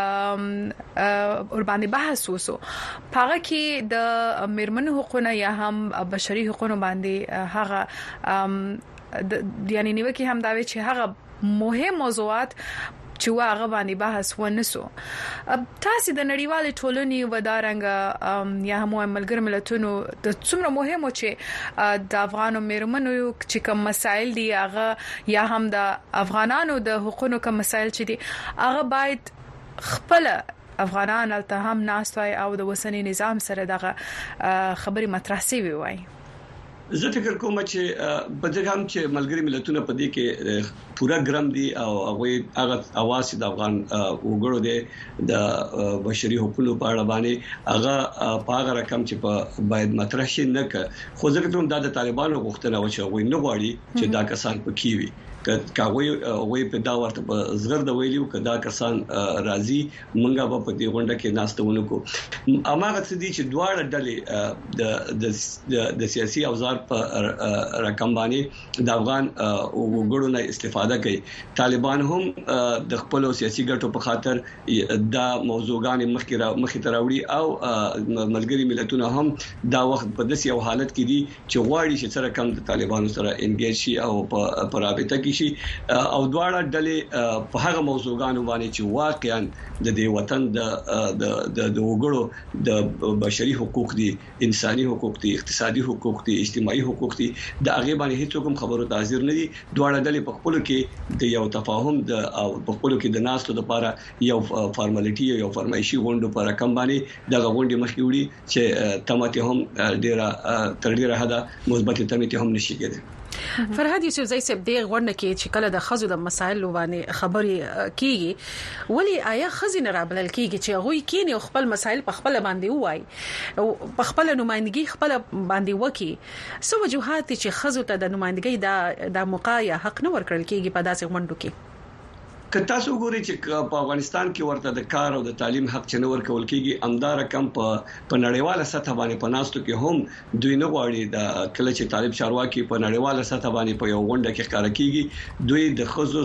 کې ور باندې بحث وسو پاره کې د مېرمنو حقوقونه یا هم بشري حقوقونه باندې هغه یعنی نیوکه هم دا وی چې هغه مهم موضوعات چې هغه باندې بحث ونسو تاسو د نړیوال ټولنې ودارنګ یا هم ملګر ملتونو د څومره مهمو چې د افغانو مېرمنو چې کوم مسایل دي هغه یا هم د افغانانو د حقوقو کوم مسایل چې دي هغه باید خپل افغانان ته هم ناستوي او د وسنی نظام سره دغه خبري مطرح سوي وای زه فکر کوم چې په دغه هم چې ملګری ملتونه په دې کې پورا ګرام دي او هغه اواز د افغان وګړو دي د بشري حقوقو په اړه باندې هغه په هغه رقم چې باید مطرح شي نه خو زه فکر کوم د طالبانو غوښتنه و چې وای نه غواړي چې دا کسان پکې وي کاوی په دا ورته په زغر د ویلیو کدا کسان راضي منګه په دې غونډه کې ناستونه کو اماغه څه دي چې دواړه ډلې د سیاسي اوزار په رقم باندې د افغان وګړو نه استفاده کوي طالبان هم د خپل سیاسي ګټو په خاطر دا موضوعګان مخې ته راوړي او ملګری ملتونه هم دا وخت په داسې یو حالت کې دي چې غواړي چې سره کم د طالبانو سره انګیج شي او په رابطه کې شي او دواړه ډلې په هغه موضوعګانو باندې چې واقعا د دې وطن د وګړو د بشري حقوق دي انساني حقوق دي اقتصادي حقوق دي اجتماعي حقوق دي د هغه باندې هیڅ کوم خبرو ته حاضر نه دي دواړه ډلې په خپل کې د یو تفاهم د او په خپل کې د ناستو لپاره یو فارمالټي یو فرمایشي غونډه پر رقم باندې د غونډې مخکې وړي چې تماته هم ډیره تر ډیره حدا مثبت تماته هم نشي کېدای فرهاد یوسف زئی صاحب د غونډه کې چې کله د خزو د مسایل باندې خبرې کیږي ولی آیا خزینه رابلل کیږي چې هغه کینی خپل مسایل په خپل باندې وای او په خپل نمائندګي خپل باندې وکي سو وجوهات چې خزو ته د نمائندګي د موقع یا حق نه ورکړل کیږي په داسې غونډو کې که تاسو ګورئ چې په افغانستان کې ورته د کار او د تعلیم حق چنور کول کېږي امدار کم په نړیواله سطح باندې پناستو کې هم دوی نه غواړي د کله چې طالب چارواکي په نړیواله سطح باندې په یو غونډه کې ښکار کیږي دوی د خزو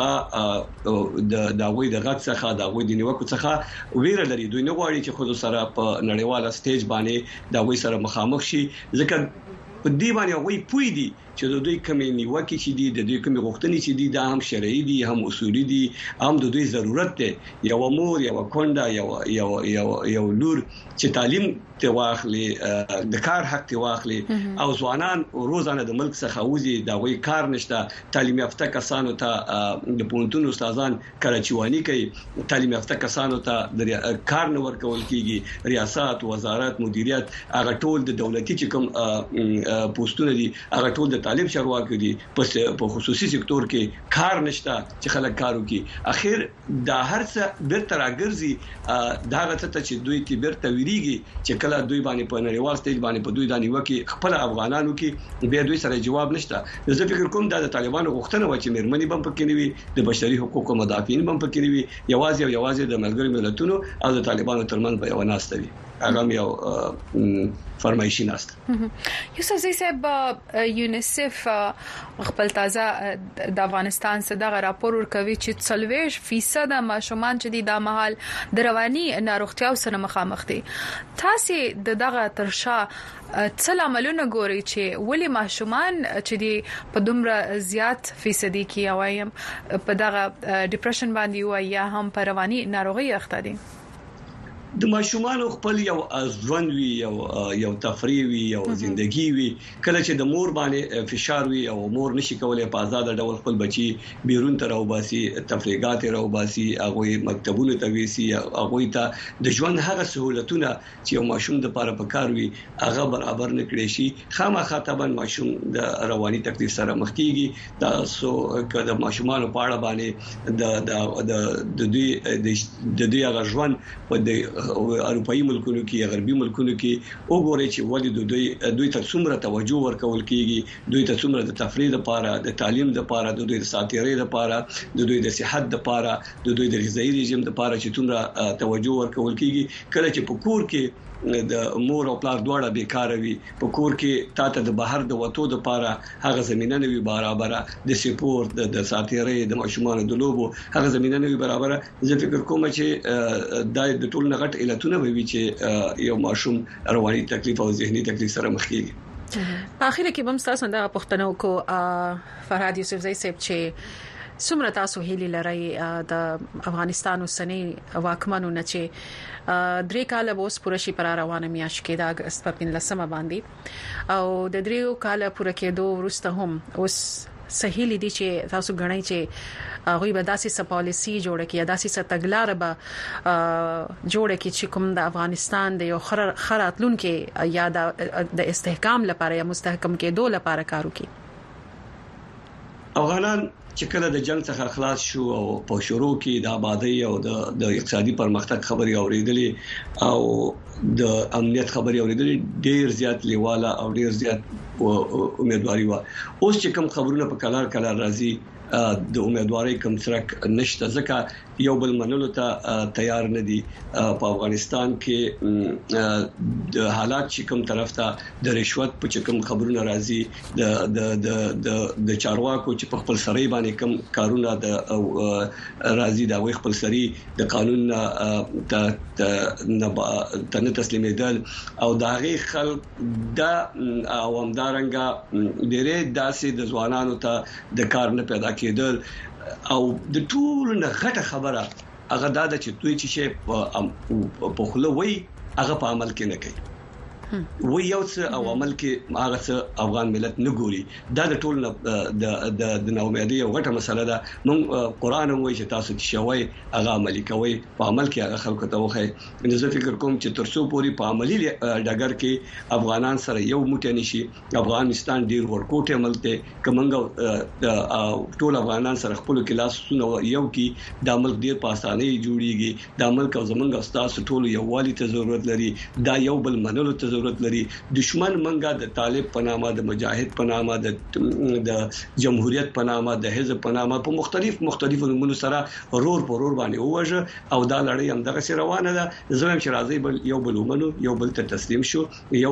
څخه د داوی د غږ څخه داوی د نیوکو څخه ویره لري دوی نه غواړي چې خزو سره په نړیواله سټیج باندې داوی سره مخامخ شي ځکه په دې باندې وایي پوي دي چې د دوی کومې نیوکې چې دي د دوی کومې غوښتنې چې دي دا هم شرعي دي هم اصولي دي هم د دوی ضرورت دی یو مور یو کونډه یو لور چې تعلیم ته واخلي د کار حق ته واخلي او ځوانان روزانه د ملک څخه وځي دا وایي کار نشته تعلیم یافته کسانو ته د پونتون استادان کراچواني کوي تعلیم یافته کسانو ته د کار نه ورکول کیږي ریاست وزارت مدیریت هغه ټول د دولتي چې کوم پوسټونه دي هغه ټول د طالب چارواکي دي په خصوصي سکتور کې کار نشته چې خلک کار وکړي اخر دا هر څه بیرته راګرځي دا غته چې دوی تی بیرته ویریږي چې کله دوی باندې په نړیوال سټیج باندې په دوی دانی وکي خپل افغانانو کې به دوی سره جواب نشته زه فکر کوم دا د طالبانو غوښتنه و چې مېرمنې بم پکې نیوي د بشري حقوقو مدافعین بم پکې نیوي یوازې د ملګری ملتونو او د طالبانو ترمنځ به یو ناست وي هغه یو فرمایشي ناست یوسف زئی صاحب یونیسف خپل تازه د افغانستان څخه د راپور ورکوي چې 30% ماشومان چې د مهال د رواني ناروغتیا سره مخامخ دي تاسو دغه ترشا څل عملونه ګوري چې ولې ماشومان چې دی په دومره زیات فیصدي کې وایم په دغه ډیپریشن باندې وای یا هم په رواني ناروغي اخته دي د ماشومان خپل یو ژوند وی یو تفریح وی یو ژوندۍ وی کله چې د مور باندې فشار وی او مور نشي کولای په آزاد ډول خپل بچي بیرون ته راوباسي تفریحات راوباسي هغه مکتبونو ته ویسي هغه ته د ژوند هغه سہولتونه چې یو ماشوم د لپاره پکار وی هغه برابر نه کړی شي خامخا طبعا ماشوم د رواني تکلیف سره مخ کیږي دا سو کله ماشومان په اړه باندې د دوی هغه ژوند په اروپאי ملکونو کې غربي ملکونو کې وګورئ چې ولې دوی ته څومره توجه ورکول کیږي دوی ته څومره د تفریح لپاره د تعلیم لپاره د دوی د ساتیرۍ لپاره د دوی د صحت لپاره د دوی د غذایی رژیم لپاره چې څومره توجه ورکول کیږي کله چې په کور کې د مور او پلار دواړه بیکاره وي په کور کې تاسو د بهر د وټو د لپاره هغه زمينه نه وي برابر د سپورت د ساتیرۍ د ماشومان د لوبو هغه زمينه نه وي برابر زه فکر کوم چې د ټول نغټ علتونه وي چې یو ماشوم رواني تکلیف او ذهني تکلیف سره مخ کیږي په اخر کې هم تاسو د پښتنو کو فرهاد یوسف زئی صاحب چې څومره تاسو هیلې لرئ د افغانستان اوسنۍ واکمنو نه چې 3 کال اوس پوره شي پر روانه میاش کې د اگست په 15 باندې او د 3 کال پوره کېدو وروسته هم اوس صحیح لیدي چې تاسو غنئ چې هغه به داسې س پالیسی جوړه کړي داسې س تګلار به جوړه کړي چې کوم د افغانستان د یو خراتلون کې یا د استحکام لپاره یا مستحکم کېدو لپاره کار وکړي افغانان چې کله د جنگ څخه خلاص شو او په شروع کې د آبادی او د اقتصادي پرمختګ خبري اوریدلې او د امنیت خبري اوریدلې ډیر زیات لیواله او ډیر زیات امیدواري و اوس چې کوم خبرونه په کلار راځي د امیدواري کم څرک نشته ځکه یو بل منلو ته تیار نه دي په افغانستان کې د حالات چې کوم طرف ته د رشوت په کوم خبرونه راځي د چارواکو چې په خپل سړی باندې کوم کارونه د راځي دا وي خپل سړی د قانون ته نه تسلیمېدل او دا غي خلک د عوامدارنګه ډېرې داسې د ځوانانو ته د کار نه پیدا کېدل او د ټول نه غټه خبره هغه دا چې دوی چې شی په خله وای هغه په عمل کې نه کوي و یو څه او عمل کې هغه څه افغان ملت نه ګوري دا د ټول د نومیدي او غټه مسله ده مونږ قران هم وایي چې تاسو چې شوي هغه عملي کوي په عمل کې هغه خلکو ته وخی نو زه فکر کوم چې ترڅو پوری په عملي ډګر کې افغانان سره یو موټی نشي افغانستان ډیر ورکوټه عملته کومنګ ټول افغانان سره خپل کلاسونه یو کې د عمل ډیر په اسانۍ جوړیږي د عمل کو زمونږ استاد ټول یو والی ته ضرورت لري دا یو بل منلو ته ضرورت لري. دشمن منګه د طالب په نامه د مجاهد په نامه د جمهوریت په نامه د حزب په نامه په مختلفو نمونو سره رور باندې ووجه او دا لړۍ هم دغه روانه ده. زموږ چې راځي بل یو بل ومنو یو بل ته تسلیم شو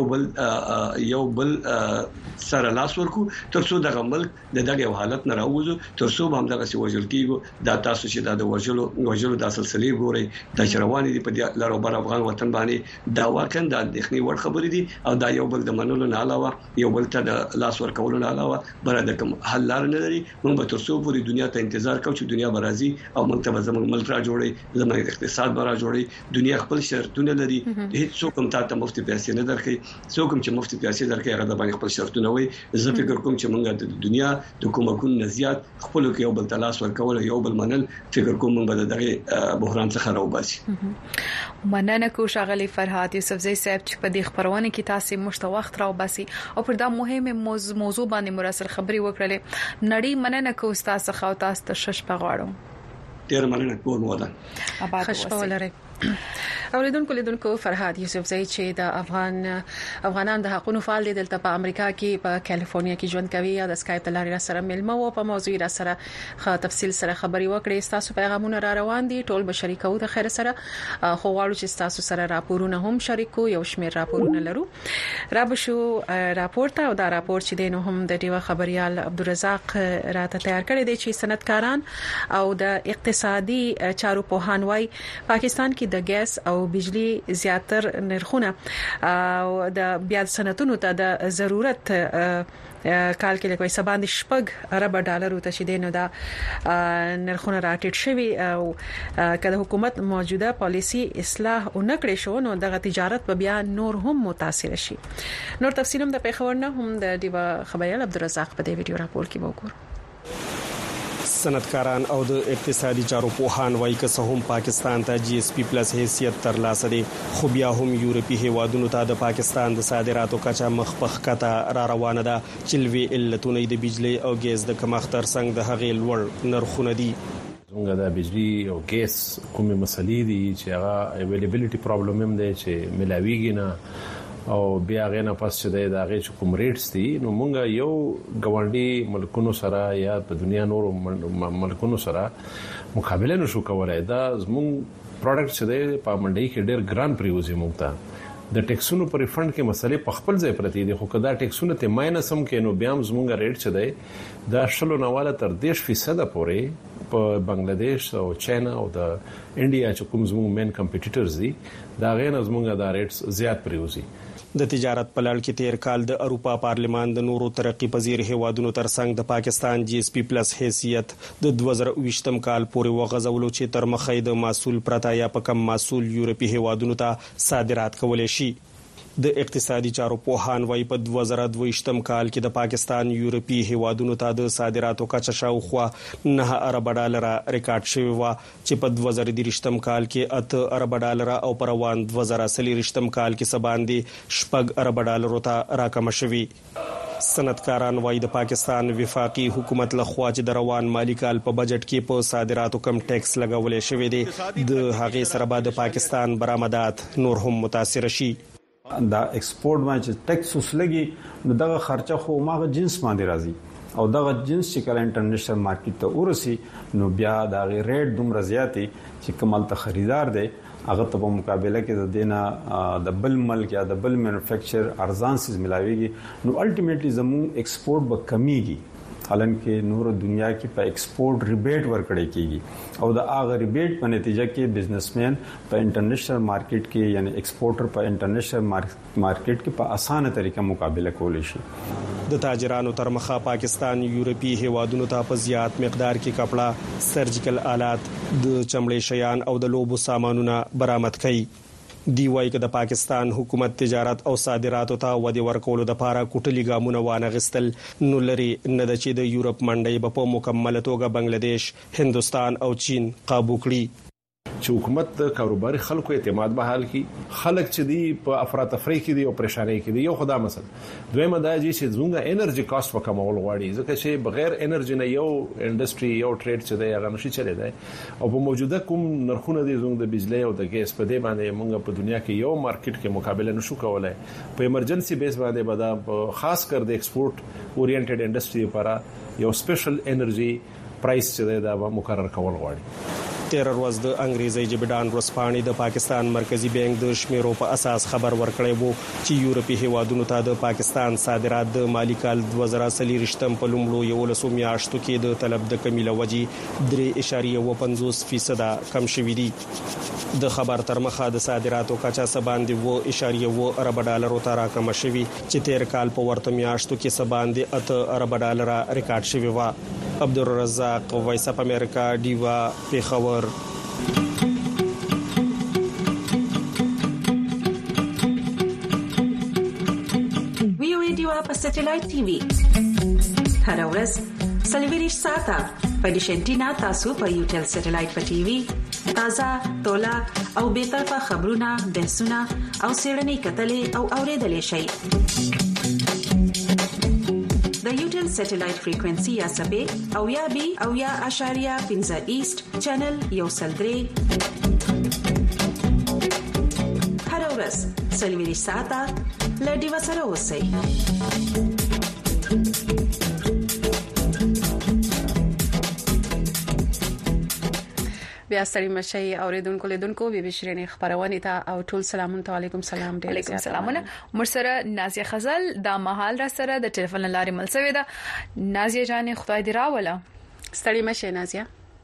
یو بل سره لاس ورکو ترڅو دغه ملک دغه حالت نه راوځو ترڅو هم دغه سی وجل کیږي. دا تاسو چې دا د وجلو د سلسله ګوري د چروانې دی په لارو بر افغان وطن باندې دا واقعا د دښنی ور خبرې دي او دا یو بل د منلو نه علاوه یو بل ته د لاس ورکولو نه علاوه بل د کوم حل لار نه لري. موږ به ترڅو پوری دنیا ته انتظار کوو چې دنیا برازي او موږ ته زموږ ملک را جوړي زموږ اقتصاد را جوړي. دنیا خپل شرطونه لري هیڅ څوک هم ته مفتي پیسې نه درکې څوک هم چې مفتي پیسې درکې هغه د باندې خپل شرطونه وي. زه فکر کوم چې موږ د دنیا د کومکون نزيات خپل کې یو بل تلاش ورکول یو بل منل فکر کوم موږ دغه بحران څخه راوباسي. مننه کو شاغلی فرهاد یوسفزئی صاحب چې په دې خبرونه کې تاسو مشت وخت راوباسي او پر دا مهمه موضوع باندې مراسل خبري وکړلې. نړۍ مننه کو استاد څخه او تاسو ته شش پغواړم. ډیر مننه کوم ودا خوش ولرئ. اوریدونکو فرهاد یوسفزئی چې د افغانان د حقوقو فعال دي دلته په امریکا کې په کالیفورنیا کې ژوند کوي یا د اسکایپ لارې سره ملمه او په موضوع را سره تفصیل سره خبري وکړي. تاسو پیغامونه را روان دي ټول به شریکو د خیر سره خو غواړو چې تاسو سره راپورونه هم شریکو یو شمېر راپورونه لرو را بشو راپورټ او دا راپور چې دینو هم د دیو خبريال عبدالرزاق راته تیار کړی دی چې صنعتکاران او د اقتصادي چارو په هانوي پاکستان کې د ګیس او بجلی زیاتر نرخونه او د بیا صنعتونو ته د ضرورت کال کې لکه سباند شپږ ارب ډالر ته شیدې نو دا نرخونه راټیټ شوي او کله حکومت موجوده پالیسی اصلاح ونکړي شو نو د تجارت په بیا نور هم متاثر شي. نور تفصیلم د پیښور نه هم د دیو خبريال عبدالرزاق په دې ویډیو راپور کې وګورئ. صنعتکاران او د اقتصادي چارو پوهان وايي چې هم پاکستان ته جی اس پی پلس حیثیت ترلاسه دي خو بیا هم یورپی هیوادونو ته د پاکستان د صادراتو کچا مخ کته را روانه ده. چلوي علتونه د بجلی او ګیس د کمښت ترڅنګ د هغې لوړ نرخونه دي. زموږ د بجلی او ګیس کومه مسلې دي چې هغه اویلیبিলিټي پرابلم هم دی چې ملاویږي نه او بیا غنه پس چې د هغه کوم ریټس دي نو مونږ یو ګوانډي ملکونو سره یا په دنیا نور ملکونو سره مقابله نشو کولای. دا زموږ پروډکټ چې دی په منډي کې ډېر ګران پریوزي مونږ ته د ټیکسونو پر ریفند کې مسلې په خپل ځای پرتی دي خو کدا ټیکسونه ته ماینس هم کې نو بیا زموږ ریټ چې دی دا شلو نواله تر 10% پورې په بنگلاديش او چاینا او د انډیا چې کوم زموږ مین کمپټیټرز دي دا غیر زموږ د ریټس زیات پریوزي. د تجارت په لړ کې تیر کال د اروپا پارلمان د نورو ترقی پذیر هیوادونو ترڅنګ د پاکستان جی اس پی پلس حیثیت د 2020م کال پورې وغځولو چې تر مخې د محصول پرتا یا په کم محصول یورپی هیوادونو ته صادرات کولای شي. د اقتصادي چارو پوهان وايي په 2022م کال کې د پاکستان یورپی هیوادونو ته د صادراتو کچه شاوخوا 9 ارب ډالر ریکارډ شوی و چې په 2023م کال کې 8 ارب ډالر او په روان 2023م کال کې سباندې 10 ارب ډالر ته راکم شوی. صنعتکاران وايي د پاکستان وفاقي حکومت لخوا چې د روان مالی کال په بجټ کې په صادراتو کم ټیکس لګولې شوی دی د هغې سره به د پاکستان برآمدات نور هم متاثر شي. دا ایکسپورت باندې ټیکس وسلګي نو دغه خرچه خو ماغه جنس باندې راځي او دغه جنس چې کله انټرنیشنل مارکیټ ته ورسي نو بیا دا غي ریټ دومره زیاتی چې کمال ته خریدار دی هغه ته په مقابله کې د دینه د بل ملک یا د بل مینوفیکچر ارزان سیز ملاويږي نو الټیمیټلی زمو ایکسپورت به کمیږي. حالانکه نور دنیا کې په ایکسپورت ریبیټ ورکړی کیږي او د هغه ریبیټ په نتیجه کې بزنسمن په انټرنیشنل مارکیټ کې یعنی ایکسپورټر په انټرنیشنل مارکیټ کې په اسانه طریقه مقابله کولی شي. د تاجرانو تر مخه پاکستان یورپی هیوادونو ته په زیات مقدار کې کپڑا سرجیکل آلات د چمړې شیان او د لوبو سامانونه برآمد کړي. دی وايي چې د پاکستان حکومت تجارت او صادراتو ته ودی ورکولو د لپاره کوټلی ګامونه وانغستل نو لري نه د چې د یورپ منډي په مکمل توګه بنگلاديش، هندستان او چین قابو کړي. چې حکومت د کاروباري خلکو اعتماد بحال کړي. خلک چې دی په افراطفری کې دی او پریشانی کې دی یو خدای مسله. دویمه دا چې زموږه انرژي کاست وکمول غواړي ځکه چې بغیر انرژي نه یو انډستری یو ټریډ چې دی هغه نشي چلی دی او په موجوده کوم نرخونه دي زموږ د بجلی او د ګیس په دې باندې موږ په دنیا کې یو مارکیټ کې مقابله نشو کولای. په ایمرجنسي بیس باندې بدا خاص کر د ایکسپورټ اورینټډ انډستری لپاره یو سپیشل انرژي پرایس چې دا مقرر کول غواړي. 13 ورځ د انګریزي جبډان ورسپانې د پاکستان مرکزی بانک د شمیرو په اساس خبر ورکړی وو چې یورپی هیوادونو ته د پاکستان صادرات د مالی کال 2023 په لومړو یو لسو میاشتو کې د طلب د کمی لوجي 3.50% کم شوې دي. د خبر تر مخه د صادراتو کچا سباندې 2.1 ارب ډالر ته راکم شوی چې تیر کال په ورته میاشتو کې سباندې 8 ارب ډالر ریکارډ شوی و. عبدالرزاق وایس اپ امریکا دیوا پیښور. ویو دیوا په سټلایټ ټي وي هر ورځ سلویریش ساته په ډیشنټینا تاسو په یوټل سټلایټ په ټي وي تازه تولا او به طرفه خبرونه بحثونه او سیړنی کتلې او اوریدلې شي. سټلایټ فریکوئنسي یا سبې او یا بي او یا اشاریه 15 ایست چینل یو سلدري هر ورځ سلویری ساته لډي وسره اوسئ. بیا ستړي مشي اوریدونکو لیدونکو بي بي شيرين خبرونه ته او ټول سلامونه علیکم سلام. علیکم سلامونه. مرسره نازیه خزل د مهال را سره د ټلیفون لارې ملسوي ده. نازیه جان خدای دې راوله. ستړي مشي نازیه.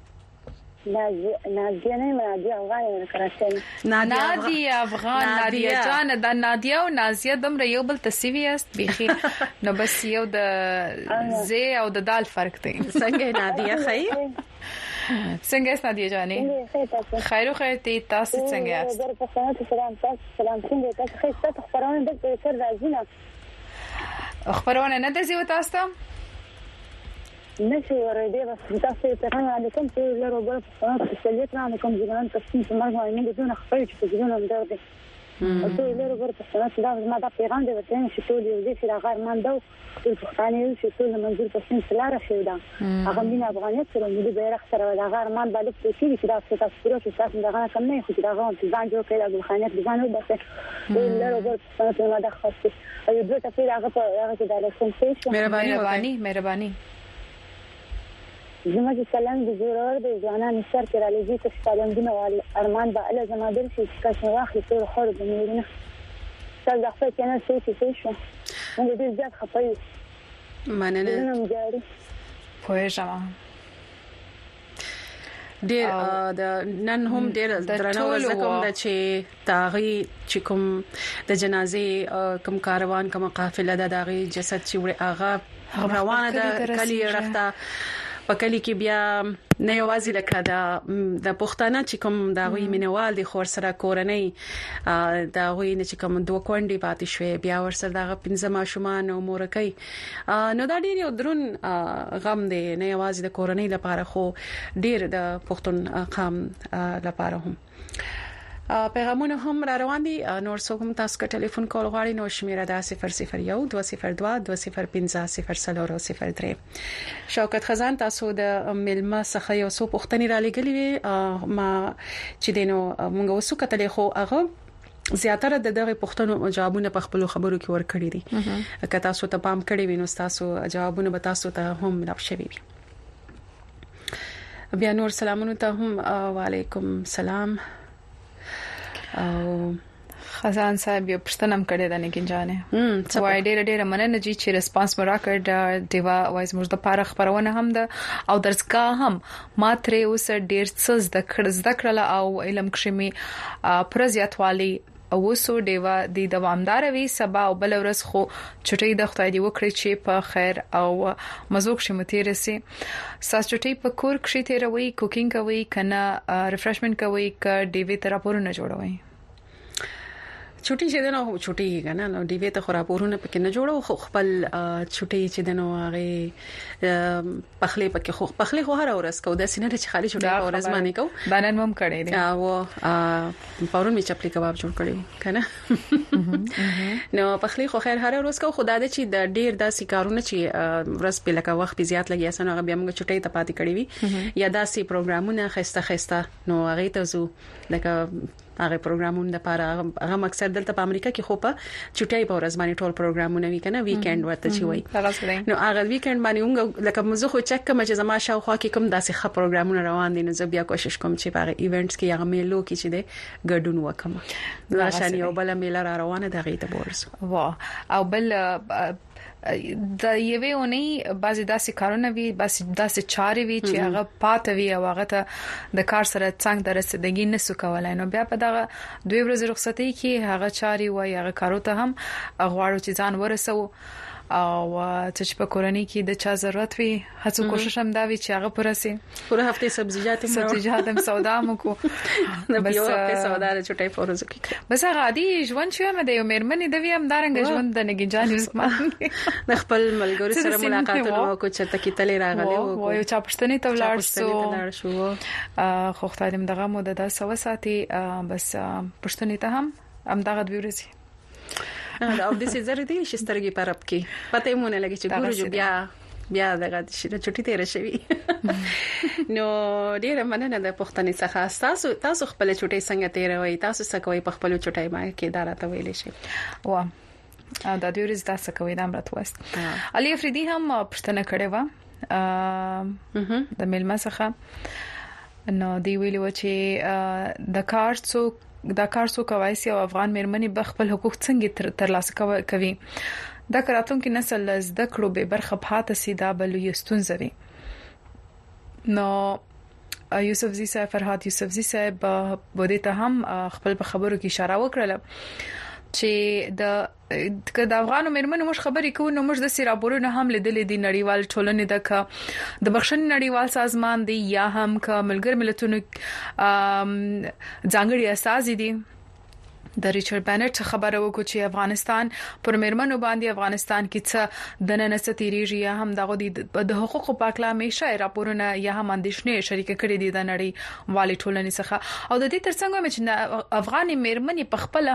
نادیه نه نادیه افغان کراچۍ. نادیه افغان نادیه جان د نادیه او نازیه دمر یو بل تسوی است بيخي نو بس یو د زی او د دال فرق دی. څنګه نادیه خیر څنګه است نادیه جانې؟ خیر او خیر ته تاسو څنګه یاست؟ سلام څنګه تاسو خیر تاسو خبرونه د سر راځي نه خبرونه نه د زیو تاسو نشي ورېدې بس تاسو ته نه علیکم ته لرو بل په سلیت نه کوم ځان تاسو په مرګ باندې دونه خپل چې په ځینو اندر دي او ته لرو بل په سنت دا ما دا پیغام دی وته چې ټول یو دي چې هغه ماندو ټول پښتانه یو چې ټول منځور په سن سلاره شي دا هغه مين افغانیت سره موږ به راخره دا هغه ارمان باندې چې چې دا تاسو چې تاسو دا کم نه خو دا غوښتل ځان جوړ کړل د خانیت ځان وباسه لرو بل په سنت ما دا خاصه ایو دوه ته هغه کې دا لسم شي مهرباني زموږ سلام د زورور د ځوانانو سر کې را لېږي چې سالندونه والي ارمان به الله زمادر شي چې څنګه واخلي ټول خور د مېرینه تاسو د خپل کنه څه شو موږ دې ځات خپل مننه نن جاري پوهیږم ډېر د نن هم ډېر درنو زکم د چې تاغي چې کوم د جنازې کوم کاروان کوم قافله د داغي جسد چې وړي اغا روانه ده کلی رخته په کلی کې بیا نه یوازې لکه د پښتانه چې کوم دا غوي مینوال دي خور سره کورنۍ دا غوي نه چې کوم دوه کونډي پاتې شوي بیا ورسره دا 15 ماشومان او مورکۍ نو دا ډیر یو درون غم دی نه یوازې د کورنۍ لپاره خو ډیر د پښتون قام لپاره هم پیغامونه هم را روان دي. نور څوک هم تاسو کا ټلیفون کول غواړي نو شمیره دا 001 202 205 003 شوکت خزان تاسو د ملما څخه یو څو پوښتنې را لګلې وي ما چې دینو مونږ وسو کتلې خو هغه زیاتره د دغه پوښتنو جوابونه په خپل خبرو کې ورکړي دي که تاسو ته پام کړی وي نو تاسو جوابونه به تاسو ته هم راوښوي وي. بیا نور سلامونه ته هم وعلیکم سلام او خزان صاحب یو پښتنم کړی دا نه کینځانه وای ډېر مننه چې ریسپانس مرا کړ دیوا وایز موږ د پاره خبرونه هم ده او درسګه هم ما ترې اوس ډېر څه زده کړل او علم کښمي پرزیاتوالي او سو دیوا د دوامدار وي سبا او بل ورځ خو چټي د خدای دی وکړي چې په خیر او مزوق شمتي رسي ساس چټي په کور کې تیروي کوکینګ کوي کنه ریفرشمنت کوي ک ډي وی تر پورونه جوړوي چټي چې دنو چټي کنه نو دی وته خو راپورونه پکې نه جوړو خو خپل چټي چې دنو هغه پخلي پکې خو پخلي خو هر ورځ کو د سینې چې خالي چټي په ورځ باندې کو بنن مم کړي دي او پرون می چپلی کباب جوړ کړی کنه نو پخلي خو خیر هر ورځ کو خدای دې چې د ډیر داسې کارونه چې ورځ په لکه وخت په زیات لګي اسنه هغه بیا موږ چټي ته پاتې کړی وي یا داسې پروګرامونه خسته نو هغه ته زو لکه هغه پروګرامونه د پاره هغه مقصد دلته په امریکا کې خو په چټي په ورځ باندې ټول پروګرامونه وی کنه ویکند ورته چی وای نو هغه ویکند باندې موږ لکه موږ خو چک کوم چې زما شاوخوا کې کوم داسې ښه پروګرامونه روان دي نو زه بیا کوشش کوم چې په ایونټس کې هغه میلو کې چې د ګډون وکم نو شان یو بل میله را روانه د غیته بورس وا او بل د یوې اونۍ بعضی داسې کارونه وي بعضی داسې چارې وي چې هغه پاتې وي او هغه ته د کار سره څنګه د رسیدګۍ نسو کولای نو بیا په دغه 2 ورځې رخصتۍ کې هغه چارې وي هغه کارو ته هم غواړو چې ځان ورسو او چې په کورنۍ کې د چا ضرورت وي هڅه کوشش هم دا وي چې هغه پرسي پوره هفته سبزیجات هم سودا مو کو بس یو هفته سودا د چټي فورز کې بس هغه عادي ژوند شوه مې د یو مېرمنې د ویم دارنګ ژوند د نګینجان یوسف د خپل ملګری سره ملاقات وکړو چې تکي تل راغلی و یو چا پښتنې ته ولاړ شو خو خدای دې دغه مو د 100 ساعتي بس پښتنې ته هم دغه د ورځي دا او د سې زری دي چې سترګې پرب کې پته مونږ نه لګي چې ګورو جو بیا دغه چې چټي تیر شوی نو ډیره مننه د پښتنې څخه تاسو خپل چټي څنګه تیر وای تاسو څه کوي په خپل چټي باندې کې دارته ویلې شي او دا د ورځ تاسو کوي د امرت وست علي افریدي هم پښتنه کړي و د ملما څخه نو دی ویلو چې د کار څو کوي او افغان مېرمنې به خپل حقوق څنګه ترلاسه کوي دا کراتون کې نسل زده کړو به برخه پاتې سي دا بل یستونځوي نو یوسف زی صاحب فرحات یوسف زی صاحب بده ته هم خپل په خبرو کې اشاره وکړه چې د افغان مېرمنو مش خبرې کوو نو موږ د سیرابورونو هم لیدلې دي نړیوال ټولنې د بخښنې نړیوال سازمان دی یا هم ک ملګر ملتونو ځانګړي اساس دي د ریچارډ بانټ خبره وکړه چې افغانستان پر مېرمنو باندې افغانستان کې څه د ننستېریږي یا هم دغه د حقوقو په اړه همیشه راپورونه یا هم اندېښنې شریک کړي دي د نړۍ والي ټولنې څخه او د دې ترڅنګ چې افغان مېرمنې په خپل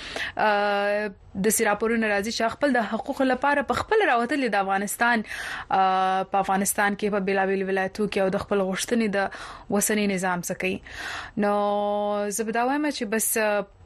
هم د سیراپورونو راځي چې خپل د حقوقو لپاره په خپل راوتل د افغانستان په افغانستان کې په بلاویل ولایتو کې او د خپل غوښتنې د وسنی نظام څخه نو زبداوم چې بس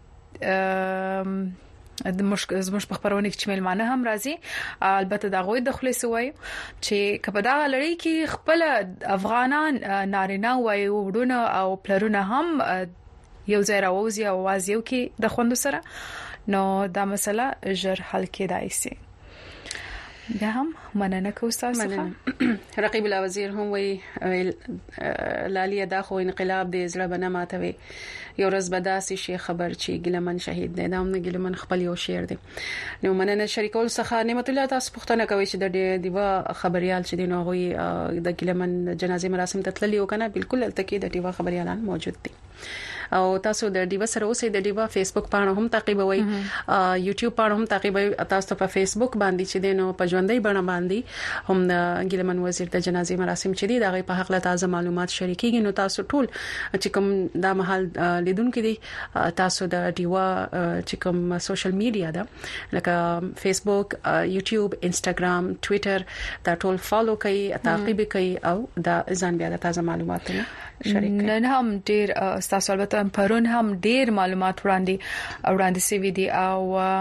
د زموږ په خبرونه کې ملمانه هم راځي البته دا غوي د خلاص وای چې کپدا لړۍ کې خپل افغانان نارینه وای وډونه او پلرونه هم یو ځای راوځي او واز یو کې د خوند سره نو دا مسله ژر حل کېدای شي دا هم مننه کوم تاسو رقیب الوزیر هم وی لالی دا خو انقلاب د زړه بنه ماتوي یو ورځ بداسي شي خبر چې ګلمن شهید دی دا هم ګلمن خپل یو شعر دی نو مننه شریکول څخه نعمت الله تاسو پښتنه کوي چې د دیوا خبريال چې دی نو غوي د ګلمن جنازي مراسم ته تللی وکنه بالکل التکی د دیوا خبريالان موجود دي او تاسو د دیوا سره اوسئ د دیوا فیسبوک پاڼه هم تعقیبوي یوټیوب پاڼه هم تعقیبوي تاسو په فیسبوک باندې چې دینو په ژوندۍ بڼه باندې هم د ګلمن وزیر د جنازي مراسم چې دي دغه په حق له تازه معلومات شریکيږي نو تاسو ټول چې کوم دا محل لیدونکو دي تاسو د دیوا چې کوم سوشل میډیا ده لکه فیسبوک یوټیوب انستګرام ټوئیټر دا ټول فالو کوي تعقیب کوي او دا ځان بیا د تازه معلوماتونه شریک کوي نن هم ډیر تاسو البته پرون هم ډیر معلومات وړاندې سوي دي او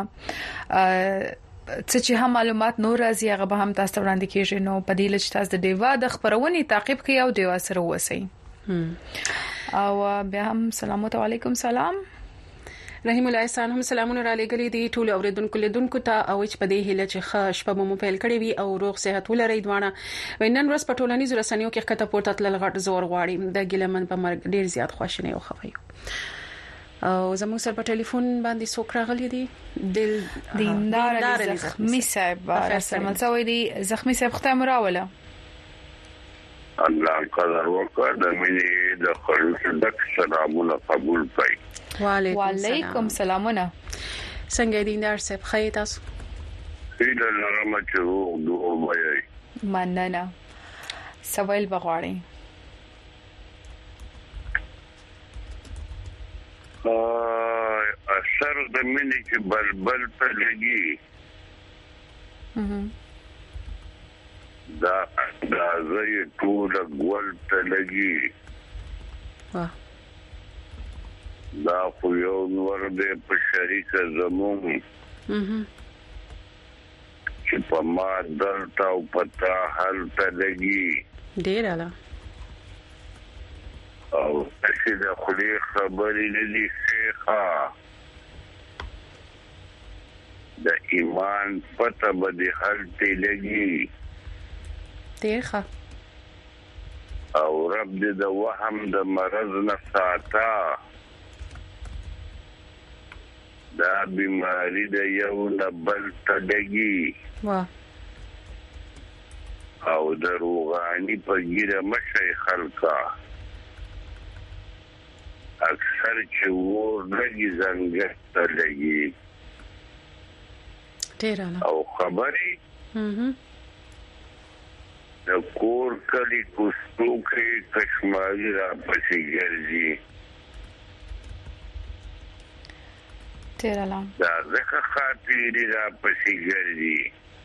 چې هم معلومات نور راځي هغه به هم تاسو وړاندې کیږي نو په دې لچ تاسو د دیوا د خبرونې تعقیب کوي او دیوا سره وسی او بیا هم سلام علیکم سلام رحیم الله احسان هم سلامونه را لګلې دي ټول اوریدونکو لیدونکو ته او چې په دې هله چې ښه شپه مو پیل کړې وي او روغ صحت ولرئ دوانه وینن ورځ په ټولنیزو رسنیو کې کته پورته تل غټ زور غواړي د ګلمن په مرګ ډیر زیات خوشنه او خفایو او زموږ سره په ټلیفون باندې څوک راغلي دي دیندار زخمی صاحب سلام څوي دي زخمی صاحب خدای مراوله الله قدر وکړه د مینې د خلوص د سلامونه قبول کړي وعلیکم سلامونه څنګه دیندار صاحب خیر تاسو هیله لرم چې دوه وایي مننه سوال بغواړي اثر د مینې چې بلبل په لګي دا زې ټول ګول ته لګي دا خو یو نور دې په شریک زمون چې په ما درته او پتا حل ته لګي ډیر اعلی او چې د خلی خبرې نه دي ښه د ایمان پته به د حل ته لګي ډیر ښه او رب دې د وهم د مرض نه ساته دا بیماری د یو نه بل ته لګي او د روغاني په ګیره مشي خلکا اکثر چې ور لګي څنګه ته لګي او خبري د کور کلی کوستو کې کشمالي را پسې ګرځي تیرالا دا ځکه خاطري را پسې ګرځي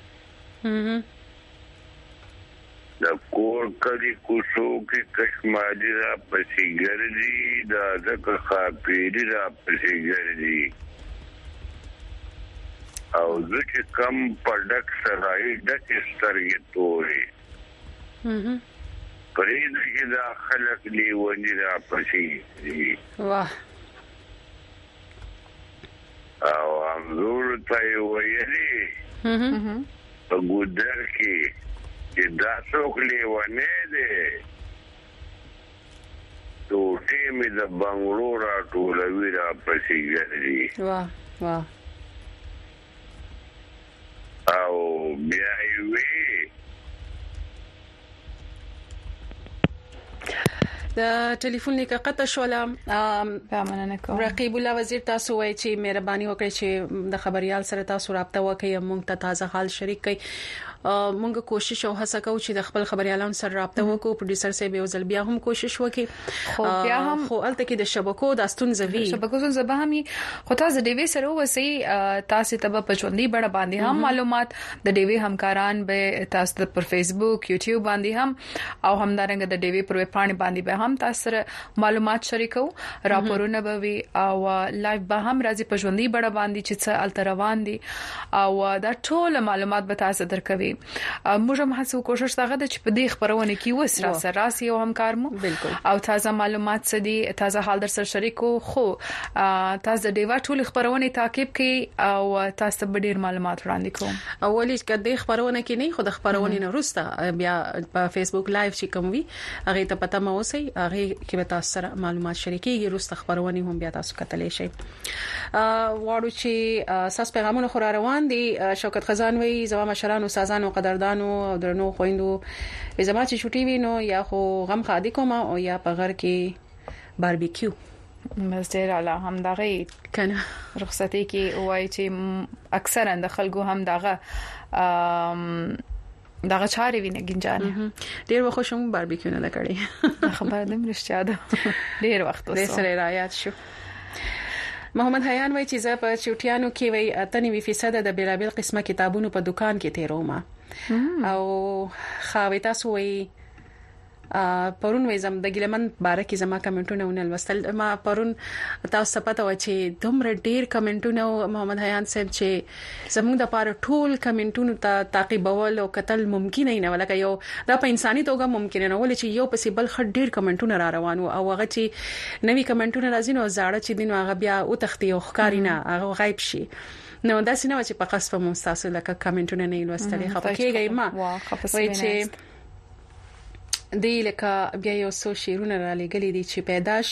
د کور کلی کوستو کې کشمالي را پسې ګرځي دا ځکه خاطري را پسې ګرځي او ځکه کم پډک سره ډک سترګې توري پرېږ چې دا خلک لیونی را پسې واه او انظور ته ویلي په ګودر کې چې دا څوک لیونی دی ټوټې مې د بنګړو را ټولوي را پسې ګرځي واه واه او بیا یې د ټلیفون لیکه قطع شوله مننه کوم رقیب الله وزیر تاسو وایي چې مهرباني وکړئ چې د خبريال سره تاسو رابطه وکړئ موږ ته تازه حال شریک کړئ موږ کوشش او هڅه کوو چې د خپل خبريالانو سره رابطه وکړو پروډوسر صاحب یو ځل بیا هم کوشش وکړي خو بیا هم خو الته کې د شبکو د استونزوي شبکو زبه هم خو تاسو د ډیوی سره وسی تاسو ته په ژوندۍ بڑا باندې هم معلومات د ډیوی همکاران به تاسو پر فیسبوک یوټیوب باندې هم او همدارنګه د ډیوی پر ویب باندې باندې به هم تاسو سره معلومات شریکو راپورونه به وي او لایو به هم راځي په ژوندۍ بڑا باندې چې څه التروان دي او دا ټول معلومات به تاسو درکوي موږ هم هڅه کوشش تاغه د چې په دې خبرونه کې وسره سره راسي او همکار مو او تازه معلومات سدي تازه حال در سره شریکو خو تاسو د ډیوا ټول خبرونه تعقیب کړئ او تاسو به ډیر معلومات وړاندې کوم اولی کده خبرونه کې نه خو د خبرونه نه وروسته بیا په فیسبوک لایو چې کوم وي هغه ته پته مو اوسئ هغه کې به تاسو سره معلومات شریکيږي وروسته خبرونه هم بیا تاسو کتلې شي واړو چې اساس پیغامونه خور روان دي شوکت خزان وی زما مشران استادانو قدردانو او درنو خويندو زما چې چټي وینو یا خو غم خادي کوم او یا په غر کې باربیکیو مستر اعلی هم دغه کنه رخصتي کې وای چې اکثرا د خلکو هم دغه چاري ویني گنجانه ډیر وخت شوم باربیکیو نه کړی خبره دم رښتیا ده ډیر وخت د سره رایات شو محمد حیان وای چې زه په چوټیانو کې وای 93% د بیلابل قسمه کتابونو په دکان کې تیروم او خاوي تاسو وای پرون وې زم د ګلمن بارکه زما کمنټونه ونلوستل ما پرون تاسو پته و چې دومره ډیر کمنټونه محمد حیان صاحب چې زموږ د پاره ټول کمنټونو ته تعقیبول او قتل ممکن نه ولکه یو دا په انساني توګه ممکن نه ول چې یو پسې بل خډ ډیر کمنټونه را روانو او هغه چې نوې کمنټونه راځي نو زاړه چې دین هغه بیا او تختی او ښکارینا هغه غایب شي نو دا سينه چې په قصفه مستاسو لکه کمنټونه نه لوستلې خپکیږي ما وای چې دی لکه بیا یو څو شیرونه را لګلې دي چې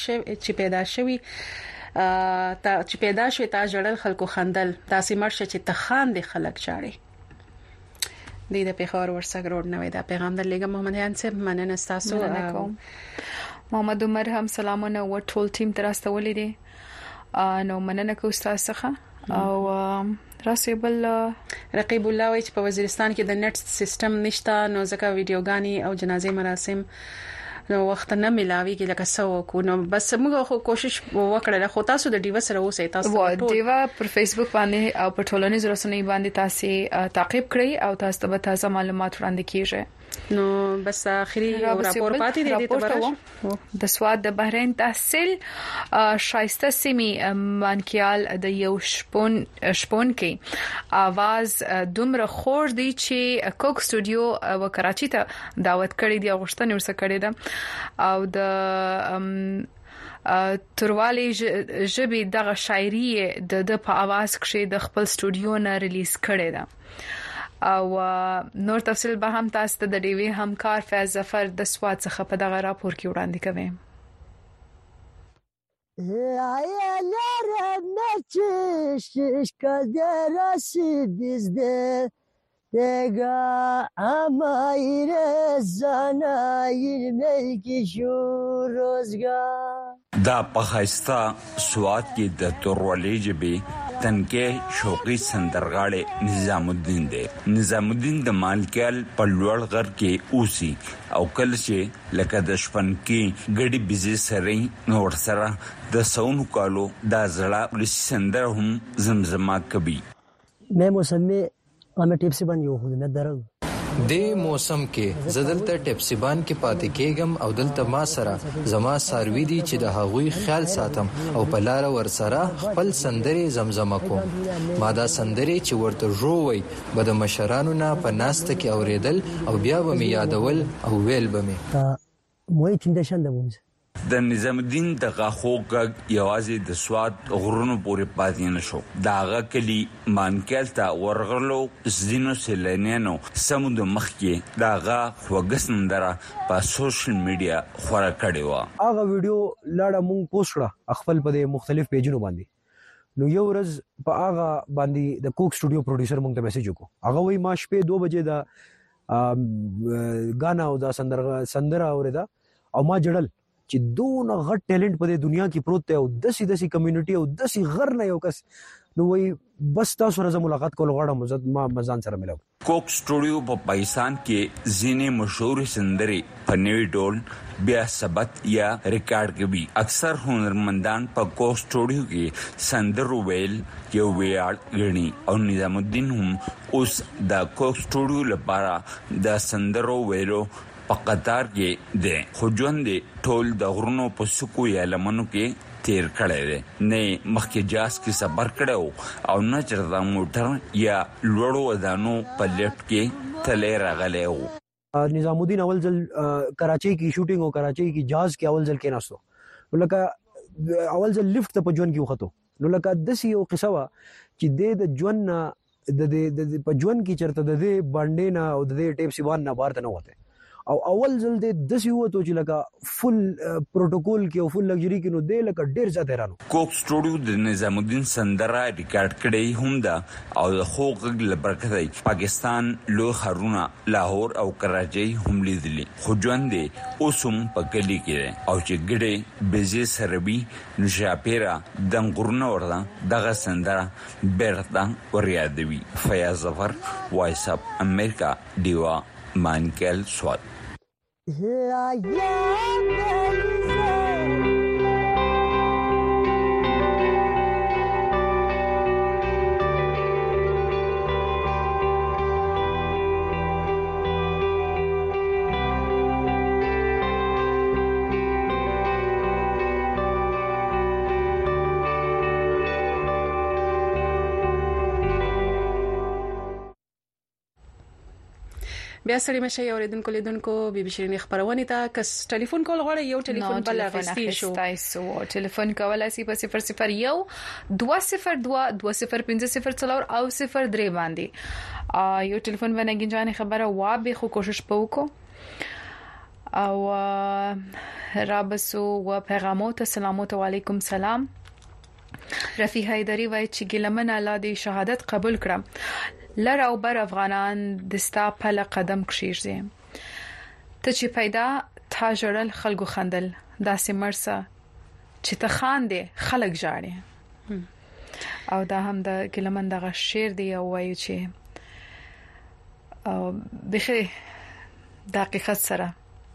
پیدا شوی تا جړل خلکو خندل تاسو مرشه چې تخان دي خلک چاړي د پیښور ورسګ روډ نوې دا پیغام درلګه محمد حیان صاحب مننه تاسو محمد عمر هم سلامونه او ټول ټیم ترسته ولې دي نو مننه کو تاسو څخه او راسبل رقیب الله وایي چې په وزیرستان کې د نت سیستم نشته نو ځکه ویډیوګانی او جنازې مراسم نو وخت نه ملاويږي لکه څو کو نو بس موږ خو کوشش وکړل خو تاسو د ډیوا سره اوسئ تاسو ټول ډیوا پر فیسبوک باندې او په ټولنیزو رسنیو باندې تاسو تعقیب کړئ او تاسو ته تازه معلومات وړاندې کیږي نو بس اخري راپور پاتې دی د تبرش د سواد د بحرین تحصیل شایسته سیمي مانکیال د یو شپون کې आवाज دومره خور دی چې کوک سټوډیو و کراچي ته دعوت کړی دی غوښتنه ورسره کړی ده او د تروالی ژبې دغه شاعري د په आवाज کې د خپل سټوډیو نه ریلیز کړی ده او نور تفصیل به هم تاسو ته د ډیوی همکار فیض ظفر د سواد څخه په دغه راپور کې وړاندې کوي. یا لرمچش کدرسی bizde dega amayr zanayir melki şuruzgar دا پخایستا سواد کې د تورولې جبې تنکه شوقي سندرغاړي نظام الدین دی. نظام الدین د مالکیال په لوړ غر کې اوسي او کله چې لکه د شپن کې ګډي بيزي سره نور سره د سونو کالو د زړه ولسی سندر هم زمزمه کوي. مې موسمي امه ټیپسي باندې یو خو نه درل د موسم کې زدلته ټپسیبان کې پاتې کېګم او دلته ما سره زما ساروي دي چې د هغوی خیال ساتم او په لار ور سره خپل سندري زمزمه کوم. ما دا سندري چې ورته جوړوي به د مشرانو نه په ناسته کې اوریدل او بیا به می یادول او ویل به می موي تندشن د موز د نظام الدین د غاخوګ یوازې د سواد غرونو پورې پاتې نشو. داغه کلی مانکل ته ورغلو زینو سیلانیانو سمود مخ کې داغه وګسندره په سوشل میډیا خورا کړي و. هغه ویډیو لاړه مونږ پوسټ کړه خپل په مختلف پیجونو باندې. نو یو ورځ په هغه باندې د کوک سټوډیو پروډوسر مونږ ته میسج وکړ. هغه وای ما شپې 2 بجې دا غانا او دا سندره اورېدا او ما جړل چې دونه غټ ټیلنټ په دنیا کې پروت دی او دسي کمیونټي او دسي غر نه یو کس نو وای بس تاسو سره ملاقات کول غواړم ما مزان سره ملاو. کوک سټوډیو په پاکستان کې ځینې مشهور سندري په نوی ډول بیا ثبت یا ریکارډ کوي. اکثر هنرمندان په کوک سټوډیو کې سندرو ویل یو ویاړ غني او نظام الدین هم اوس د کوک سټوډیو لپاره د سندرو ویلو په قطار کې ده. خو ژوند ټول د غرونو په سکو یا لمنو کې تیر کړی دی. نه مخکې جاس کې سفر کړو او نه چرته موټر یا لوړو ودانو په لیفټ کې تلې راغلی و. نظام الدین اول ځل کراچۍ کې شوټینګ او کراچۍ کې جاز کې اول ځل کې ناستو. لکه اول ځل لیفټ ته په ژوند کې وختو. نو لکه داسې یو قصه وا چې د ژوند د په ژوند کې چرته د باندې نه او د ټیپ سیوان نه بار ته نه وته او اول ځل د دسی وته چې لکه فل پروتوکول کې او فل لګژري کې نو د لکه ډیر زیات حیرانو. کوک سټوډیو د نظام الدین سندره ریکارډ کړي هم دا او د خوګ لبرکت پاکستان لو خرونه لاهور او کراچۍ هم لیدلي. خو ژوند اوسم په کلی کې او چې ګډه بيزي سروي نشاپیرا دنګورنه وردا دغه سندره بیرته وريادوي. فیاض ظفر وایس اپ امریکا دیوا مانکل سواد. بیا سړی مشه اوریدونکو لیدونکو بي بي شيرين خبرونه ته کس ټلیفون کول غواړي یو ټلیفون بل غوښتي شو ټلیفون کولای شي په 001 202 2050 او 03 باندې یو ټلیفون باندې ګنجانه خبره وا به خو کوشش وکړو او رابسو و پیغامات السلام علیکم سلام. رفیع حیدری وایي چې ګلمن الله دې شهادت قبول کړم لر او بر افغانان دستا په قدم کشیږي ته چې پیدا تا جړل خلکو خندل داسې مرسه چې ته خاندې خلک جاړي او دا هم د ګیلمن دغه شعر دی او وایي چې بخیر د حقیقت سره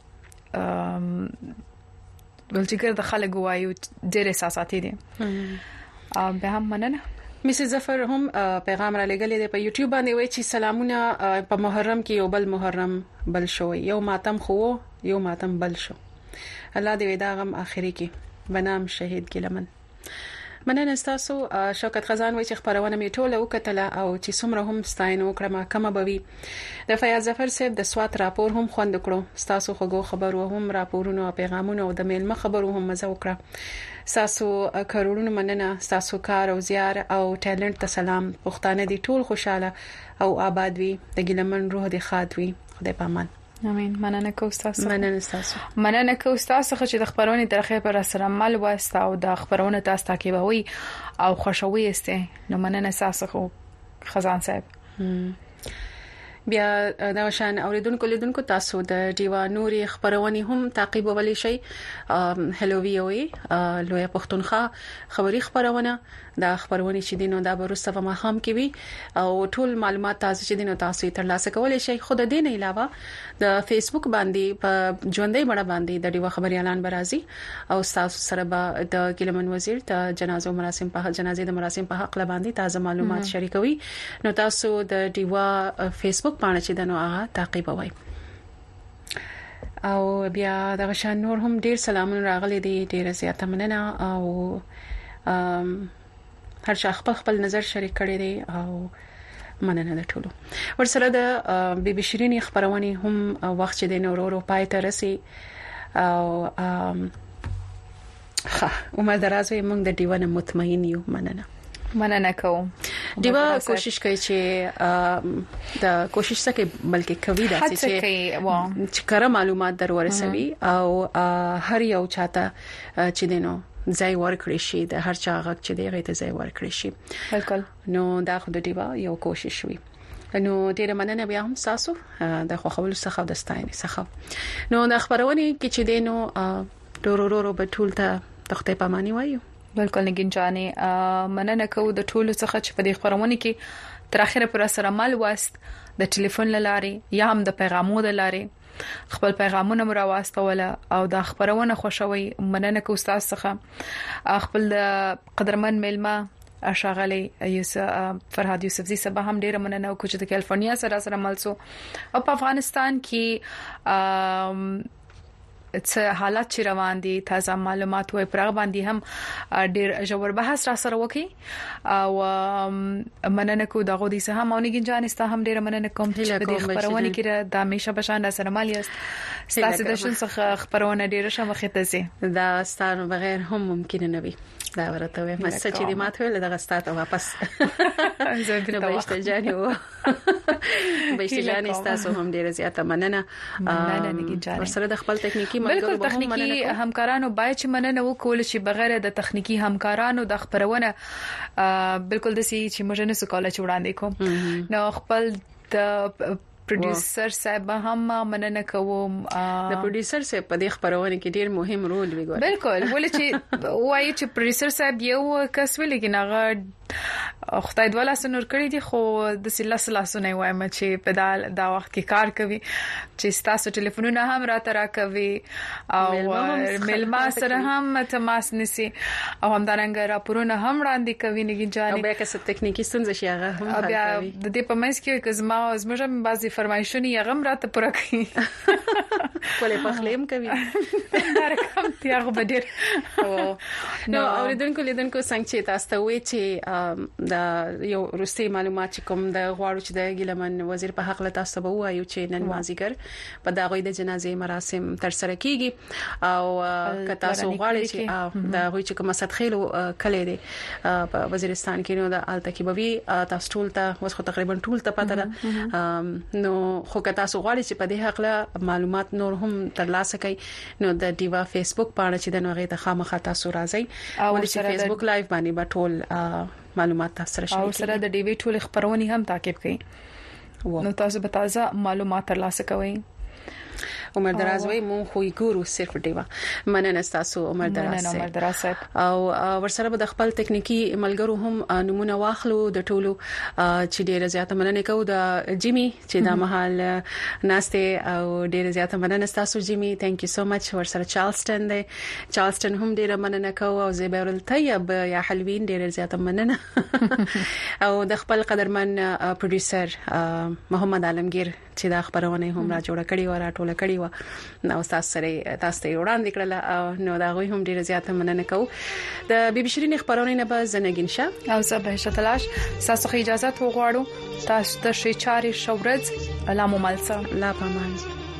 ولچګر د خلک وایي ډېر احساساتي دي به هم مننه. مسز ظفر هم پیغام را لګلې دی په یوټیوب باندې وایي چې سلامونه په محرم کې یو بل محرم بل شو یو ماتم خو یو ماتم بل شو الله دې دا غم اخري کې بنام شهید ګیلمن. مننه تاسو. شوکت خزان وایي چې خبرونه می ټوله وکټله او چې څومره هم ستاینه وکړه ما کمه بوي. د فیاض ظفر صاحب د سوات راپور هم خوند کړو. تاسو خو خبرو هم راپورونه او پیغامونه او د میلمه خبرو هم مزه وکړه. تاسو کارونه مننه. تاسو کار او زیار او ټیلنټ ته سلام. پښتانه دي ټول خوشاله او آباد وي. د ګیلمن روح دي خاد وي. خدای پامان. امين. مننه کوم تاسو. مننه تاسو. مننه کوم تاسو چې د خبرونې ترخه پر سره عمل واسطه او د خبرونه تاسو تعقیبوي او خوشوي استه. نو مننه تاسو خو خزان صاحب. بیا دا شان اوریدونکو لیدونکو تاسو د ډیوا نوري خبرونه هم تعقیبولی شي. هلو وی او ای لوی پښتونخوا خبري خبرونه دا خبرونه چې دینو دا برسته په مخام کې وي او ټول معلومات تاسو چې دینو تاسو ترلاسه کولای شئ. خو د دې نه علاوه د فیسبوک باندې په ژوندۍ بڼه باندې د ډیوا خبري اعلان برازي او تاسو سره به د ګیلمن وزیر ته جنازه مراسم په جنازې د مراسم په حق باندې تازه معلومات شریکوي. نو تاسو د ډیوا فیسبوک باندې چې دنو هغه تعقیبوي. او بیا د غشان نور هم ډیر سلامونه راغلي دي. ډیر زیاته مننه او هر شخص خپل نظر شریک کړي دي او مننه د ټولو. ورسره د بي بي شيرين خبرونه هم وخت چې د نورو پای ته رسي او عمر درازوي موږ د دیوانه مطمئن یو. مننه کوم. دیوا کوشش کوي چې د کوشش سره بلکې کوي دا چې کره معلومات در ورسوي او هر یو چاته چې دینو ځای ورکړي شي د هر چا غږ چې دی غیته ځای ورکړي شي. بالکل. نو دا خو د دیوا یو کوشش وي. نو ډیر مننه بیا هم تاسو د خوښولو څخه د ستاینې څخه. نو د خبرونه کې چې دینو ډورورو په ټول ته تخته پامانی وایو. بالکل نګین جانې مننه کوم د ټولو څخه چې په دې خبرونه کې تر اخره پر سره عمل واست د ټلیفون لاري یا هم د پیغامونو لاري خپل پیغامونه مرا واستوله او د خبرونه خوشوي. مننه کوم تاسو څخه خپل قدرمن میلمه اشغالي فرهاد یوسفزي سبا هم ډیره مننه او کوچ د کیلیفورنیا سره ملسو او په افغانستان کې حالات چې روان دي تازه معلومات وي پر باندې هم ډیر ژور بحث را سره وکي او مننه کو دغه دي سه هم اونګین جانسته هم ډیر مننه کوم چې د خبرونه کې د همیشه بشان سره مالیست ستاسو د شن څخه خبرونه ډیر شمخته سي دا ستانو بغیر هم ممکن نه وي. دا ورته وي مسته چې دې ماته ول دغه ستاته واپس زه بهشته جاني و بهشته جاني تاسو هم ډیر زیاته مننه ورسره د خپل تکنیکی بالکل تخنیکی همکارانو باید چې مننه وکول شي بغیر د تخنیکی همکارانو د خبرونه بالکل د سي چې موږ نه سکوله چوڑاندې کوم نو خپل د پروډوسر صاحب هم مننه کوم. د پروډوسر صاحب په دې خبرونه کې ډیر مهم رول ویګور. بالکل ولې چې وایي چې پروډوسر صاحب یو کس ویل کې نغه خدای د ولا سنور کړی دي خو د سلاسلاسونه وایم چې په دا وخت کې کار کوي چې تاسو ټلیفونونه هم راته کوي او میلما سره هم تماس نسی او همدارنګ راپورونه هم وړاندې کوي نګین جانې او بیا که څه تکنیکی ستونزې شي هغه هم بیا د دې په منځ کې کزما زموږه بعضی فرمایشونه یې غم راته پوره کوي کولې په خلیم کوي دا رقم تیاغه بدیر نو اوریدونکو لیدونکو څنګه چې تاسو ته وی چې دا یو روسي معلومات چې کوم د غواړو چې د ګیلمن وزیر په حق له تاسو به وایو چې نن مازیګر په دغه د جنازې مراسم تر سره کیږي او که تاسو غواړئ چې دا غوي چې کوم صدخیلو کله دی په وزیرستان کې نو د التکیبوي تاسو ټول ته وسخه تقریبا ټول ته پته ده نو خو که تاسو غواړئ چې په دې حق له معلومات نور هم ترلاسه کړئ نو د دیوا فیسبوک باندې چې د نوغه ته خامخا تاسو راځي او چې فیسبوک لایو باندې به ټول معلومات تاسو سره شریک او سره د ډیوی ټول خبرونه هم تعقیب کړئ نو تاسو به تازه معلومات ترلاسه کوئ. عمر دراز وای مون خو ګورو صرف دیوا مننه تاسو عمر دراز او ورسره به د خپل تکنیکی ملګرو هم نمونه واخلو د ټولو چې ډیره زیاته مننه کوو د جیمی چې د محل ناشته او ډیره زیاته مننه تاسو جیمی ثانک یو سو مچ ورسره چارلستون هم ډیره مننه کوو او زبیر الطیب یا حلوین ډیره زیاته مننه او د خپل قدرمن پروډوسر محمد عالمگیر چې دا خبرونه هم را جوړه کړې و را ټوله کړې و نو تاسو ته وړاندې کړل نو دا غوي هم ډیره زیاته مننه کوو د بي بي شيرين خبرونه نه به زنګین شه او زه به شتلاش تاسو خو اجازه ته غواړو تاسو ته شي چاري شورز لا ممالسه لا پامان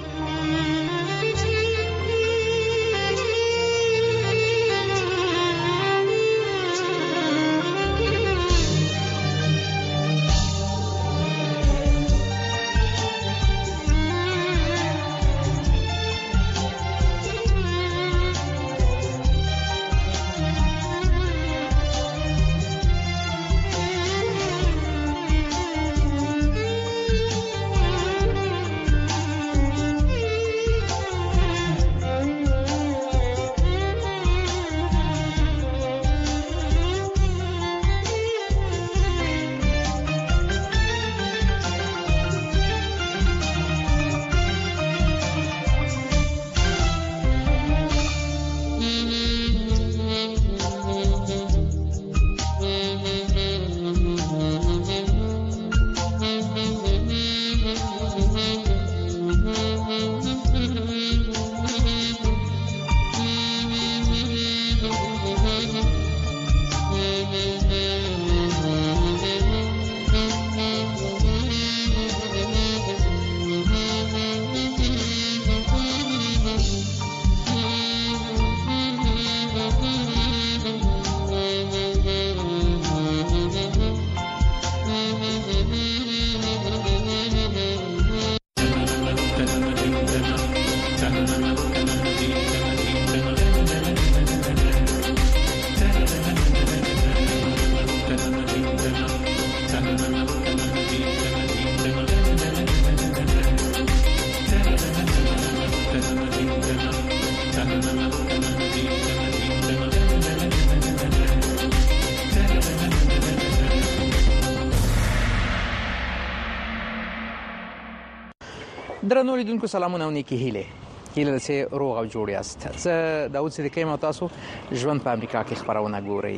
درنو لیدونکو سلامونه او نیکی هیله چې روغ او جوړ یاست. زه داوود صدیقی یم او تاسو ژوند په امریکا کې خبرونه ګورئ.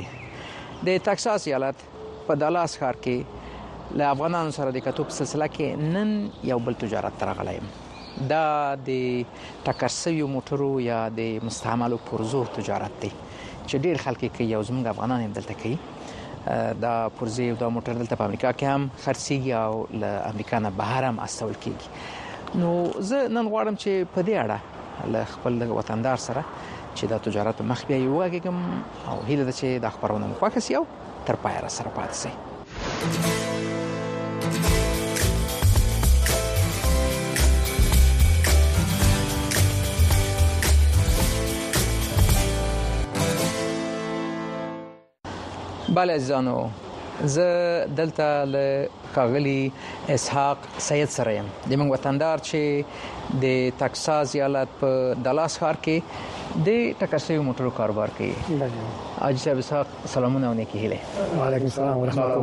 د ټکساس ایالت په دالاس ښار کې له افغانانو سره د کتو په سلسله کې نن یو بل تجارت راغلی یم. دا د ټکر شویو موټرو یا د مستعملو پرزو تجارت دی چې ډیر خلک کوي او زموږ افغانان هم دلته کوي. دا پرزې او دا موټر دلته په امریکا کې هم خرڅيږي او له امریکا نه بهر هم استول کیږي. نو زه نن غواړم چې په دې اړه له خپل وطندار سره چې دا تجارت مخ بیا یو وګم او هیله ده چې دا خبرونه مخ واکسي او تر پای را سره پاتې شي. بله عزیزانو زه دلته له ښاغلي اسحاق سید سره یم د موږ وطندار چې د ټکساس ایالت په دالاس ښار کې د ټکر شویو موټرو کاروبار کوي. حاجي صاحب اسحاق سلامونه او نیکي هیله. وعلیکم السلام ورحمت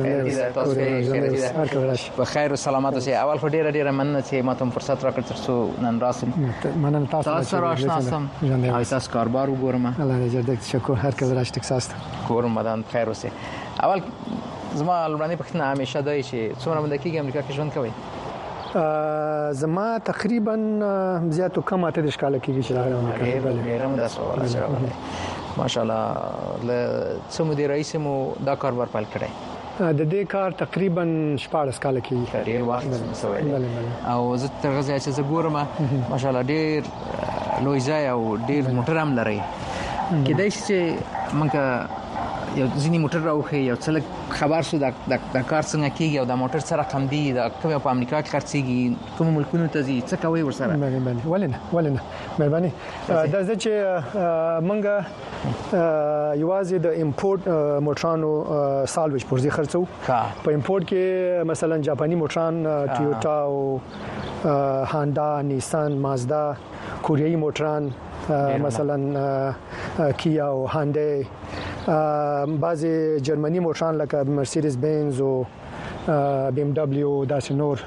الله. په خیر او سلامت اوسئ. اول خو ډیره مننه چې ماته فرصت راکړ ترڅو نن راسم. مننه تاسو سره آشنا سم. تاسو کاروبار وګورم. الله دې جزاک شکر هر کله راشي ټکساس ته. کور مدان خیر اوسئ. اول زما لومړنۍ پوښتنه همیشه دا چې څومره مده کېږي امریکا کې ژوند کوئ؟ زما تقریبا زیاتو کم اته د ښکاله کېږي چې راغلم. ډېر مده سره ماشاءالله له څو مودې رئیس مو دا کاروبار پیل کړی؟ د دې کار تقریبا 14 کال کېږي. ډېر وخت سوی او زه تر غزا چې زه ګورم ماشاءالله ډېر لوی ځای او ډېر موټر هم لري. کېدای شي چې موږ یو ځینی موټر راوخی یو څلک خبر شو د کار څنګه کیږي او د موټر سره کم دی د کوم په امریکا کې خرڅيږي کوم ملکونو ته ځي څه کوي ورسره باندې ولنه مهرباني دا چې منګه یوازې د امپورټ موټرانو سالویج پرځي خرڅو په امپورټ کې مثلا جاپاني موټران ټویوټا او هاندا نیسان مازدا کوریایي موټران مثلا کیا او هاندای بعضی جرمني موټران لکه مرسيډیز بنز او بي ام دبليو داسې نور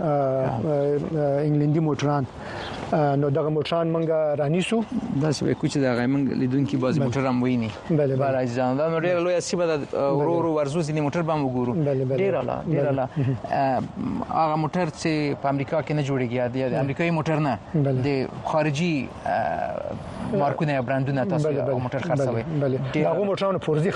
انګلندي موټران نو دغه موټران منګه رانیسو داسې به کوچ دغه منګ لیدونکو بعضی موټر هم ویني بل ځان دا نو ډیر لوی سیبه د ورو ورزو ځینی موټر به وګورو ډیر لا هغه موټر چې په امریکا کې نه جوړیږي د امریکایي موټر نه د خارجي مارکونه برانډونه تاسو موټر خرڅوي هغه موټرانو پرځي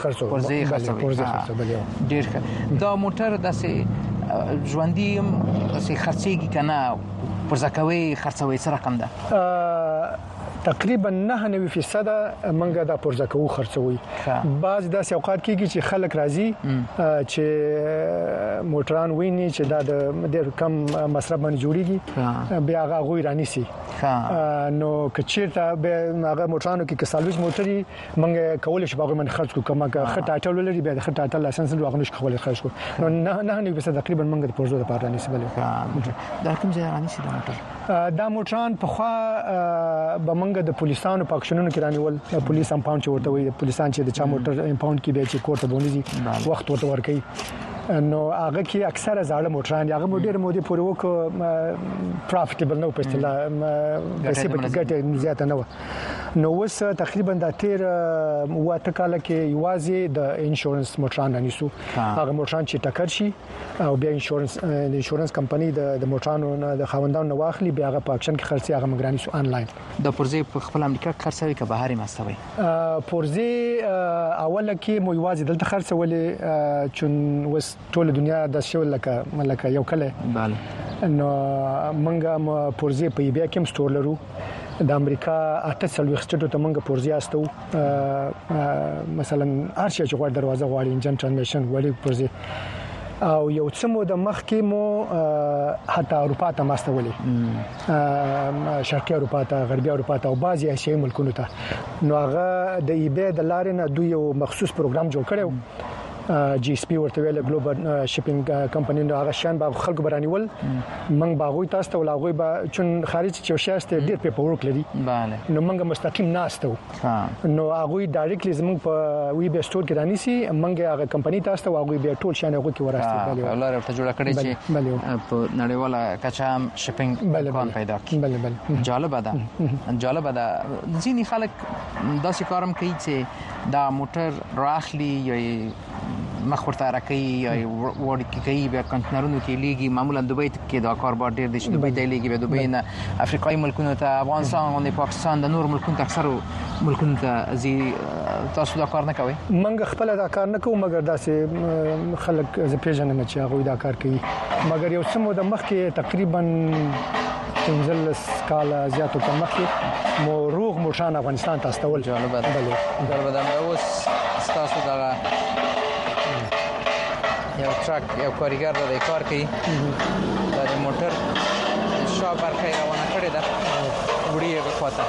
خرڅوي ډیر دا موټر داسې ژوندیم داسې خرڅيږي کنه پرځکوي خرڅوي سره رقم ده تقریبا 99% منګه د پرځکو خرڅوي بعض داسې اوقات کېږي چې خلک راځي چې موټران ویني چې دا د ډېر کم مصرف باندې جوړیږي بیا هغه غوي رانیسي نو کچیرته به هغه موټرانو کې کسالویج موټري منګه کول شي باغ من خرڅ کو کما خټه اټل لري به خټه اټل لایسنس لري هغه نش کول خرڅ کو نو 99% تقریبا منګه د پرځو د پاره رانیسي بلې دا کوم ځای رانیسي دا موټر دا موټران په خوا به منګه د پولیسانو په اکشنونو کې رانیول پولیس امپاوند چورته وي پولیسان چې د چا موټر امپاوند کې به چې کوړه بونیږي وخت ورته ورکي نو هغه کې اکثره زاړه موټران هغه مودر مودې پورې وک پروفټیبل نو په اصطلاح پیسې په ګټه زیاته نه نو وس تقریبا د تیر واته کال کې یوازې د انشورنس موټران رانیسو هغه موټران چې ټکر شي او بیا د انشورنس کمپنی د موټرانو د خاوندانو واخلي بیا هغه په اکشن کې خرڅي هغه مګرانیسو انلاین د پرځي په خپل امریکا خرڅوي که بهاري مستوي پرځي اوله کې مو یوازې دلته خرڅولې چون وس ټول دنیا د شول لکه یو کله بله نو منګه پرځي په بیا کې ستور لرو د امریکا اته سلوي خټو ته منګه پرځي استو مثلا ارشیا چې غوړ دروازه غواړي انجن ترانسمیشن غواړي پرځي او یو څه مو د مخ کې مو حتی اروپا ته ماستولې شرقي اروپا ته غربي اروپا ته او بعضي ایشیايي ملکونو ته نو هغه د ایبی د لارې نه دوی یو مخصوص پروګرام جوړ کړو جی اس پی ورته ویل ګلوبل شپینګ کمپنی نو هغه شان باغ خلکو برانیول منګ باغوي تاسو ته ولاغوي با چون خارج چې شاسته ډیر پیپر ورک لري bale نو منګ مستقیم ناستو نو هغه ډایرکټلی زموږ په وی به سٹور کې رانیسي منګ هغه کمپنی تاسو ته هغه به ټول شان هغه کې وراسته bale الله ورته جوړ کړی چې په نړیواله کچا شپینګ کون پیدا کړي bale جالب ده ځینی خلک داسې کارم کوي چې دا موټر راخلی یا مخورته راکې یا وړ کې به کنټینرونو کې لیږي معمولا دوبۍ کې دا کار بار ډیر دي چې دوبۍ ته لیږي به دوبۍ نه افریقایي ملکونو ته افغانستان او پاکستان د نور ملکونو ته اکثر ملکونو ته زی تاسو دا کار نه کوي منګ خپل دا کار نه کوم مګر داسې خلک ز پیژنم چې هغه دا کار کوي مګر یو سمو د مخ کې تقریبا تنزل سکالا زیاتو کم مخکې مو روغ موټران افغانستان ته استول جالب ده اوس تاسو دا یو ټرک یو کاریګر د کار کوي د موټر شا برخه روانه کړې ده وړي په خواته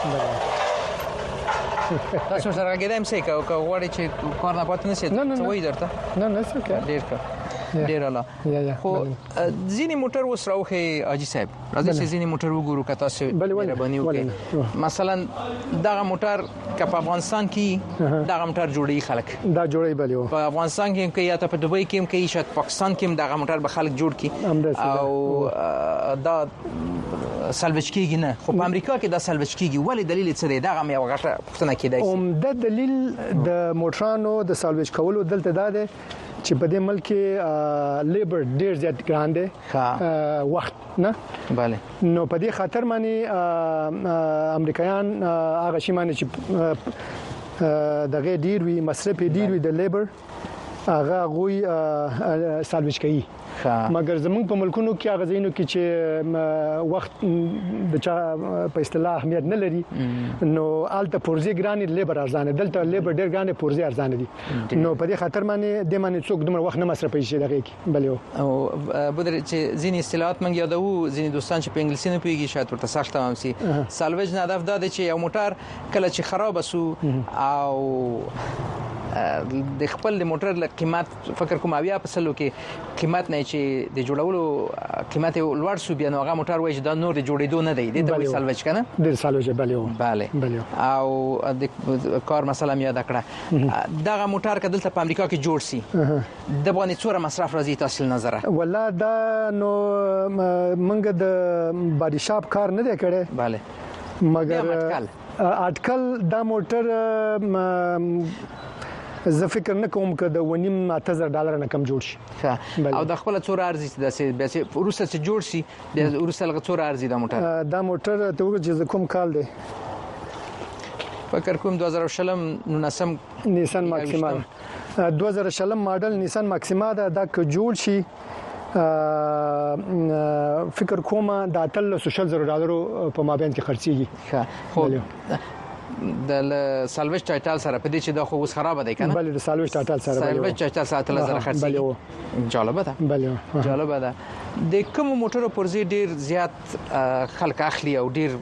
تاسو سره کېدم سې کا وړي چې کار نه پاتې نشي څه وایي درته نه څه ډیر ښه ډیر الله خو ځینی موټر وسروخه اجي صاحب راځي چې ځینی موټر وګورو کته تاسو مهرباني وکړئ مثلا دغه موټر که په افغانستان کې دغه موټر جوړي خلک دا جوړي بلیو په افغانستان کې کې یا ته په دوبۍ کې کې شاید پاکستان کې دغه موټر به خلک جوړ کړي او دا سالویج کیږي نه خو په امریکا کې دا سالویج کیږي ولې دلیل څه دی دغه مې وغټه پښتنه کېدای د دلیل د موټرانو د سالویج کولو دلته دا دی چې په دې ملک کې لیبر ډیر زیات ګران دی وخت نه bale نو په دې خاطر باندې امریکایان هغه شي باندې چې دغه ډیر وی مصرف ډیر وی د لیبر هغه غوي سالویج کوي مګر زمونږ په ملکونو کې هغه ځینو کې چې وخت د چا په اصطلاح اهمیت نه لري نو آلته پورزي ګراني لیبر ارزانه دلته لیبر ډیر ګراني پورزي ارزانه دي نو په دې خاطر باندې د باندې څوک دومره وخت نه مصرفي شي دغه کې بل یو او بدر چې ځینې اصطلاحات مونږ یادو ځینې دوستان چې په انګلیسي نه پیږي شاید ورته سخت هم سي سالویج نه هدف دا دی چې یو موټر کله چې خراب شو او د خپل د موټر له قیمت فکر کوم اویا په سلو کې قیمت نه چې د جوړولو قیمت لوړ سو بیا نو هغه موټر وایي دا نور د جوړېدو نه دی د سالویج کنه د سالویج بله او د کار مثلا یاد کړه دغه موټر کدلته په امریکا کې جوړ سي د باندې څوره مصرف راځي تاسو نظر والله دا نو منګه د باډي شاپ کار نه دی کړی bale مګر اټکل دا موټر زه فکر نه کوم چې د $1,900 نه کم جوړ شي او د خپل څور ارزي د روسه چې جوړ شي د روسه لغه څور ارزي د موټر ته وګورئ کوم کال دی فکر کوم 2019 نیسان ماکسیما 2019 ماډل نیسان ماکسیما دا که جوړ شي فکر کوم د $13,000 په مابین کې خرڅيږي د سالویج ټایټل سره په دې چې دا خو اوس خراب دی کنه بل د سالویج ټایټل سره سالویج ټایټل سره تل زره خرڅي جالب ده جالب ده د کوم موټرو پرځي ډیر زیات خلک اخلي او ډیر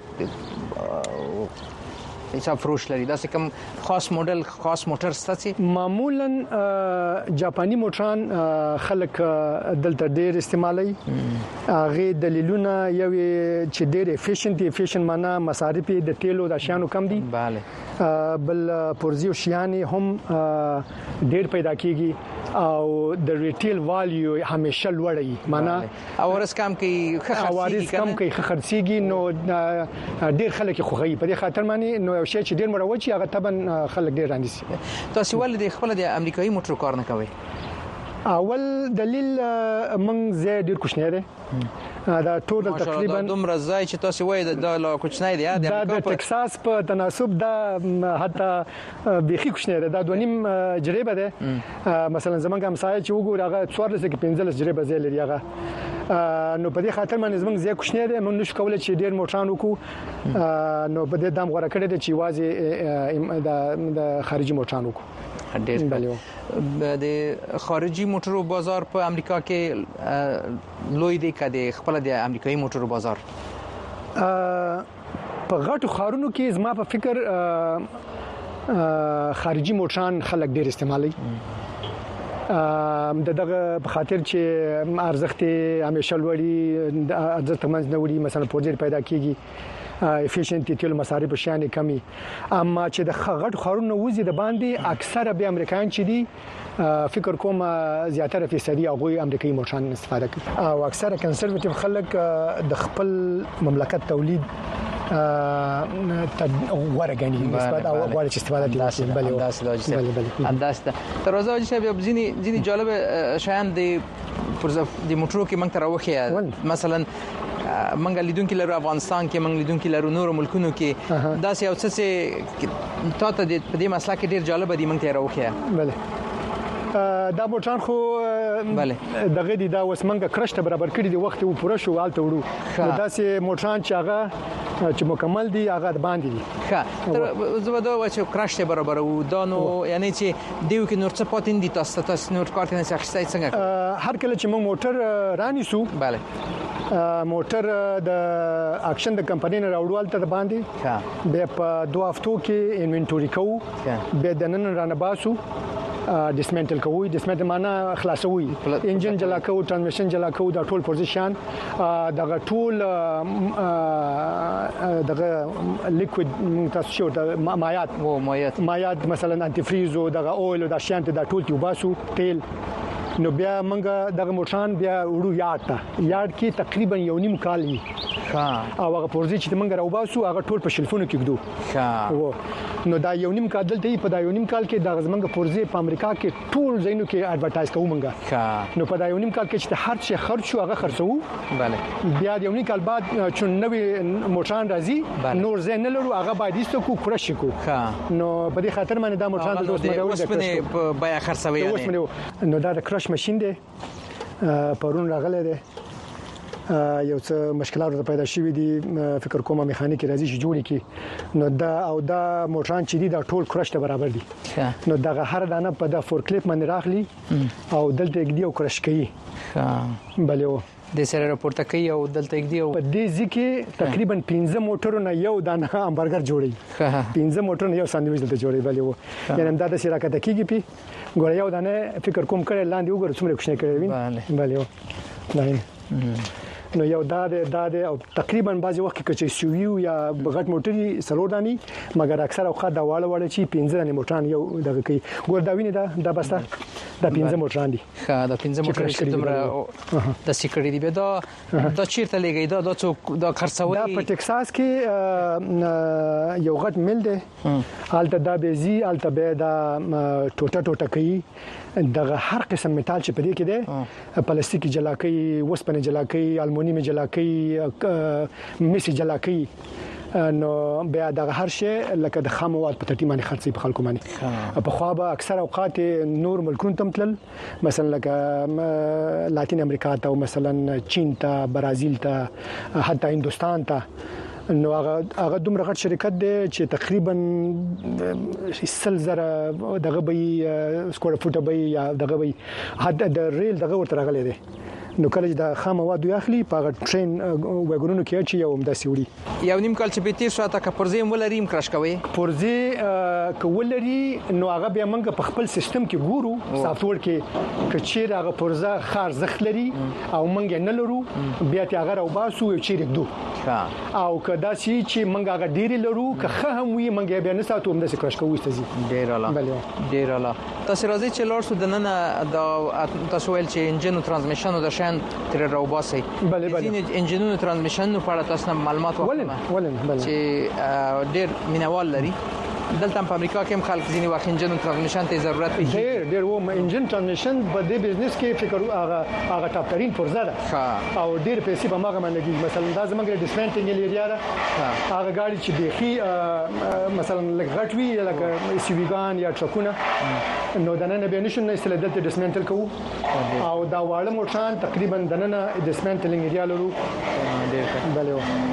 حساب فروش لري دا کوم خاص موډل خاص موټر ستاسي معمولا جاپاني موټران خلک دلته ډیر استعمالي هغه دلیلونه یو چې ډیر افیشنت معنا مصارف د تیلو د شانو کم دي bale بل پرزیو شیانی هم ډیر پیدا کیږي او د ریټیل ویلیو همیشه لوړی معنا اورس کم کې خرڅيږي کم کې خرڅيږي نو ډیر خلک خوغي په دې خاطر معنی نو یو شی چې ډیر مروچی هغه طبعا خلک ډیر راندي تاسو ولې د خپل د امریکایي موټر کار نه کوي اول دلیل موږ زه ډیر کوشنه ده دا ټول تقریبا دومره ځای چې تاسو وایي دا لا کوچنی دی د ټکساس په تناسب دا حتی بيخي کوچنی ده دا 2.5 جریبه ده مثلا زمونږ همسایه چې وګور هغه 14 کې 15 جریبه زی لري هغه نو په دې خاطر باندې زمونږ زی کوچنی ده موږ نشو کولای چې ډیر موټران وکړو نو په دې دام غوړه کړی ده چې واځي د خارجي موټران وکړو ډېر د خارجي موټرو بازار په امریکا کې لوی دی کده خپل د امریکایي موټرو بازار په غټو خارونو کې زما په فکر خارجي موټران خلک ډېر استعمالي دغه په خاطر چې ارزښت همیشه لوړي ارزښت منځ نه وړي مثلا پروژې پیدا کیږي افیشنټی تل مصارف شانه کمی اما چې د غټ خارونو وزي د باندې اکثره به امریکایان چې دي فکر کوم زیاتره فیصدي هغه امریکایي موټران استفاده کوي او اکثره کنسرواتیو خلک د خپل مملکت تولید ورګنی نسبت او غواړي چې استفاده دي انداسته تر اوسه چې ځینې جالب شیان د موټرو کې موږ تراوخه مثلا منګ لیدونکو لرو افغانستان کې منګ لیدونکو لرو نور ملکونو کې دا یو څه ته د دې مسله کې ډیر جالب دي موږ ته راوخه بله دا موټران خو بله دغه دي دا وسمنګ کرشته برابر کړی دی وخت او پوره شو والته وړو دا سه موټران چې هغه چې مکمل دي هغه باندې دي ښه زه دا و چې کرشته برابر و دا نو یعنی چې دیو کې نور څه پاتین دي تاسو نور کار کنه څه څنګه هر کله چې موږ موټر رانی سو bale موټر د اکشن د کمپنۍ نه راوړل ته باندې به په 2 هفتو کې انوینټوري کوو به د نن رانه باسو ډیسمنټل کوي ډیسمنټل معنا خلاصوي انجن جلا کوي ترانسمیشن جلا کوي دا ټول پوزیشن دغه ټول دغه لیکوید تاسو شو د مایات مثلا انټي فریز او دغه اویل او د شانت دا ټول تیوباسو تیل نو بیا منګه دغه موټران بیا وړو یاد کې تقریبا 1.5 کال وي او هغه پرزې چې موږ راوباسو هغه ټول په شلفونو کې ګدو نو دا یو نیم کال دلته په دا یو نیم کال کې د زمونږ پرزې په امریکا کې ټول ځینو کې اډورټایز کوو موږ نو په دا یو نیم کال کې چې هر څه خرج شو هغه خرڅو bale بیا یو نیم کال بعد چې نوې موټران راځي نور زین نه لرو هغه باید ایستو کو کرش کو نو په دې خاطر باندې دا موټران د اوسپنې په بیا خرڅوي نو دا د کرش ماشين دی پرون راغله دی یو څه مشکلات پیدا شوې دي فکر کوم میخانیک راځي چې جوړی کی نو دا او دا موټران چې دي دا ټول کرش ته برابر دي نو دا هر دانه په دا فور کلیپ باندې راخلي او دلته کې دی او کرش کوي بلې د سره راپورته کوي او دلته کې دی او په دې ځکه تقریبا 15 موټرونه یو دانه همبرګر جوړي 15 موټرونه یو ساندویچ دلته جوړي بلې یعنی دا د سره کته کیږي پی ګور یو دانه فکر کوم کړي لاندې وګور څومره کوښښ کوي بلې نو یو دا او تقریبا بعضی وخت کې چې سویو یا بغټ موټري سلور دانی مګر اکثر اوقات دا واړه چې 15 دانی موټران یو دغه کوي ګور دا ویني دا بسته دا 15 موټران دي دا 15 موټران چې تمره د سیکړې دی به دا چیرته لګي دا څوک دا خرڅوي دا په ټکساس کې یو غټ مل دی حالت دا بيزي حالت به دا ټوټه کوي دغه هر قسم میټال چې پدې کې دی پلاستیک جلاکي وسپنه جلاکي المونیم جلاکي مسی جلاکي نو بیا دغه هر شی لکه د خام مواد په ترتیب باندې خرڅي په خلکو باندې په خوا به اکثر اوقات نور ملکونو تم تل مثلا لکه لاتین امریکا ته او مثلا چین ته برازیل ته حتی هندستان ته نو هغه دومره غټ شرکت دی چې تقریبا 100,000 دغه به سکوير فوټ به یا دغه به حد د ریل دغه ورته راغلی دی نو کله چې د خام مواد یاخلي په ټرین وګورونو کې چې یو همداسې وړي یو نیم کال چې به تیر شو تا پرزې ولریم کرش کوي پرزې کولري نو هغه بیا موږ په خپل سیستم کې ګورو سافټویر کې چې هغه پرزه خار زخت لري او موږ نه لرو بیا ته هغه راوباسو چې رګدو او کدا چې موږ هغه ډیری لرو که هم وي موږ بیا نه ساتو همداسې کرش کوو استازي ډیر اعلی تاسو راځي چې لور سو د نن د تاسو ول چې انجن او ترانسمیشن د شان تر راوباسي بلې انجنونو ترانسمیشن په اړه تاسو معلومات ولن چې ډیر مینوال لري دلته په امریکا کې هم خلک ځینی واخ انجن ترانسمیشن ته ضرورت وي ډیر و انجن ترانسمیشن په دې بزنس کې فکر هغه ټاپ ترين پرزه ده او ډیر پیسې به ماګه باندې مثلا دا زمونږ ډیسپنټینګ ایریا ده هغه ګاډي چې بيخي مثلا لکه غټوي لکه سیویګان یا ټرکونه نو دنه به نشو نه استل دلته ډیسمنټل کوو او دا واړه موټران تقریبا دنه ډیسمنټلینګ ایریا لرو بلې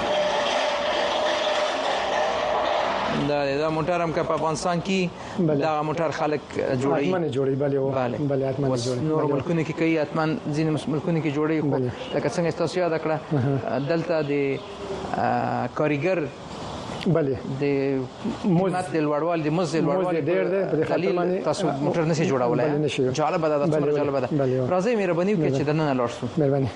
دا موټر هم په افغانستان کې دا موټر خلک جوړي اتمنه جوړي بلې اتمنه جوړي نور ملکونه کې کوي اتمن ځین ملکونه کې جوړي خو لکه څنګه تاسو یاد کړه دلته د کاریګر بلې د موزت د لوړوال د موزت لوړوال ډېر ده په خاطر باندې تاسو موټر نشي جوړولای جالب ده تاسو جالب ده راځي مهرباني وکړئ چې دنه لارسو مهرباني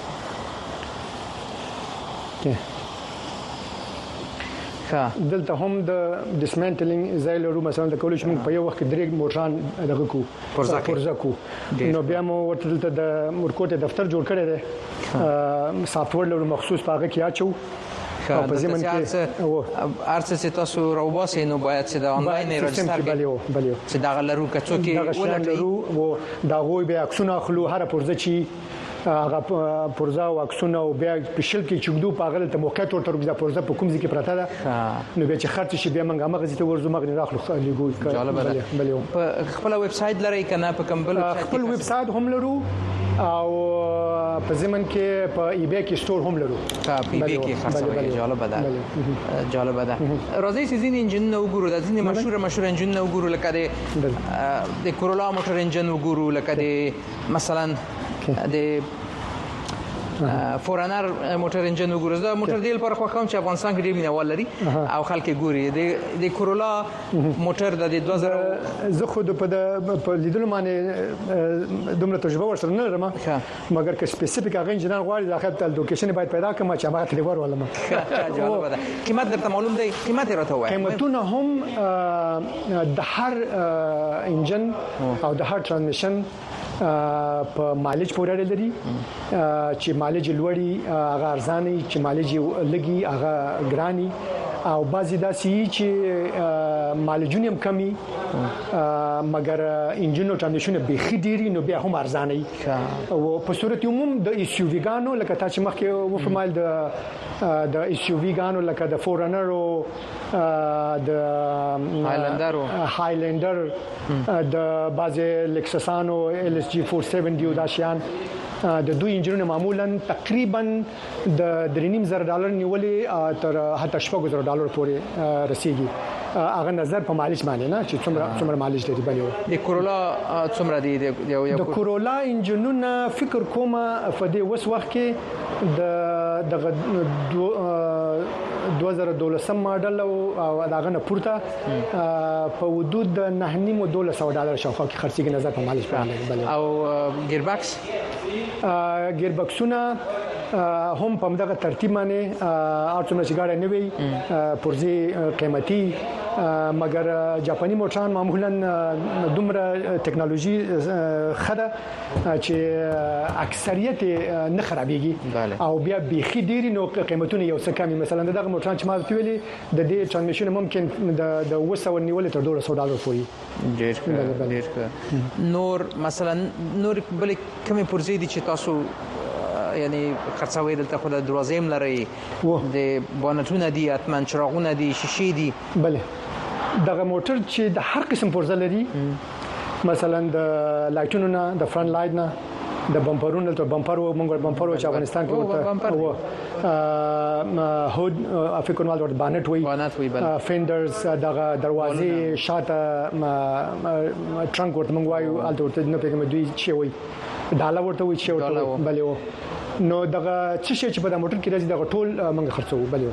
دلته هم د ډیسمنټلینګ زایلرو مثلا د کولج موږ په یو وخت درې موټران دغه کو پرزه کو نو بیا مو ورته دلته د مرکوټ دفتر جوړ کړی دی سافټویر لرو مخصوص پاګه کې اچو په زمين کې ارڅ تاسو راوباسي نو باید چې د انلاین رجستر بلیو چې دا غلرو کڅو کې ولټي او دا غوي به عکسونه خلو هر پرزه چی هغه پرزه او عکسونه او بیا په شل کې چګدو پاغله ته موقع تور تر د پرزه په کوم ځای کې پراته ده نو به چې خرڅ شي بیا موږ هغه ځای ته ورزو مغني راخلو لګوي بلیو په خپل ویب سټ لري کنه په کمبل خپل ویب سټ هم لرو او په زمن کې په ای بی کې سٹور هم لرو په ای بی کې خرڅوي جالب ده راځي چې ځین انجن نو وګورو د ځین مشهور انجن نو وګورو لکه د کورولا موټر انجن وګورو لکه د مثلا د فورانر موټر انجن وګورئ دا موټر دیل پر خو کوم چې افغانستان کې ډیر مینوال لري او خلک ګوري د کورولا موټر د 2000 زه خود په لیدلو باندې دومره تجربه ورسره نه لرم مګر که سپیسیفیک هغه انجنیر غواړي د خپل لوکیشن باید پیدا کړم چې هغه تلور ولما جالب ده قیمت درته معلوم دی قیمت راته وایي قیمتونه هم د هر انجن او د هر ترانسمیشن په مالج پورې لري چې مالج لوړی هغه ارزاني چې مالج لګي هغه ګراني او بعضی داسې چې مالجونه هم کمی مګر انجن او ترانزیشن به خډيري نو بیا هم ارزانه او په صورت عموم د اس یو وی ګانو لکه تاسو مخکې و فرمایل د اس یو وی ګانو لکه د فورنر او د هایلندر د بازه لکسسانو ال اس جی 470 دی داشيان د دوی انجنونه معمولا تقریبا د $3,500 نیولې تر حتی $7,000 پورې رسیدي هغه نظر په مالج باندې نه چې څومره مالج لري بلې د کورولا څومره دی د کورولا انجنونه فکر کوم په دې وخت کې د 2012 ماډل او داغه نه پورته په حدود $9,500 شاوخوا کې خرڅيږي نظر په مالج باندې بلې او ګیرباکس ګیرباکسونه هم په دغه ترتیب باندې ارڅومره چې ګاډي نه وي پرځي قیمتي مګر جاپاني موټران معمولا دومره ټکنالوژي خده چې اکثریت نه خرابېږي او بیا بيخي ډيري نو قیمتونه یو څه کمی مثلا دغه موټران چې ما ویلي د دې ترانسمیشن ممکن د وسو نیول تر $200 پورې ډېر نور مثلا نور بل کومه پرځي دي چې تاسو یعنی خرڅوي دلته خو د دروازې لري د بونټونه دي اتمن چراغونه دي شیشې دي بله دغه موټر چې د هر قسم پرزه لري مثلا د لایټونو نه د فرنٹ لایټ نه د بمپرونو ته بمپر او موږ بمپر او افغانستان کې ورته هود افریقن والد بانټ وي فندرز دغه دروازې شاته ټرنک ورته موږ وایو الته نه پیګم دوی چې وي ډاله ورته وي چې ورته بلې نو دغه څه شي چې په د موټر کې راځي دغه ټول موږ خرڅو بلې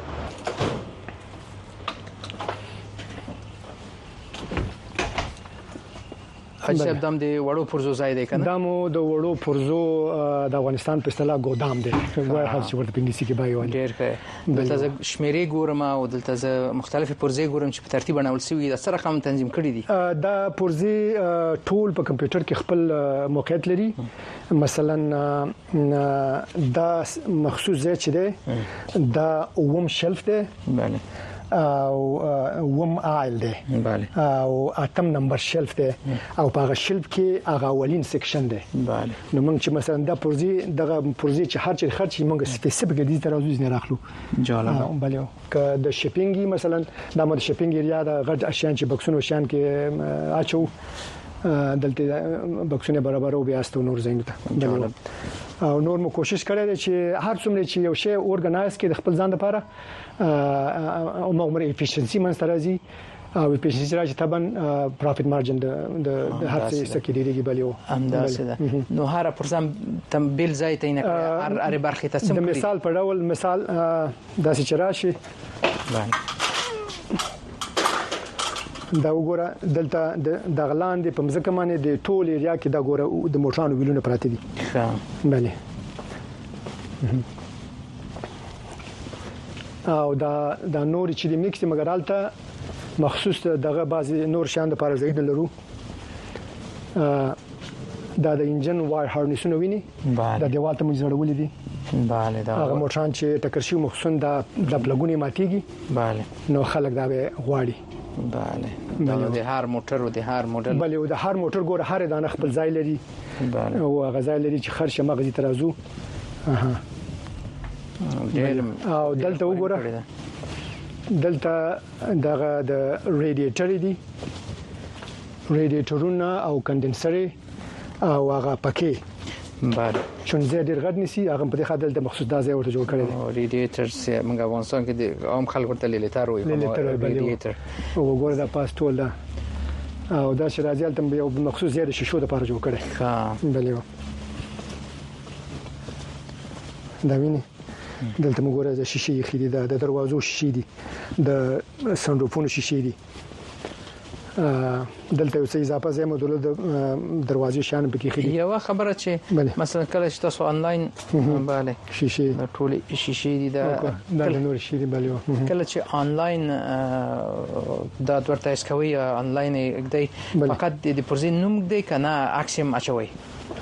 حجاب دم د وړو پرزو ځای دی کنه دمو د وړو پرزو د افغانستان په اصطلاح ګودام دی وای هڅ ورته پنګسی کې بایو ډیر ښه دلته شمیرې ګورم او دلته مختلفه پرزې ګورم چې په ترتیب باندې ولسوي د سره کوم تنظیم کړی دي دا پرزې ټول په کمپیوټر کې خپل موقعیت لري مثلا دا مخصوص ځای چې دی دا اوم شلف دی بله او وم آیل دی بله او اتم نمبر شلف دی او په هغه شلف کې هغه اولین سیکشن دی بله نو موږ چې مثلا دا پرزي دغه پرزي چې هر چې خرچ موږ سپیسیفیک دي تر اوسه نه راخلو جالب بله ک د شپینګي مثلا د مود شپینګ ایریا د غټ اشیان چې بکسونو شان کې اچو دلته بکسونه برابر او بیاستو نور زینګ ته او نور مو کوشش کړی چې هر څومره چې یو شی اورګنایز کړي د خپل ځان لپاره او موږ افیشنسي منځ راځي او افیشنسي راځي طبعا پروفټ مارجن د هر څه سکیډيږي بلیو همداسې ده نو هر پرسم تم بیل ځای ته نه اره برخه ته سم د مثال په ډول مثال داسې چراشي دا وګوره دلته د غلان د پمځکه باندې د ټول ایریا کې دا ګوره د موټرانو ویلونه پراته دي ښه بله او دا نور چې د میکس مګرالته مخصوص دغه بعضی نور شان د پارازایت لرو دا د انجن وایر هارنسونه ویني دا دیوال ته موږ زړولې دي bale دا هغه موټران چې ټکر شي مخصوص د پلګونی ماتيږي bale نو خلک دا به غواړي bale د هر موټر او د هر موډل bale او د هر موټر ګوره هر دانه خپل ځای لري bale او غځای لري چې خرشه مغزي ترازو اها او دلته وګوره دلته دغه د ریډیټر دي ریډیټرونه او کندنسر او هغه پکې بله چون زه ډیر غټ نسی هغه په دې خاطر د مخصوص دا ځای ورته جوړ کړی دی ریډیټر سه موږ افغانستان کې د عام خلکو ورته لیټر وایي ریډیټر او وګوره دا پاس ټول دا او دا چې راځي تم یو مخصوص ځای د شیشو لپاره جوړ کړی ها بله دا ویني دلته موږ ګورو د شیشې خېدي د دروازو شیشې دي د سنډوفونو شیشې دي دلته یو څه اضافه زې مودل د دروازې شان پکې خېدي یو خبره چې مثلا کله چې تاسو آنلاین bale شیشې ټول شیشې دي دا نور شي دي bale کله چې آنلاین دا ورته اسکوي آنلاین دی فقط د پرزین نوم دی کنه عکس هم اچوي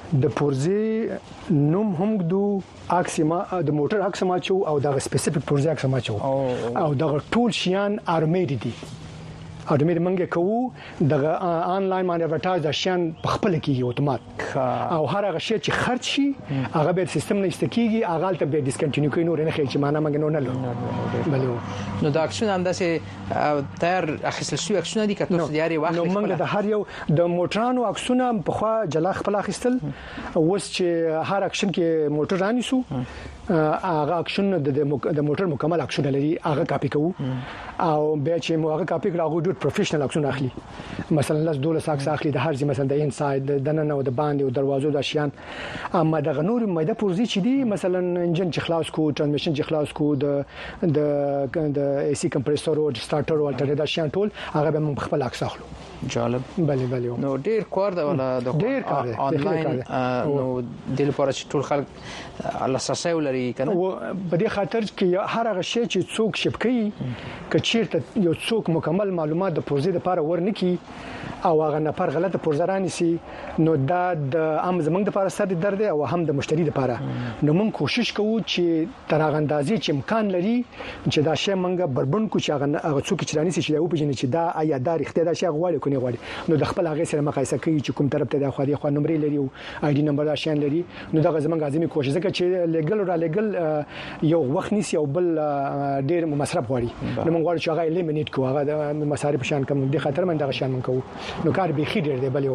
د پورزي نوم هم دو اکسما د موټر اکسما چو او د سپیسیفیک پورزي اکسما چو او د ټول شیان ارمیډ دي او د مې منګه کوو د انلاین باندې اډورټایز د شیان په خپل کېږي اتومات او هر هغه شی چې خرج شي هغه به سیستم نه استکیږي هغه ته به ډیسکنټینیو کوي نور نه خېل چې معنا منګ نه لرو بلو نو دا اکشن انداسه تر اخیستل شو اکشن دي کته دیاري واخلي نو منګه د هر یو د موټرانو اکسونه په خوا جلا خپل اخیستل اوس چې هر اکشن کې موټر رانیسو هغه اکشن د موټر مکمل اکشن لري هغه کاپی کوو او بیا چې موږ کاپی کړو هغه ډېر پروفیشنل اکشن اخلي مثلا لاس دوله ساکس اخلي د هر ځای مثلا د انساید د نن او د باندې او دروازو د شیان اما د غنور مېده پورزي چې دي مثلا انجن چې خلاص کو ترانسمیشن چې خلاص کو د اي سي کمپریسور او سٹارټر او الټرنیټ د شیان ټول هغه به موږ خپل عکس اخلو جالب بله نو ډیر کار دا ولا د ډیر کار انلاین نو د لپاره چې ټول خلک لاساسه ولري کنه په دې خاطر کې هر هغه شی چې څوک شپکې کچیرته یو څوک مکمل معلومات د پروژې لپاره ورنکي او هغه نفر غلطه پرزرانی سي نو دا د عام زمنګ د لپاره سر درد او هم د مشتری لپاره نو موږ کوشش کوو چې تراغندازي چې امکان لري چې دا شی موږ بربند کو چې هغه څوک چې رانی سي چې دا وپیژني چې دا آیا دا رښتیا دا شی غواړي کو نه غواړي نو د خپل هغه سره مقایسه کوي چې کوم طرف ته د خو نمبر لري او آی ډي نمبر دا شین لري نو دا زمنګ لازمي کوشش وکړي چې لیګل او لیګل یو وخت نيسي او بل ډیر مصرف غواړي نو موږ غواړو چې هغه الیمینیټ کو هغه د مصارف شان کم دي خاطر من دا شان من کوو نو کار به خیر دی بل یو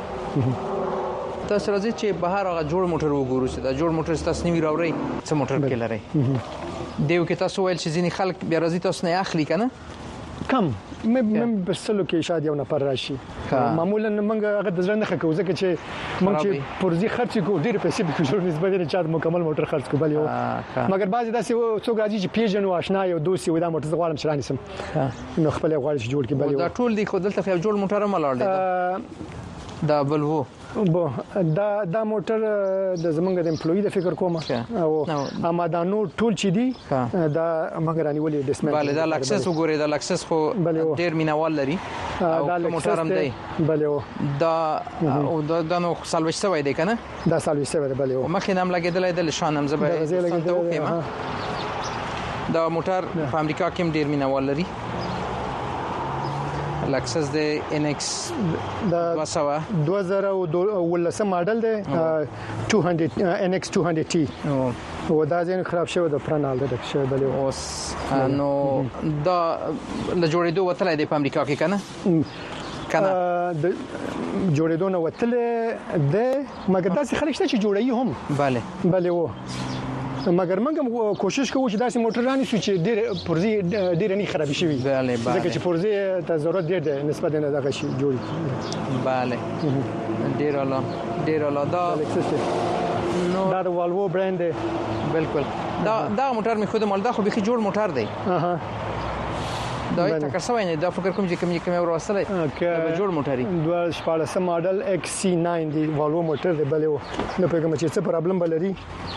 تاسو راځي چې بهر هغه جوړ موټر وګورئ چې دا جوړ موټر تاسو نیوي راوړي څه موټر کې لري دیو کې تاسو ویل چې ځینې خلک بیا راځي تاسو نه اخلي کنه کم مې بسلو کې شاید یو نفر راشي معمولا موږ هغه د ځان نه خکو ځکه چې موږ چې پرځي خرچ کو ډیر پیسې به کوو نسبت نه چا مکمل موټر خرڅ کو بل یو مګر بعضی داسې څوک راځي چې پیژنو آشنا یو دوسی ودا موټر غواړم شرانی سم نو خپل غواړي چې جوړ کې بل یو دا ټول دي خو دلته خو جوړ موټر ملاړ دي دا بلوو دا موټر د زمونږ د امپلوي د فکر کوم او اما دا نو ټول چې دي دا مګرانی ولې ډسمنټ bale دا لکسس وګورئ دا لکسس خو ډیر مینوال لري دا موټر هم دی bale دا او دا نو سالوش سوی دی کنه دا سالوش سوی دی bale مخې نام لګیدل د شانم زبر دا موټر په امریکا کې ډیر مینوال لري لکسس د NX دا 2012 ماډل دی 200 NX 200T او دا ځین خراب شوی د پرنال د ښه بل اوس نو دا ل جوړېدو وتلای دی په امریکا کې کنه د جوړېدو نه وتلې د مګر داسې خلک شته چې جوړي هم bale و مګر موږ کوشش کوو چې داسې موټر رانی سو چې ډیر نه خراب شي ځکه چې پرزه ته ضرورت ډیر نسبت نه دغه شي جوړي bale ډیر اعلی دا نو دا د والوو برانډ دی بالکل دا موټر می خود مال دا خو به جوړ موټر دی دا ټکر سوی نه دا فکر کوم چې کوم ور وصله دا جوړ موټري 2014 ماډل XC9 دی والوو موټر دی bale نو په کوم چې څه پرابلم بلري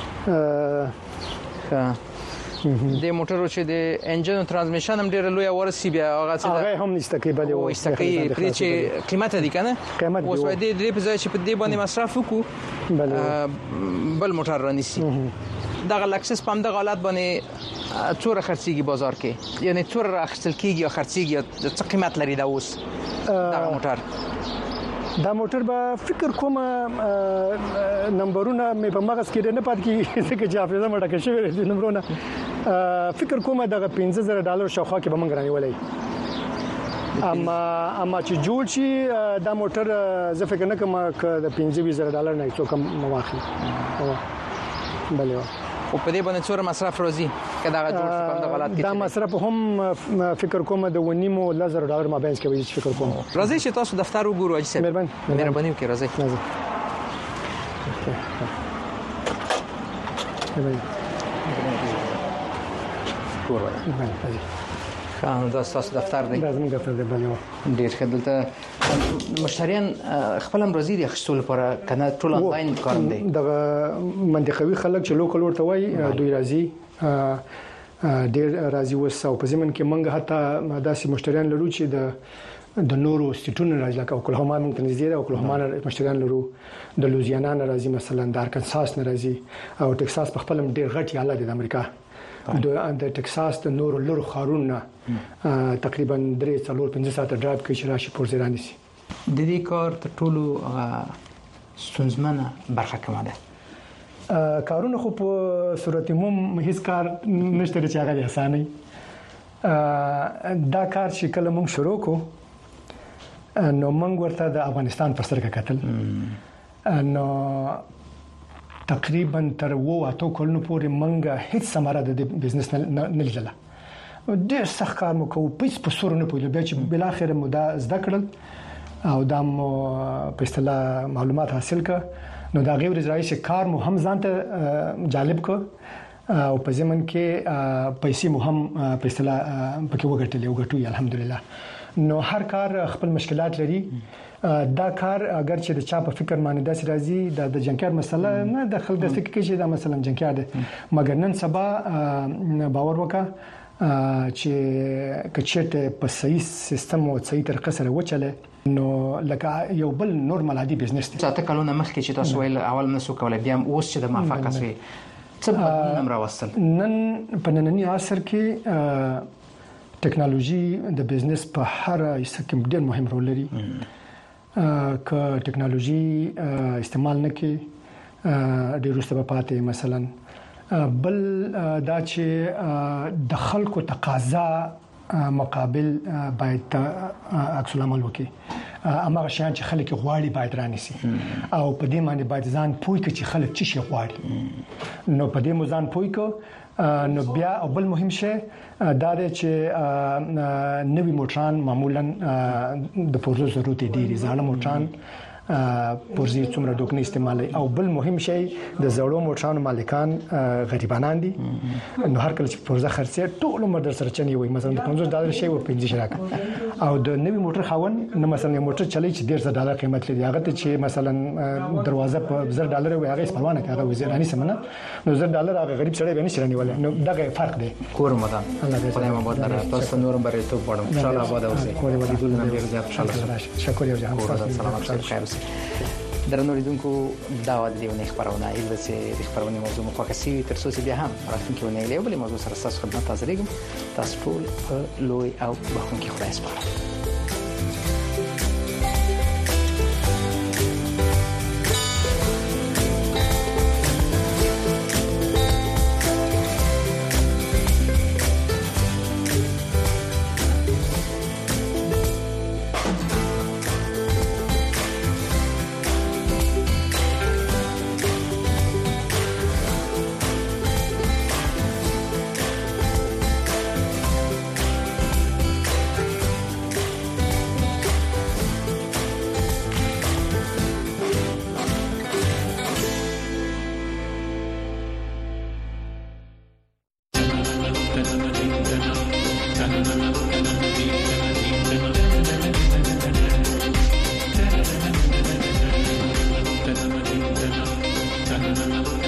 د موټرو چې د انجن او ترانسمیشن هم ډیره لوی ورسي بیا هغه هم نشته کې bale او استقي پرې چې قیمت دي کنه اوس وای دي په ځای چې په دې باندې مصرف وکړو بل موټر رانیسي دا لکسس پام د غلط باندې څوره خرڅيږي بازار کې یعنی څوره اخیستل کیږي او خرڅيږي څه قیمت لري دا اوس دا موټر دا موټر به فکر کوم نمبرونه مې په مغز کې نه پات کی ځکه چې حافظه مړه کې شوی دي نمبرونه فکر کوم دغه $15000 شاوخوا کې به مونږ رانیولای اما چې جوړ شي دا موټر زه فکر نه کوم چې د $25000 نه څو کم مواخلي bale او په دې باندې څوره مصرف راځي کدا جوړ شي په غلط کې دا مصرف هم فکر کوم د $1.5 مابین کې وایي فکر کوم راځي چې تاسو دفتر وګورئ چې مهرباني وکړئ راځي خان دا تاسو دفتر دی دا زموږ دفتر دی bale ډیر خدلته مشتریان خپل امروزي دي خصول لپاره کنه ټول آنلاین کار دي دغه منطقوي خلک چې لوکل ورته وای دوی راځي ډیر راځي وسو په زمن کې منګه حتی داسې مشتریان لرو چې د د نورو سټیټونو راځي لکه اوکلاهوما موږ ته نږدې ده اوکلاهوما مشتریان لرو د لوزیانا نه راځي مثلا د ارکانساس نه راځي او ټکساس په خپل ډېر غټ ایالت دی د امریکا د ټکساس د نورو لرو خارونه تقریبا 3-4-5 ساعته ډرایو کوي چې راشي پورت زیرانی سي د دې کار تر ټولو ستونزمنه برخه کومه ده کارونه خو په صورت عموم هیڅ کار نشته چې هغه اسانه دا کار چې کله موږ شروع کو نو موږ ورته د افغانستان پر سر کتل نو تقریبا تر 2 کلونو پورې موږ هیڅ ثمره د بزنس نه لیدله ډېر سخت کار مو کوو په سور نه پوهیږو بیا چې بل اخر مو دا زده کړل او دا مو په اصطلاح معلومات حاصل کړ نو دا غیر رئیس کار مو هم ځانته جالب کو او په زمن کې پیسې مو هم په اصطلاح پکې وګټلې وګټو الحمدلله نو هر کار خپل مشکلات لري دا کار اگر چې د چا په فکر باندې داسې راځي د جنکار مسله نه د خلک د فکر کې چې دا مثلا جنکار دی مګر نن سبا باور وکړه چې کچته په صحیح سیستم او صحیح طریقه سره وچله نو لکه یو بل نورمال عادي بزنس دی څه کلونه مخکې چې تاسو ویل اول نسو کولای بیا اوس چې د موافقت وي څه بدلون راوستل نن په نننی عصر کې ټکنالوژي د بزنس په هر حصہ کې ډېر مهم رول لري که ټکنالوژي استعمال نکړي ډېر وروسته پاتې مثلا بل دا چې د خلکو تقاضا مقابل باید عکس العمل وکړي امر شان چې خلک غواړي باید رانیسي او په دې باندې باید ځان پوي چې خلک چی شي غواړي نو په دې مزان پوي کو نو بیا او بل مهم شی دا دی چې نوې موټران معمولا د پورزو ضرورت دي ځانه موټران پورزي څومره ډوکنه استعمالي او بل مهم شی د زړو موټرانو مالکان غریبانان دي نو هر کله چې پورزه خرڅه ټول عمر در سره چني وي مثلا د $50 شی و 15 شراک او د نوې موټر خاون نو مثلا موټر چلی چې $1.5 قیمت لري هغه ته چې مثلا دروازه په $1.5 وي هغه سپمانه کوي وزیرانی سمنه نو $1.5 هغه غریب سړی به نشي رانیول نو دغه فرق دی کور مدام خدای مو باد در تاسو نورم برای تو پړم ان شاء الله آباد اوسئ کور مو دې ټول نن ډیر زیات خوشاله شکر یو جهان سلام خیر درنو لیدونکو دا د دې ونې خبرونه ایله چې د خبرونه موضوع مخکسي تر څو چې بیا هم راتلونکي ونې له بل موضوع سره تاسو خدمت حاضرېږم تاسو ټول په لوی او بخښونکي خدای سپارم Thank you.